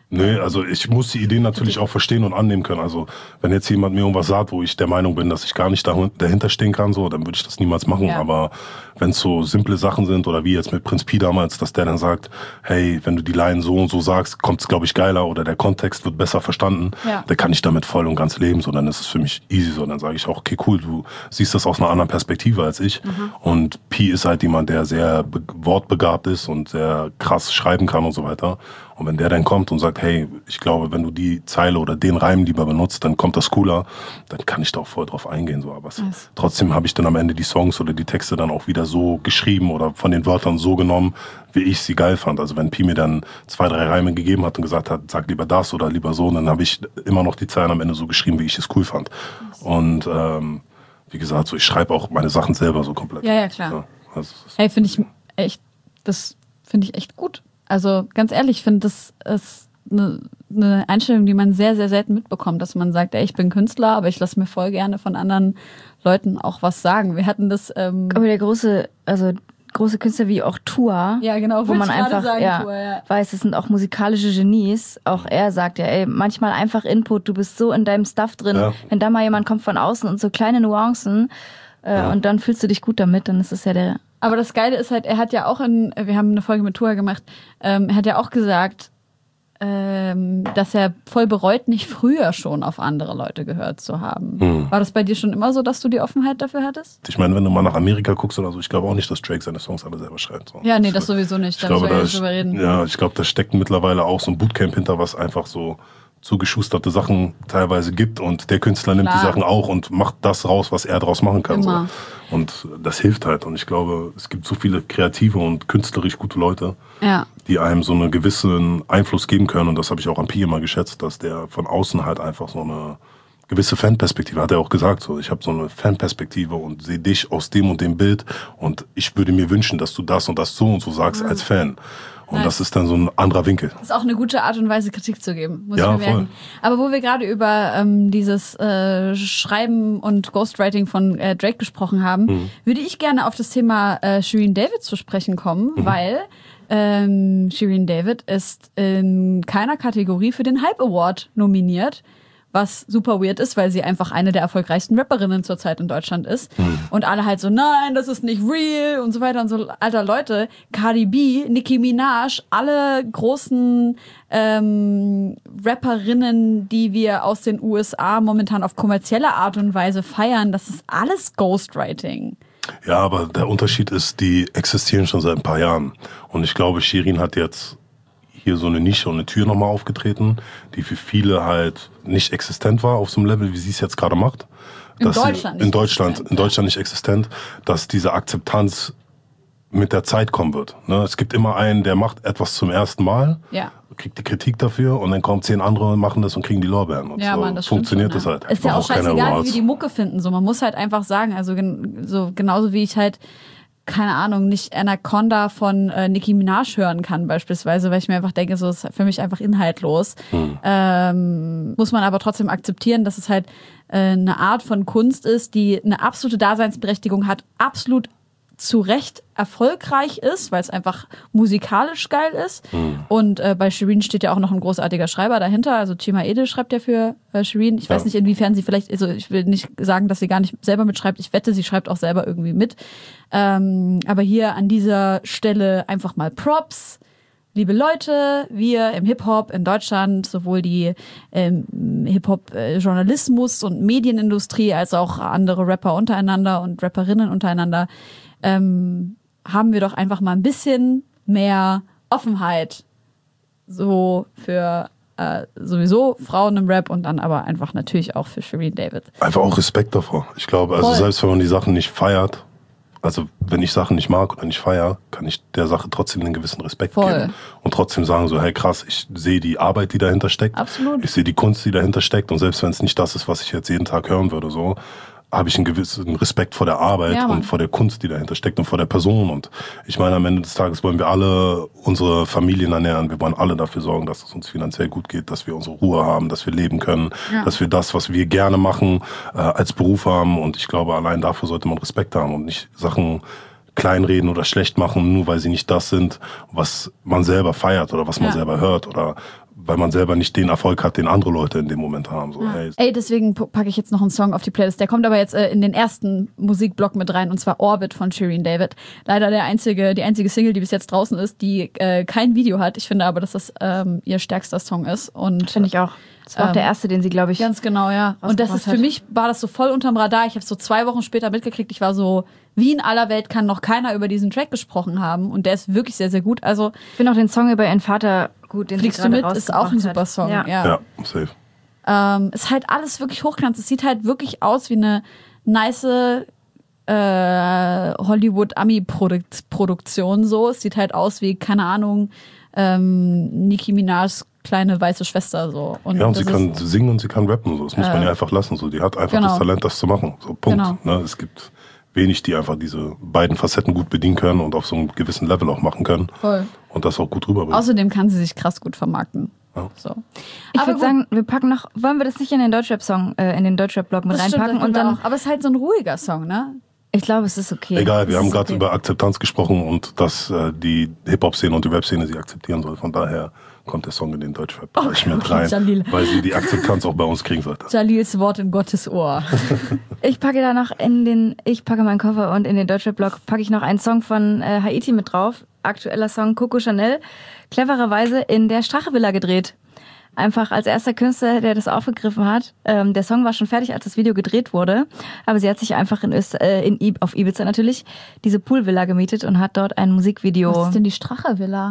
Speaker 4: Nee, also ich muss die Ideen natürlich auch verstehen und annehmen können. Also wenn jetzt jemand mir irgendwas sagt, wo ich der Meinung bin, dass ich gar nicht dahinter stehen kann, so, dann würde ich das niemals machen.
Speaker 2: Ja.
Speaker 4: Aber wenn es so simple Sachen sind oder wie jetzt mit Prinz Pi damals, dass der dann sagt, hey, wenn du die Line so und so sagst, kommt es, glaube ich, geiler oder der Kontext wird besser verstanden,
Speaker 2: Ja.
Speaker 4: dann kann ich damit voll und ganz leben. So, dann ist es für mich easy. So, dann sage ich auch, okay, cool, du siehst das aus einer anderen Perspektive als ich.
Speaker 2: Mhm.
Speaker 4: Und Pi ist halt jemand, der sehr be- wortbegabt ist und sehr krass schreiben kann und so weiter. Und wenn der dann kommt und sagt, hey, ich glaube, wenn du die Zeile oder den Reim lieber benutzt, dann kommt das cooler, dann kann ich da auch voll drauf eingehen. So. Aber es,
Speaker 2: Nice.
Speaker 4: trotzdem habe ich dann am Ende die Songs oder die Texte dann auch wieder so geschrieben oder von den Wörtern so genommen, wie ich sie geil fand. Also wenn Pi mir dann zwei, drei Reime gegeben hat und gesagt hat, sag lieber das oder lieber so, dann habe ich immer noch die Zeilen am Ende so geschrieben, wie ich es cool fand. Und ähm, wie gesagt, so ich schreibe auch meine Sachen selber so komplett.
Speaker 2: Ja, ja, klar.
Speaker 4: Ja, also es ist-
Speaker 2: Hey, finde ich echt, das finde ich echt gut. Also ganz ehrlich, ich finde, das ist eine, eine Einstellung, die man sehr, sehr selten mitbekommt, dass man sagt, ey, ich bin Künstler, aber ich lasse mir voll gerne von anderen Leuten auch was sagen. Wir hatten das, ähm,
Speaker 3: Aber der große, also große Künstler wie auch Tua,
Speaker 2: ja genau,
Speaker 3: wo
Speaker 2: wollte
Speaker 3: man
Speaker 2: ich gerade
Speaker 3: einfach
Speaker 2: sagen,
Speaker 3: ja,
Speaker 2: Tour, ja.
Speaker 3: weiß, es sind auch musikalische Genies. Auch er sagt ja, ey, manchmal einfach Input, du bist so in deinem Stuff drin.
Speaker 4: Ja.
Speaker 3: Wenn da mal jemand kommt von außen und so kleine Nuancen äh,
Speaker 4: Ja.
Speaker 3: und dann fühlst du dich gut damit, dann ist es ja der...
Speaker 2: Aber das Geile ist halt, er hat ja auch in, wir haben eine Folge mit Tua gemacht, ähm, er hat ja auch gesagt, ähm, dass er voll bereut, nicht früher schon auf andere Leute gehört zu haben.
Speaker 4: Hm.
Speaker 2: War das bei dir schon immer so, dass du die Offenheit dafür hattest?
Speaker 4: Ich meine, wenn du mal nach Amerika guckst oder so, ich glaube auch nicht, dass Drake seine Songs alle selber schreibt. So.
Speaker 2: Ja, nee, das sowieso nicht.
Speaker 4: Ich
Speaker 2: Da
Speaker 4: glaube,
Speaker 2: müssen wir
Speaker 4: da,
Speaker 2: nicht drüber reden.
Speaker 4: ja, ich glaube, da steckt mittlerweile auch so ein Bootcamp hinter, was einfach so zugeschusterte Sachen teilweise gibt und der Künstler nimmt
Speaker 2: Klar.
Speaker 4: die Sachen auch und macht das raus, was er daraus machen kann.
Speaker 2: Immer.
Speaker 4: So. Und das hilft halt. Und ich glaube, es gibt so viele kreative und künstlerisch gute Leute,
Speaker 2: Ja.
Speaker 4: die einem so einen gewissen Einfluss geben können. Und das habe ich auch an Pi immer geschätzt, dass der von außen halt einfach so eine gewisse Fanperspektive, hat er auch gesagt, so, ich habe so eine Fanperspektive und sehe dich aus dem und dem Bild und ich würde mir wünschen, dass du das und das so und so sagst als Fan. Und
Speaker 2: Nice.
Speaker 4: das ist dann so ein anderer Winkel.
Speaker 2: Das ist auch eine gute Art und Weise, Kritik zu geben, muss
Speaker 4: Ja,
Speaker 2: ich mir merken.
Speaker 4: voll.
Speaker 2: Aber wo wir gerade über ähm, dieses äh, Schreiben und Ghostwriting von äh, Drake gesprochen haben,
Speaker 4: Mhm.
Speaker 2: würde ich gerne auf das Thema äh, Shirin David zu sprechen kommen,
Speaker 4: Mhm.
Speaker 2: weil ähm, Shirin David ist in keiner Kategorie für den Hype Award nominiert. Was super weird ist, weil sie einfach eine der erfolgreichsten Rapperinnen zurzeit in Deutschland ist.
Speaker 4: Mhm.
Speaker 2: Und alle halt so, nein, das ist nicht real und so weiter und so. Alter Leute, Cardi B, Nicki Minaj, alle großen ähm, Rapperinnen, die wir aus den U S A momentan auf kommerzielle Art und Weise feiern, das ist alles Ghostwriting.
Speaker 4: Ja, aber der Unterschied ist, die existieren schon seit ein paar Jahren. Und ich glaube, Shirin hat jetzt hier so eine Nische und eine Tür nochmal aufgetreten, die für viele halt nicht existent war auf so einem Level, wie sie es jetzt gerade macht.
Speaker 2: In
Speaker 4: Dass sie-
Speaker 2: Deutschland nicht
Speaker 4: in Deutschland,
Speaker 2: existent,
Speaker 4: in
Speaker 2: ja.
Speaker 4: Deutschland nicht existent, dass diese Akzeptanz mit der Zeit kommen wird. Ne? Es gibt immer einen, der macht etwas zum ersten Mal,
Speaker 2: Ja.
Speaker 4: kriegt die Kritik dafür und dann kommen zehn andere und machen das und kriegen die Lorbeeren. Und
Speaker 2: Ja,
Speaker 4: so
Speaker 2: Mann, das stimmt
Speaker 4: funktioniert
Speaker 2: schon,
Speaker 4: das
Speaker 2: ja.
Speaker 4: halt.
Speaker 2: Ist ja
Speaker 4: Braucht
Speaker 2: auch
Speaker 4: keine
Speaker 2: scheißegal, wie
Speaker 4: Awards.
Speaker 2: wir die Mucke finden. So, man muss halt einfach sagen, also gen so genauso wie ich halt, keine Ahnung, nicht Anaconda von äh, Nicki Minaj hören kann beispielsweise, weil ich mir einfach denke, so ist für mich einfach inhaltlos.
Speaker 4: Hm.
Speaker 2: Ähm, muss man aber trotzdem akzeptieren, dass es halt äh, eine Art von Kunst ist, die eine absolute Daseinsberechtigung hat, absolut zu Recht erfolgreich ist, weil es einfach musikalisch geil ist.
Speaker 4: Mhm.
Speaker 2: Und äh, bei Shirin steht ja auch noch ein großartiger Schreiber dahinter. Also Chima Ede schreibt ja für äh, Shirin. Ich weiß
Speaker 4: Ja.
Speaker 2: nicht, inwiefern sie vielleicht, also ich will nicht sagen, dass sie gar nicht selber mitschreibt. Ich wette, sie schreibt auch selber irgendwie mit. Ähm, aber hier an dieser Stelle einfach mal Props. Liebe Leute, wir im Hip-Hop in Deutschland, sowohl die ähm, Hip-Hop-Journalismus- und Medienindustrie als auch andere Rapper untereinander und Rapperinnen untereinander, ähm, haben wir doch einfach mal ein bisschen mehr Offenheit so für äh, sowieso Frauen im Rap und dann aber einfach natürlich auch für Shirin David.
Speaker 4: Einfach auch Respekt davor. Ich glaube, also
Speaker 2: Voll.
Speaker 4: selbst wenn man die Sachen nicht feiert, also wenn ich Sachen nicht mag oder nicht feiere, kann ich der Sache trotzdem einen gewissen Respekt
Speaker 2: Voll.
Speaker 4: geben. Und trotzdem sagen so, hey krass, ich sehe die Arbeit, die dahinter steckt.
Speaker 2: Absolut.
Speaker 4: Ich sehe die Kunst, die dahinter steckt. Und selbst wenn es nicht das ist, was ich jetzt jeden Tag hören würde, so, habe ich einen gewissen Respekt vor der Arbeit
Speaker 2: Ja, Mann.
Speaker 4: und vor der Kunst, die dahinter steckt und vor der Person. Und ich meine, am Ende des Tages wollen wir alle unsere Familien ernähren. Wir wollen alle dafür sorgen, dass es uns finanziell gut geht, dass wir unsere Ruhe haben, dass wir leben können,
Speaker 2: Ja.
Speaker 4: dass wir das, was wir gerne machen, äh, als Beruf haben. Und ich glaube, allein dafür sollte man Respekt haben und nicht Sachen kleinreden oder schlecht machen, nur weil sie nicht das sind, was man selber feiert oder was man
Speaker 2: Ja.
Speaker 4: selber hört oder weil man selber nicht den Erfolg hat, den andere Leute in dem Moment haben. So,
Speaker 2: Ja.
Speaker 4: hey,
Speaker 2: Ey, deswegen packe ich jetzt noch einen Song auf die Playlist. Der kommt aber jetzt äh, in den ersten Musikblock mit rein, und zwar Orbit von Shirin David. Leider der einzige, die einzige Single, die bis jetzt draußen ist, die äh, kein Video hat. Ich finde aber, dass das ähm, ihr stärkster Song ist. Und
Speaker 3: Finde ich auch. Das war auch
Speaker 2: Ähm,
Speaker 3: der erste, den sie, glaube ich.
Speaker 2: ganz genau, ja. Und das ist für
Speaker 3: hat.
Speaker 2: mich, war das so voll unterm Radar. Ich habe es so zwei Wochen später mitgekriegt. Ich war so, wie in aller Welt kann noch keiner über diesen Track gesprochen haben. Und der ist wirklich sehr, sehr gut. Also
Speaker 3: Ich finde auch den Song über ihren Vater gut, den
Speaker 2: Fliegst
Speaker 3: sie
Speaker 2: du
Speaker 3: gerade
Speaker 2: mit ist auch ein
Speaker 3: rausgebracht
Speaker 2: super
Speaker 3: hat.
Speaker 2: Song.
Speaker 3: Ja.
Speaker 2: Ja.
Speaker 4: ja, safe.
Speaker 2: Ähm, ist halt alles wirklich hochglanz. Es sieht halt wirklich aus wie eine nice äh, Hollywood-Ami-Produktion so. Es sieht halt aus wie, keine Ahnung, ähm, Nicki Minaj's kleine weiße Schwester so. Und
Speaker 4: Ja, und
Speaker 2: das
Speaker 4: sie kann
Speaker 2: ist,
Speaker 4: singen und sie kann rappen. So. Das muss man
Speaker 2: Äh,
Speaker 4: ja einfach lassen. So. Die hat einfach
Speaker 2: genau.
Speaker 4: das Talent, das zu machen. So, Punkt.
Speaker 2: Genau.
Speaker 4: Ne? Es gibt wenig, die einfach diese beiden Facetten gut bedienen können und auf so einem gewissen Level auch machen können.
Speaker 2: voll.
Speaker 4: Und das auch gut rüberbringen.
Speaker 2: Außerdem kann sie sich krass gut vermarkten.
Speaker 4: Ja.
Speaker 2: So.
Speaker 3: Ich
Speaker 2: Aber
Speaker 3: würde
Speaker 2: gut,
Speaker 3: sagen, wir packen noch, wollen wir das nicht in den Deutschrap-Song, äh, in den Deutschrap-Blog mit
Speaker 2: das stimmt,
Speaker 3: reinpacken
Speaker 2: das
Speaker 3: und
Speaker 2: können wir
Speaker 3: dann,
Speaker 2: auch. Aber es ist halt so ein ruhiger Song, ne?
Speaker 3: ich glaube, es ist okay.
Speaker 4: Egal, wir
Speaker 2: das
Speaker 4: haben
Speaker 2: ist
Speaker 4: gerade
Speaker 2: okay.
Speaker 4: über Akzeptanz gesprochen und dass äh, die Hip-Hop-Szene und die Rap-Szene sie akzeptieren soll. Von daher kommt der Song in den Deutschrap-Bereich
Speaker 2: Okay,
Speaker 4: mit
Speaker 2: okay,
Speaker 4: rein,
Speaker 2: Jalil.
Speaker 4: weil sie die Akzeptanz auch bei uns kriegen sollte.
Speaker 2: Jalils Wort in Gottes Ohr.
Speaker 3: Ich packe da noch in den, ich packe meinen Koffer und in den Deutschrap-Blog packe ich noch einen Song von äh, Haiti mit drauf. Aktueller Song Coco Chanel. Clevererweise in der Strache-Villa gedreht. Einfach als erster Künstler, der das aufgegriffen hat. Ähm, der Song war schon fertig, als das Video gedreht wurde. Aber sie hat sich einfach in Öst äh, in I auf Ibiza natürlich diese Poolvilla gemietet und hat dort ein Musikvideo
Speaker 2: Was ist denn die Strache-Villa?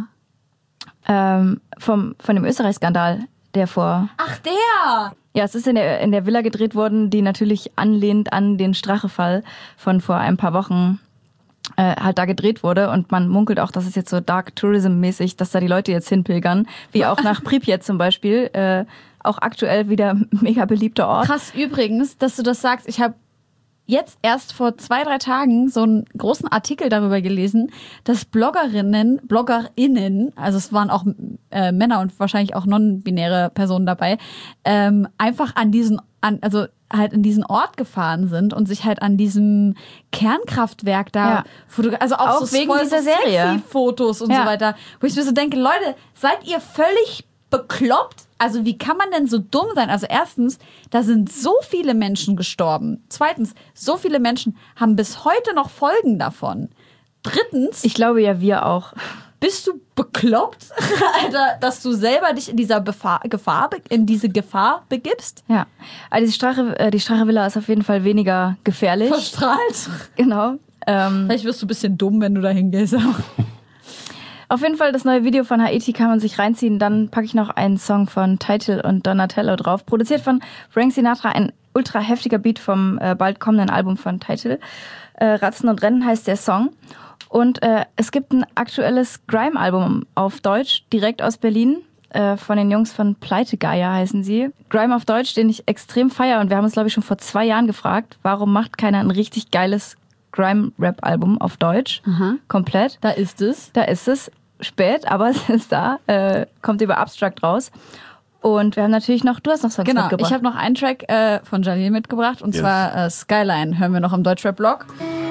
Speaker 3: ähm, vom, von dem Österreich-Skandal, der vor...
Speaker 2: Ach, der!
Speaker 3: Ja, es ist in der, in der Villa gedreht worden, die natürlich anlehnt an den Strache-Fall von vor ein paar Wochen äh, halt da gedreht wurde. Und man munkelt auch, dass es jetzt so Dark Tourism-mäßig, dass da die Leute jetzt hinpilgern. Wie auch nach Pripyat zum Beispiel. Äh, auch aktuell wieder mega beliebter Ort.
Speaker 2: Krass übrigens, dass du das sagst. Ich habe jetzt erst vor zwei, drei Tagen so einen großen Artikel darüber gelesen, dass Bloggerinnen, BloggerInnen, also es waren auch äh, Männer und wahrscheinlich auch non-binäre Personen dabei, ähm, einfach an diesen, an, also halt in diesen Ort gefahren sind und sich halt an diesem Kernkraftwerk da
Speaker 3: Ja.
Speaker 2: fotografiert, also auch,
Speaker 3: Auch
Speaker 2: so
Speaker 3: wegen
Speaker 2: voll
Speaker 3: dieser
Speaker 2: so
Speaker 3: Serie.
Speaker 2: sexy Fotos und
Speaker 3: Ja.
Speaker 2: so weiter, wo ich mir so denke, Leute, seid ihr völlig bekloppt? Also wie kann man denn so dumm sein? Also erstens, da sind so viele Menschen gestorben. Zweitens, so viele Menschen haben bis heute noch Folgen davon. Drittens,
Speaker 3: Ich glaube ja, wir auch.
Speaker 2: bist du bekloppt, Alter, dass du selber dich in dieser Befahr, Gefahr, be- in diese Gefahr begibst?
Speaker 3: Ja. Aber die Strache, äh, die Strache-Villa ist auf jeden Fall weniger gefährlich.
Speaker 2: Verstrahlt.
Speaker 3: Genau. Ähm,
Speaker 2: Vielleicht wirst du ein bisschen dumm, wenn du da hingehst.
Speaker 3: Auf jeden Fall das neue Video von Haiti kann man sich reinziehen. Dann packe ich noch einen Song von Title und Donatello drauf. Produziert von Frank Sinatra, ein ultra heftiger Beat vom äh, bald kommenden Album von Title. Äh, Ratzen und Rennen heißt der Song. Und äh, es gibt ein aktuelles Grime-Album auf Deutsch, direkt aus Berlin. Äh, von den Jungs von Pleitegeier heißen sie. Grime auf Deutsch, den ich extrem feiere. Und wir haben uns, glaube ich, schon vor zwei Jahren gefragt, warum macht keiner ein richtig geiles Grime-Rap-Album auf Deutsch?
Speaker 2: Aha.
Speaker 3: Komplett.
Speaker 2: Da ist es.
Speaker 3: Da ist es. Spät, aber es ist da. Äh, kommt über Abstract raus. Und wir haben natürlich noch, du hast noch Songs
Speaker 2: Genau,
Speaker 3: mitgebracht.
Speaker 2: ich habe noch einen Track äh, von Jalil mitgebracht und
Speaker 4: Yes.
Speaker 2: zwar äh, Skyline hören wir noch im Deutschrap-Blog.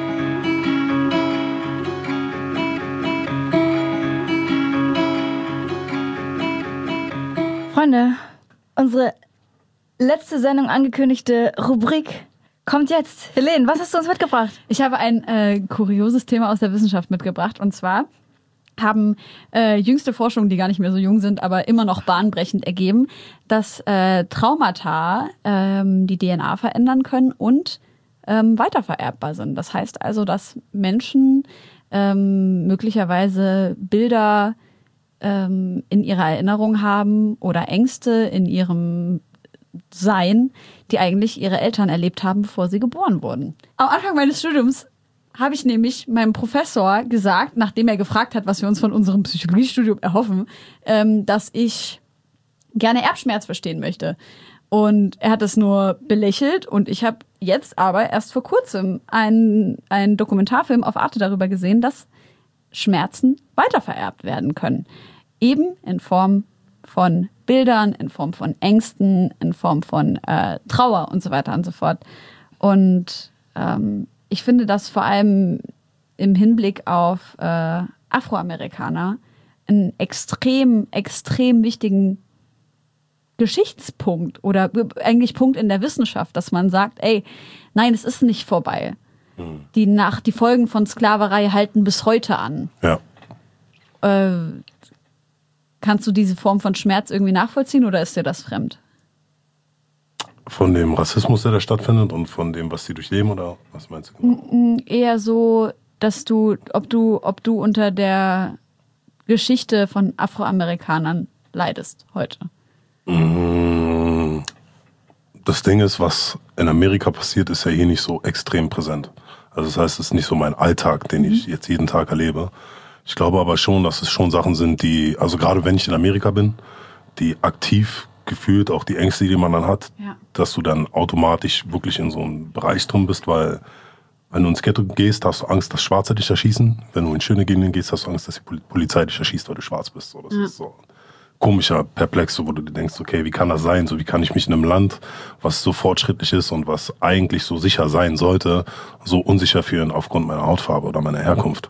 Speaker 3: Freunde, unsere letzte Sendung angekündigte Rubrik kommt jetzt. Helene, was hast du uns mitgebracht?
Speaker 2: Ich habe ein äh, kurioses Thema aus der Wissenschaft mitgebracht und zwar haben äh, jüngste Forschungen, die gar nicht mehr so jung sind, aber immer noch bahnbrechend ergeben, dass äh, Traumata ähm, die D N A verändern können und ähm, weitervererbbar sind. Das heißt also, dass Menschen ähm, möglicherweise Bilder ähm, in ihrer Erinnerung haben oder Ängste in ihrem Sein, die eigentlich ihre Eltern erlebt haben, bevor sie geboren wurden. Am Anfang meines Studiums habe ich nämlich meinem Professor gesagt, nachdem er gefragt hat, was wir uns von unserem Psychologiestudium erhoffen, ähm, dass ich gerne Erbschmerz verstehen möchte. Und er hat es nur belächelt und ich habe jetzt aber erst vor kurzem einen, einen Dokumentarfilm auf Arte darüber gesehen, dass Schmerzen weitervererbt werden können. Eben in Form von Bildern, in Form von Ängsten, in Form von äh, Trauer und so weiter und so fort. Und ähm, ich finde das vor allem im Hinblick auf äh, Afroamerikaner einen extrem, extrem wichtigen Geschichtspunkt oder eigentlich Punkt in der Wissenschaft, dass man sagt, ey, nein, es ist nicht vorbei. Mhm. Die, nach, die Folgen von Sklaverei halten bis heute an.
Speaker 4: Ja.
Speaker 2: Äh, kannst du diese Form von Schmerz irgendwie nachvollziehen oder ist dir das fremd?
Speaker 4: Von dem Rassismus, der da stattfindet und von dem, was sie durchleben, oder was meinst du genau?
Speaker 2: Eher so, dass du, ob du, ob du unter der Geschichte von Afroamerikanern leidest heute.
Speaker 4: Das Ding ist, was in Amerika passiert, ist ja hier nicht so extrem präsent. Also das heißt, es ist nicht so mein Alltag, den ich jetzt jeden Tag erlebe. Ich glaube aber schon, dass es schon Sachen sind, die, also gerade wenn ich in Amerika bin, die aktiv gefühlt, auch die Ängste, die man dann hat, ja. dass du dann automatisch wirklich in so einem Bereich drin bist, weil wenn du ins Ghetto gehst, hast du Angst, dass Schwarze dich erschießen. Wenn du in schöne Gegenden gehst, hast du Angst, dass die Polizei dich erschießt, weil du schwarz bist. So, das ja. ist so komischer, perplex, so, wo du dir denkst, okay, wie kann das sein? So, wie kann ich mich in einem Land, was so fortschrittlich ist und was eigentlich so sicher sein sollte, so unsicher fühlen aufgrund meiner Hautfarbe oder meiner Herkunft?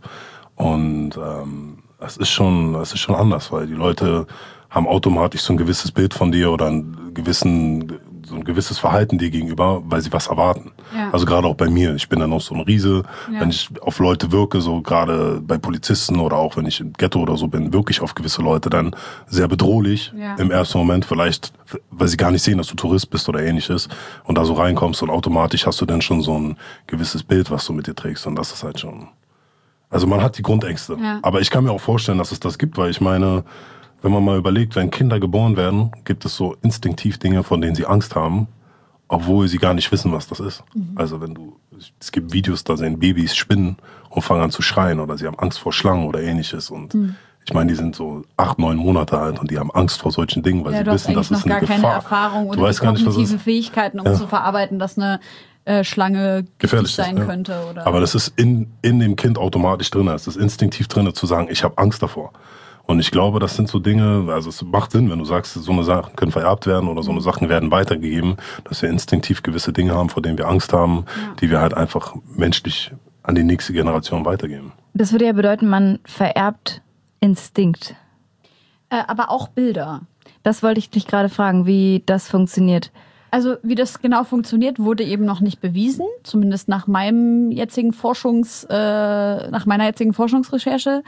Speaker 4: Und ähm, es ist schon, es ist schon anders, weil die Leute haben automatisch so ein gewisses Bild von dir oder einen gewissen, so ein gewisses Verhalten dir gegenüber, weil sie was erwarten. Ja. Also gerade auch bei mir. Ich bin dann auch so ein Riese. Ja. Wenn ich auf Leute wirke, so gerade bei Polizisten oder auch wenn ich im Ghetto oder so bin, wirklich auf gewisse Leute dann sehr bedrohlich ja. im ersten Moment. Vielleicht, weil sie gar nicht sehen, dass du Tourist bist oder ähnliches und da so reinkommst und automatisch hast du dann schon so ein gewisses Bild, was du mit dir trägst und das ist halt schon... Also man hat die Grundängste. Ja. Aber ich kann mir auch vorstellen, dass es das gibt, weil ich meine... Wenn man mal überlegt, wenn Kinder geboren werden, gibt es so instinktiv Dinge, von denen sie Angst haben, obwohl sie gar nicht wissen, was das ist. Mhm. Also wenn du, es gibt Videos, da sehen Babys Spinnen und fangen an zu schreien oder sie haben Angst vor Schlangen oder ähnliches. Und mhm. ich meine, die sind so acht, neun Monate alt und die haben Angst vor solchen Dingen, weil
Speaker 2: ja,
Speaker 4: sie wissen, das ist eine Gefahr.
Speaker 2: Du hast noch gar keine Erfahrung oder die kognitiven Fähigkeiten, um ja. zu verarbeiten, dass eine äh, Schlange gefährlich sein ist, ja. könnte. Oder?
Speaker 4: Aber das ist in, in dem Kind automatisch drin. Es ist instinktiv drin, zu sagen, ich habe Angst davor. Und ich glaube, das sind so Dinge, also es macht Sinn, wenn du sagst, so eine Sachen können vererbt werden oder so eine Sachen werden weitergegeben, dass wir instinktiv gewisse Dinge haben, vor denen wir Angst haben, ja. die wir halt einfach menschlich an die nächste Generation weitergeben.
Speaker 3: Das würde ja bedeuten, man vererbt Instinkt.
Speaker 2: Äh, aber auch Bilder.
Speaker 3: Das wollte ich dich gerade fragen, wie das funktioniert.
Speaker 2: Also wie das genau funktioniert, wurde eben noch nicht bewiesen, zumindest nach meinem jetzigen Forschungs, äh, nach meiner jetzigen Forschungsrecherche.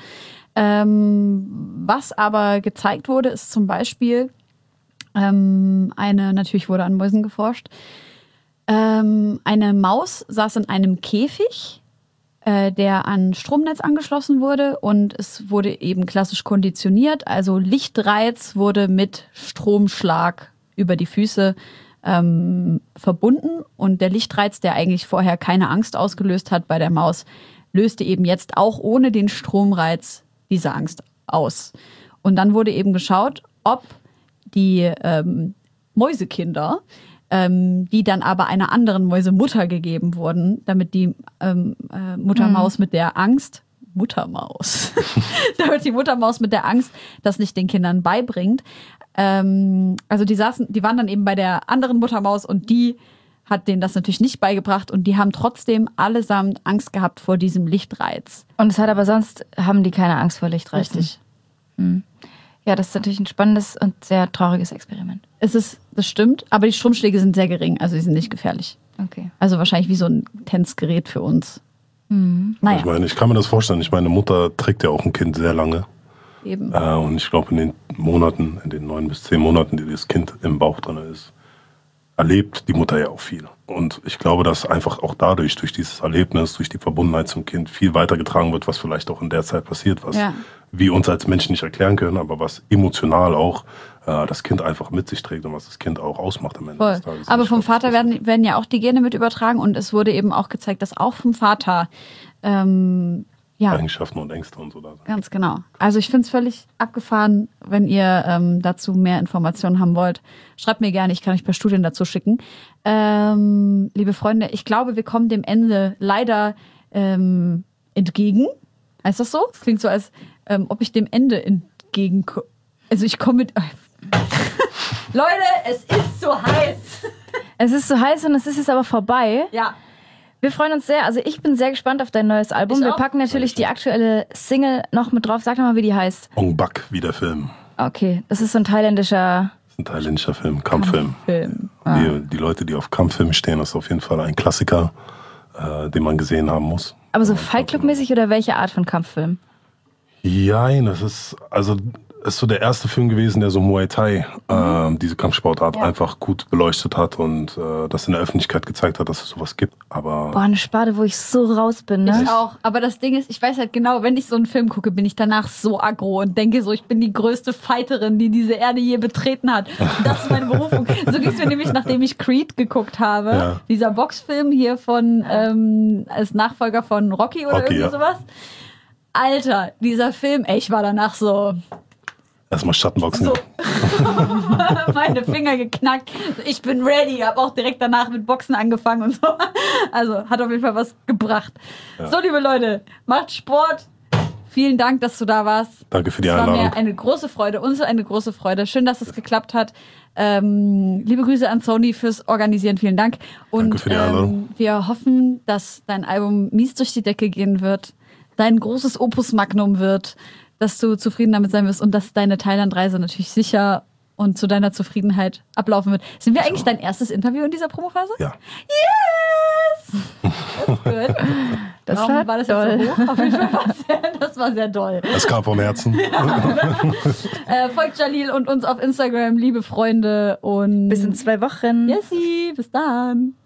Speaker 2: Ähm, was aber gezeigt wurde, ist zum Beispiel ähm, eine, natürlich wurde an Mäusen geforscht, ähm, eine Maus saß in einem Käfig, äh, der an Stromnetz angeschlossen wurde und es wurde eben klassisch konditioniert, also Lichtreiz wurde mit Stromschlag über die Füße ähm, verbunden und der Lichtreiz, der eigentlich vorher keine Angst ausgelöst hat bei der Maus, löste eben jetzt auch ohne den Stromreiz diese Angst aus. Und dann wurde eben geschaut, ob die ähm, Mäusekinder, ähm, die dann aber einer anderen Mäusemutter gegeben wurden, damit die ähm, äh, Muttermaus mhm. mit der Angst, Muttermaus, damit die Muttermaus mit der Angst das nicht den Kindern beibringt. Ähm, also die saßen, die waren dann eben bei der anderen Muttermaus und die hat denen das natürlich nicht beigebracht und die haben trotzdem allesamt Angst gehabt vor diesem Lichtreiz.
Speaker 3: Und es hat aber sonst, haben die keine Angst vor Lichtreizen.
Speaker 2: Richtig.
Speaker 3: Mhm. Ja, das ist natürlich ein spannendes und sehr trauriges Experiment.
Speaker 2: Es ist, das stimmt, aber die Stromschläge sind sehr gering, also sie sind nicht gefährlich.
Speaker 3: Okay.
Speaker 2: Also wahrscheinlich wie so ein Tänzgerät für uns.
Speaker 3: Mhm.
Speaker 2: Naja.
Speaker 4: Ich meine, ich kann mir das vorstellen, ich meine, Mutter trägt ja auch ein Kind sehr lange.
Speaker 2: Eben.
Speaker 4: Äh, und ich glaube, in den Monaten, in den neun bis zehn Monaten, die das Kind im Bauch drin ist, erlebt die Mutter ja auch viel. Und ich glaube, dass einfach auch dadurch, durch dieses Erlebnis, durch die Verbundenheit zum Kind viel weitergetragen wird, was vielleicht auch in der Zeit passiert, was ja. wir uns als Menschen nicht erklären können, aber was emotional auch äh, das Kind einfach mit sich trägt und was das Kind auch ausmacht am Ende
Speaker 2: Voll.
Speaker 4: des Tages.
Speaker 2: Aber vom Vater werden, werden ja auch die Gene mit übertragen und es wurde eben auch gezeigt, dass auch vom Vater ähm, ja.
Speaker 4: Eigenschaften und Ängste und so da sind.
Speaker 2: Ganz genau. Also ich finde es völlig abgefahren, wenn ihr ähm, dazu mehr Informationen haben wollt. Schreibt mir gerne, ich kann euch ein paar Studien dazu schicken. Ähm, liebe Freunde, ich glaube, wir kommen dem Ende leider ähm, entgegen. Heißt das so? Das klingt so, als ähm, ob ich dem Ende entgegenkomme. Also ich komme mit... Leute, es ist so heiß.
Speaker 3: Es ist so heiß und es ist jetzt aber vorbei.
Speaker 2: Ja.
Speaker 3: Wir freuen uns sehr. Also ich bin sehr gespannt auf dein neues Album.
Speaker 2: Ich
Speaker 3: Wir
Speaker 2: auch.
Speaker 3: packen natürlich die aktuelle Single noch mit drauf. Sag doch mal, wie die heißt.
Speaker 4: Ong Bak, wie der Film.
Speaker 3: Okay, das ist so ein thailändischer
Speaker 4: Ein thailändischer Film, Kampffilm.
Speaker 2: Film.
Speaker 3: Ah.
Speaker 4: Die, die Leute, die auf Kampffilme stehen, das ist auf jeden Fall ein Klassiker, äh, den man gesehen haben muss.
Speaker 3: Aber so Fight Club-mäßig oder welche Art von Kampffilm?
Speaker 4: Ja, das ist, also, ist so der erste Film gewesen, der so Muay Thai, mhm. äh, diese Kampfsportart
Speaker 3: Ja.
Speaker 4: einfach gut beleuchtet hat und äh, das in der Öffentlichkeit gezeigt hat, dass es sowas gibt. Aber
Speaker 3: Boah, eine Sparte, wo ich so raus bin, ne?
Speaker 2: Ich auch. Aber das Ding ist, ich weiß halt genau, wenn ich so einen Film gucke, bin ich danach so aggro und denke so, ich bin die größte Fighterin, die diese Erde je betreten hat. Und das ist meine Berufung. So ging es mir nämlich, nachdem ich Creed geguckt habe.
Speaker 4: Ja.
Speaker 2: Dieser Boxfilm hier von, ähm, als Nachfolger von Rocky oder
Speaker 4: Rocky,
Speaker 2: irgendwie
Speaker 4: ja.
Speaker 2: sowas. Alter, dieser Film, ey, ich war danach so,
Speaker 4: erstmal Schattenboxen.
Speaker 2: so meine Finger geknackt. Ich bin ready, habe auch direkt danach mit Boxen angefangen und so. Also hat auf jeden Fall was gebracht.
Speaker 4: Ja.
Speaker 2: So, liebe Leute, macht Sport. Vielen Dank, dass du da warst.
Speaker 4: Danke für die
Speaker 2: Es war
Speaker 4: Einladung.
Speaker 2: mir eine große Freude, uns eine große Freude. Schön, dass es geklappt hat. Ähm, liebe Grüße an Sony fürs Organisieren, vielen Dank. Und
Speaker 4: Danke für die Einladung.
Speaker 2: ähm, wir hoffen, dass dein Album mies durch die Decke gehen wird, dein großes Opus Magnum wird, dass du zufrieden damit sein wirst und dass deine Thailand-Reise natürlich sicher und zu deiner Zufriedenheit ablaufen wird. Sind wir eigentlich dein erstes Interview in dieser Promophase?
Speaker 4: Ja.
Speaker 2: Yes! That's good.
Speaker 3: Das
Speaker 2: Warum
Speaker 3: war
Speaker 2: war das
Speaker 3: toll.
Speaker 2: jetzt so hoch? Auf jeden Fall war es sehr, das war sehr doll.
Speaker 4: Es kam vom Herzen.
Speaker 2: Äh, folgt Jalil und uns auf Instagram, liebe Freunde. Und
Speaker 3: Bis in zwei Wochen.
Speaker 2: Yessi, bis dann.